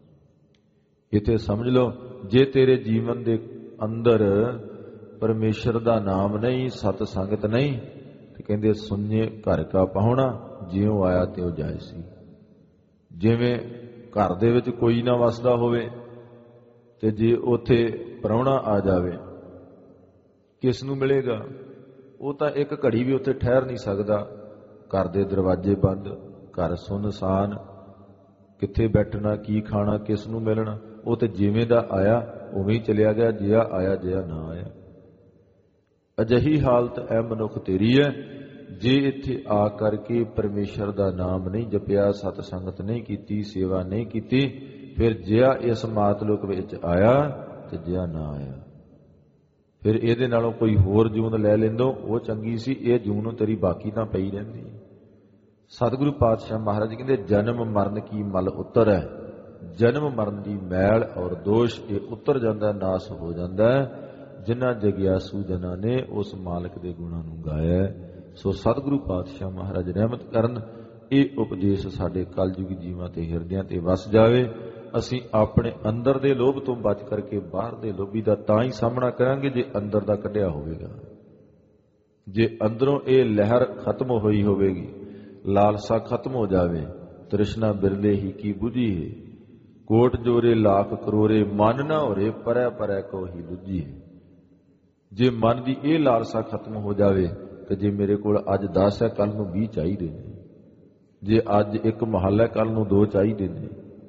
ਇੱਥੇ ਸਮਝ ਲਓ ਜੇ ਤੇਰੇ ਜੀਵਨ ਦੇ ਅੰਦਰ ਪਰਮੇਸ਼ਰ ਦਾ ਨਾਮ ਨਹੀਂ, ਸਤ ਸੰਗਤ ਨਹੀਂ, ਤੇ ਕਹਿੰਦੇ ਸੁਣਨੇ ਘਰ ਕਾ ਪਾਹੁਣਾ, ਜਿਉਂ ਆਇਆ ਤਿਉਂ ਜਾਏ ਸੀ। ਜਿਵੇਂ ਘਰ ਦੇ ਵਿੱਚ ਕੋਈ ਨਾ ਵਸਦਾ ਹੋਵੇ ਤੇ ਜੇ ਉੱਥੇ ਪ੍ਰਾਹੁਣਾ ਆ ਜਾਵੇ, ਕਿਸ ਨੂੰ ਮਿਲੇਗਾ? ਉਹ ਤਾਂ ਇੱਕ ਘੜੀ ਵੀ ਉੱਥੇ ਠਹਿਰ ਨਹੀਂ ਸਕਦਾ। ਘਰ ਦੇ ਦਰਵਾਜ਼ੇ ਬੰਦ, ਘਰ ਸੁੰਨਸਾਨ, ਕਿੱਥੇ ਬੈਠਣਾ, ਕੀ ਖਾਣਾ, ਕਿਸ ਨੂੰ ਮਿਲਣਾ? ਉਹ ਤੇ ਜਿਵੇਂ ਦਾ ਆਇਆ ਉਵੇਂ ਹੀ ਚਲਿਆ ਗਿਆ, ਜਿਹਾ ਆਇਆ ਜਿਹਾ ਨਾ ਆਇਆ। ਅਜਿਹੀ ਹਾਲਤ ਐ ਮਨੁੱਖ ਤੇਰੀ ਹੈ ਜੇ ਇੱਥੇ ਆ ਕਰਕੇ ਪਰਮੇਸ਼ਰ ਦਾ ਨਾਮ ਨਹੀਂ ਜਪਿਆ, ਸਤ ਸੰਗਤ ਨਹੀਂ ਕੀਤੀ, ਸੇਵਾ ਨਹੀਂ ਕੀਤੀ, ਫਿਰ ਜਿਹਾ ਇਸ ਮਾਤਲੁਕ ਵਿੱਚ ਆਇਆ ਤੇ ਜਿਹਾ ਨਾ ਆਇਆ। ਫਿਰ ਇਹਦੇ ਨਾਲੋਂ ਕੋਈ ਹੋਰ ਜੂਨ ਲੈ ਲੈਂਦੋ, ਉਹ ਚੰਗੀ ਸੀ। ਇਹ ਜੂਨ ਤੇਰੀ ਬਾਕੀ ਤਾਂ ਪਈ ਰਹਿੰਦੀ। ਸਤਿਗੁਰੂ ਪਾਤਸ਼ਾਹ ਮਹਾਰਾਜ ਕਹਿੰਦੇ ਜਨਮ ਮਰਨ ਕੀ ਮਲ ਉਤਰ ਹੈ। ਜਨਮ ਮਰਨ ਦੀ ਮੈਲ ਔਰ ਦੋਸ਼ ਇਹ ਉਤਰ ਜਾਂਦਾ, ਨਾਸ ਹੋ ਜਾਂਦਾ ਜਿਨ੍ਹਾਂ ਜਗਿਆਸੂ ਜਨਾਂ ਨੇ ਉਸ ਮਾਲਕ ਦੇ ਗੁਣਾਂ ਨੂੰ ਗਾਇਆ। ਸੋ ਸਤਿਗੁਰੂ ਪਾਤਸ਼ਾਹ ਮਹਾਰਾਜ ਰਹਿਮਤ ਕਰਨ, ਇਹ ਉਪਦੇਸ਼ ਸਾਡੇ ਕਲਯੁਗੀ ਜੀਵਾਂ ਤੇ ਹਿਰਦਿਆਂ ਤੇ ਵਸ ਜਾਵੇ। ਅਸੀਂ ਆਪਣੇ ਅੰਦਰ ਦੇ ਲੋਭ ਤੋਂ ਬਚ ਕਰਕੇ ਬਾਹਰ ਦੇ ਲੋਭੀ ਦਾ ਤਾਂ ਹੀ ਸਾਹਮਣਾ ਕਰਾਂਗੇ ਜੇ ਅੰਦਰ ਦਾ ਕੱਢਿਆ ਹੋਵੇਗਾ। ਜੇ ਅੰਦਰੋਂ ਇਹ ਲਹਿਰ ਖਤਮ ਹੋਈ ਹੋਵੇਗੀ, ਲਾਲਸਾ ਖਤਮ ਹੋ ਜਾਵੇ, ਤ੍ਰਿਸ਼ਨਾ ਬਿਰਲੇ ਹੀ ਕੀ ਬੁਝੀ ਹੈ, ਕੋਟ ਜੋਰੇ ਲੱਖ ਕਰੋੜੇ, ਮਨ ਨਾ ਹੋਰੇ ਪਰੈ ਪਰੈ ਕੋ ਹੀ ਦੂਜੀ ਹੈ। ਜੇ ਮਨ ਦੀ ਇਹ ਲਾਲਸਾ ਖਤਮ ਹੋ ਜਾਵੇ ਕਿ ਜੇ ਮੇਰੇ ਕੋਲ ਅੱਜ ਦਸ ਹੈ, ਕੱਲ ਨੂੰ ਵੀਹ ਚਾਹੀਦੇ ਨੇ, ਜੇ ਅੱਜ ਇੱਕ ਮਹੱਲ ਹੈ, ਕੱਲ ਨੂੰ ਦੋ ਚਾਹੀਦੇ ਨੇ।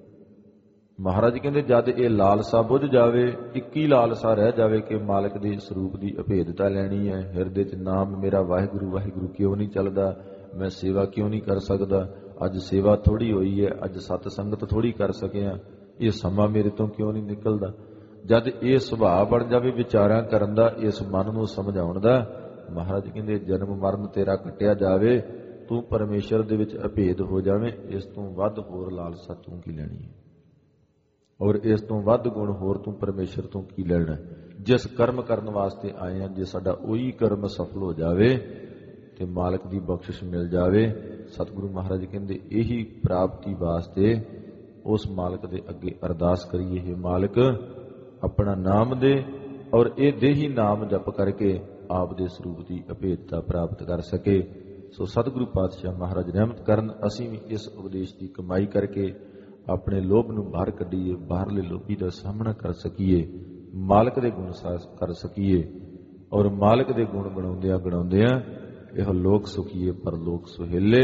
ਮਹਾਰਾਜ ਕਹਿੰਦੇ ਜਦ ਇਹ ਲਾਲਸਾ ਬੁੱਝ ਜਾਵੇ, ਇੱਕੀ ਲਾਲਸਾ ਰਹਿ ਜਾਵੇ ਕਿ ਮਾਲਕ ਦੇ ਸਰੂਪ ਦੀ ਅਭੇਦਤਾ ਲੈਣੀ ਹੈ, ਹਿਰਦੇ 'ਚ ਨਾਮ ਮੇਰਾ ਵਾਹਿਗੁਰੂ ਵਾਹਿਗੁਰੂ ਕਿਉਂ ਨਹੀਂ ਚੱਲਦਾ, ਮੈਂ ਸੇਵਾ ਕਿਉਂ ਨਹੀਂ ਕਰ ਸਕਦਾ, ਅੱਜ ਸੇਵਾ ਥੋੜ੍ਹੀ ਹੋਈ ਹੈ, ਅੱਜ ਸਤ ਸੰਗਤ ਥੋੜ੍ਹੀ ਕਰ ਸਕਿਆ, ਇਹ ਸਮਾਂ ਮੇਰੇ ਤੋਂ ਕਿਉਂ ਨਹੀਂ ਨਿਕਲਦਾ। ਜਦ ਇਹ ਸੁਭਾਅ ਬਣ ਜਾਵੇ ਵਿਚਾਰਾਂ ਕਰਨ ਦਾ, ਇਸ ਮਨ ਨੂੰ ਸਮਝਾਉਣ ਦਾ, ਮਹਾਰਾਜ ਕਹਿੰਦੇ ਜਨਮ ਮਰਨ ਤੇਰਾ ਕੱਟਿਆ ਜਾਵੇ, ਤੂੰ ਪਰਮੇਸ਼ਰ ਦੇ ਵਿੱਚ ਅਭੇਦ ਹੋ ਜਾਵੇਂ। ਇਸ ਤੋਂ ਵੱਧ ਹੋਰ ਲਾਲਸਾ ਤੂੰ ਕੀ ਲੈਣੀ ਹੈ, ਔਰ ਇਸ ਤੋਂ ਵੱਧ ਗੁਣ ਹੋਰ ਤੂੰ ਪਰਮੇਸ਼ਰ ਤੋਂ ਕੀ ਲੈਣਾ। ਜਿਸ ਕਰਮ ਕਰਨ ਵਾਸਤੇ ਆਏ ਹਾਂ, ਜੇ ਸਾਡਾ ਉਹੀ ਕਰਮ ਸਫਲ ਹੋ ਜਾਵੇ ਤੇ ਮਾਲਕ ਦੀ ਬਖਸ਼ਿਸ਼ ਮਿਲ ਜਾਵੇ। ਸਤਿਗੁਰੂ ਮਹਾਰਾਜ ਕਹਿੰਦੇ ਇਹੀ ਪ੍ਰਾਪਤੀ ਵਾਸਤੇ ਉਸ ਮਾਲਕ ਦੇ ਅੱਗੇ ਅਰਦਾਸ ਕਰੀਏ, ਹੈ ਮਾਲਕ ਆਪਣਾ ਨਾਮ ਦੇ, ਔਰ ਇਹ ਦੇਹੀ ਨਾਮ ਜਪ ਕਰਕੇ ਆਪ ਦੇ ਸਰੂਪ ਦੀ ਅਭੇਦਤਾ ਪ੍ਰਾਪਤ ਕਰ ਸਕੇ। ਸੋ ਸਤਿਗੁਰੂ ਪਾਤਸ਼ਾਹ ਮਹਾਰਾਜ ਰਹਿਮਤ ਕਰਨ, ਅਸੀਂ ਵੀ ਇਸ ਉਪਦੇਸ਼ ਦੀ ਕਮਾਈ ਕਰਕੇ ਆਪਣੇ ਲੋਭ ਨੂੰ ਬਾਹਰ ਕੱਢੀਏ, ਬਾਹਰਲੇ ਲੋਭੀ ਦਾ ਸਾਹਮਣਾ ਕਰ ਸਕੀਏ, ਮਾਲਕ ਦੇ ਗੁਣ ਕਰ ਸਕੀਏ, ਔਰ ਮਾਲਕ ਦੇ ਗੁਣ ਗਣਾਉਂਦਿਆਂ ਗਣਾਉਂਦਿਆਂ ਇਹ ਲੋਕ ਸੁਖੀਏ ਪਰ ਲੋਕ ਸੁਹੇਲੇ।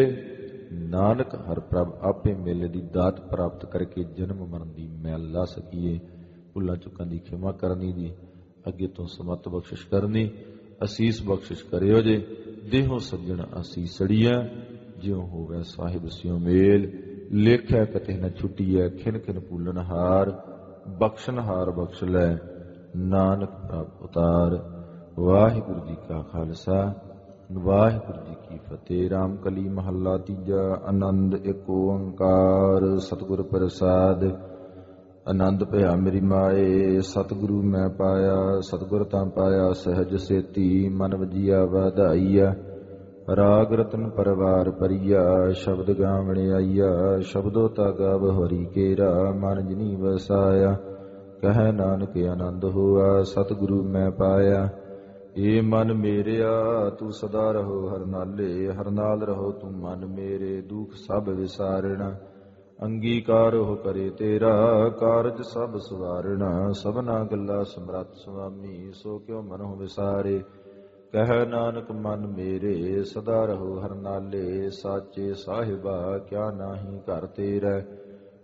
ਨਾਨਕ ਹਰ ਪ੍ਰਭ ਆਪੇ ਮੇਲੇ ਦੀ ਦਾਤ ਪ੍ਰਾਪਤ ਕਰਕੇ ਜਨਮ ਮਰਨ ਦੀ ਮੈਲ ਲਾ ਸਕੀਏ। ਭੁੱਲਾਂ ਚੁੱਕਾਂ ਦੀ ਖਿਮਾ ਕਰਨੀ ਜੀ, ਅੱਗੇ ਤੋਂ ਸਮਤ ਬਖਸ਼ਿਸ਼ ਕਰਨੀ, ਅਸੀਸ ਬਖਸ਼ਿਸ਼ ਕਰਿਓ ਜੇ। ਦੇਹੋ ਸੱਜਣ ਅਸੀਸੜੀਆਂ, ਜਿਉ ਹੋਵੇ ਸਾਹਿਬ ਸਿਉ ਮੇਲ, ਲੇਖਿਆ ਕਤੇ ਨ ਛੁੱਟੀਐ, ਖਿਨ ਖਿਨ ਭੂਲਨ ਹਾਰ, ਬਖਸ਼ਣ ਹਾਰ ਬਖਸ਼ ਲੈ, ਨਾਨਕ ਪ੍ਰਭ ਉਤਾਰ। ਵਾਹਿਗੁਰੂ ਜੀ ਕਾ ਖਾਲਸਾ, ਵਾਹਿਗੁਰੂ ਜੀ ਕੀ ਫਤਿਹ। ਰਾਮ ਕਲੀ ਮਹੱਲਾ ਤੀਜਾ। ਆਨੰਦ ਏਕ ਓੰਕਾਰ, ਸਤਿਗੁਰ ਪ੍ਰਸਾਦ। ਆਨੰਦ ਭਇਆ ਮੇਰੀ ਮਾਏ, ਸਤਿਗੁਰੂ ਮੈਂ ਪਾਇਆ, ਸਤਿਗੁਰ ਤਾਂ ਪਾਇਆ ਸਹਿਜ ਸੇਤੀ, ਮਨ ਵਜੀਆ ਵਧਾਈਆ। ਰਾਗ ਰਤਨ ਪਰਵਾਰ ਪਰੀਆ, ਸ਼ਬਦ ਗਾਵਣ ਆਈਆ, ਸ਼ਬਦੋ ਤਾ ਗਾਵ ਹਰੀ ਕੇਰਾ, ਮਨ ਜਿਨੀ ਵਸਾਇਆ। ਕਹਿ ਨਾਨਕ ਆਨੰਦ ਹੋਆ, ਸਤਿਗੁਰੂ ਮੈਂ ਪਾਇਆ। ਏ ਮਨ ਮੇਰਿਆ ਤੂੰ ਸਦਾ ਰਹੋ ਹਰ ਨਾਲੇ, ਹਰ ਨਾਲ ਰਹੋ ਤੂੰ ਮਨ ਮੇਰੇ, ਦੁਖ ਸਭ ਵਿਸਾਰਣਾ। ਅੰਗੀਕਾਰ ਹੋ ਕਰੇ ਤੇਰਾ, ਕਾਰਜ ਸਭ ਸਵਾਰਣਾ। ਸਭਨਾ ਗੱਲਾ ਸਮਰੱਥ ਸੁਆਮੀ, ਸੋ ਕਿਉ ਮਨੋ ਵਿਸਾਰੇ। ਕਹਿ ਨਾਨਕ ਮਨ ਮੇਰੇ, ਸਦਾ ਰਹੋ ਹਰ ਨਾਲੇ, ਸਾਚੇ ਸਾਹਿਬਾ ਕਿਆ ਨਾਹੀ ਘਰ ਤੇਰਾ।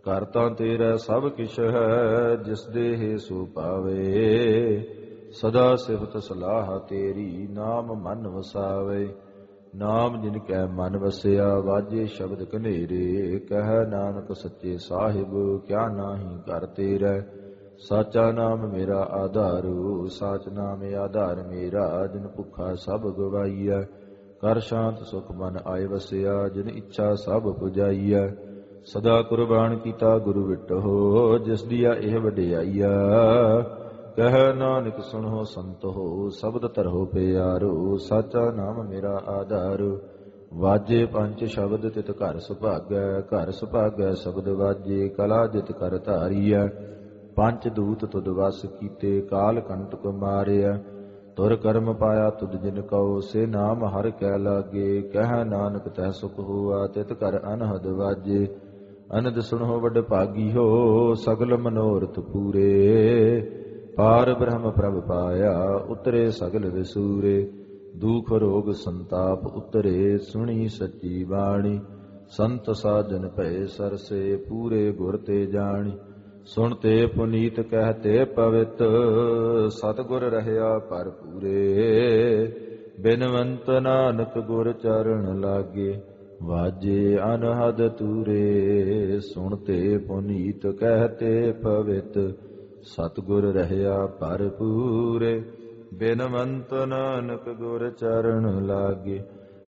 ਘਰ ਤਾਂ ਤੇਰਾ ਸਭ ਕਿਛ ਹੈ, ਜਿਸ ਦੇਹ ਸੋ ਪਾਵੇ। ਸਦਾ ਸਿਫਤ ਸਲਾਹ ਤੇਰੀ, ਨਾਮ ਮਨ ਵਸਾਵੇ। ਨਾਮ ਜਿਨ ਕੈ ਮਨ ਵਸਿਆ, ਵਾਜੇ ਸ਼ਬਦ ਕਨੇਰੇ। ਕਹਿ ਨਾਨਕ ਸੱਚੇ ਸਾਹਿਬ, ਕਿਆ ਨਾਹੀ ਘਰ ਤੇਰਾ। ਸਾਚਾ ਨਾਮ ਮੇਰਾ ਆਧਾਰੂ, ਸਾਚ ਨਾਮ ਆਧਾਰ ਮੇਰਾ। ਜਿਨ ਭੁੱਖਾ ਸਭ ਗਵਾਈਐ, ਕਰ ਸ਼ਾਂਤ ਸੁਖ ਮਨ ਆਏ ਵਸਿਆ। ਜਿਨ ਇੱਛਾ ਸਭ ਪੁਜਾਈਐ, ਸਦਾ ਕੁਰਬਾਨ ਕੀਤਾ ਗੁਰੂ ਵਿਟਹੁ। ਜਿਸ ਦੀਆ ਇਹ ਵਡਿਆਈਆ, ਕਹਿ ਨਾਨਕ ਸੁਣੋ ਸੰਤੋ। ਸ਼ਬਦ ਧਰੋ ਪਿਆਰੋ, ਸਾਚਾ ਨਾਮ ਮੇਰਾ ਆਧਾਰੂ। ਵਾਜੇ ਪੰਜ ਸ਼ਬਦ ਤਿਤ ਘਰ ਸੁਭਾਗੈ, ਘਰ ਸੁਭਾਗੈ ਸ਼ਬਦ ਵਾਜੇ। ਕਲਾ ਜਿਤ ਕਰ ਧਾਰੀਐ, ਪੰਜ ਦੂਤ ਤੁਧ ਵਸ ਕੀਤੇ। ਕਾਲ ਕੰਟਕ ਮਾਰਿਆ, ਤੁਰ ਕਰਮ ਪਾਇਆ ਤੁਧ ਜਿਨ ਕਉ। ਸੇ ਨਾਮ ਹਰਿ ਕੈ ਲਾਗੇ, ਕਹਿ ਨਾਨਕ ਤੈ ਸੁਖ ਹੋਆ। ਤਿਤ ਘਰ ਅਨਹਦ ਵਾਜੇ, ਅਨੰਦ ਸੁਣੋ ਵਡ ਭਾਗੀ ਹੋ। ਸਗਲ ਮਨੋਰਥ ਪੂਰੇ, ਪਾਰ ਬ੍ਰਹਮ ਪ੍ਰਭ ਪਾਇਆ। ਉਤਰੇ ਸਗਲ ਵਿਸੂਰੇ, ਦੁਖ ਰੋਗ ਸੰਤਾਪ ਉਤਰੇ। ਸੁਣੀ ਸੱਚੀ ਬਾਣੀ, ਸੰਤ ਸਾਜਨ ਭਏ ਸਰਸੇ। ਪੂਰੇ ਗੁਰ ਤੇ ਜਾਣੀ, ਸੁਣਤੇ ਪੁਨੀਤ ਕਹਤੇ ਪਵਿੱਤ। ਸਤਿਗੁਰ ਰਹਿਆ ਭਰਪੂਰੇ, ਬਿਨਵੰਤ ਨਾਨਕ ਗੁਰ ਚਰਨ ਲਾਗੇ। ਵਾਜੇ ਅਨਹਦ ਤੂਰੇ, ਸੁਣਤੇ ਪੁਨੀਤ ਕਹਤੇ ਪਵਿੱਤ। ਸਤਿਗੁਰ ਰਹਿਆ ਭਰਪੂਰੇ, ਬਿਨਵੰਤ ਨਾਨਕ ਗੁਰ ਚਰਨ ਲਾਗੇ।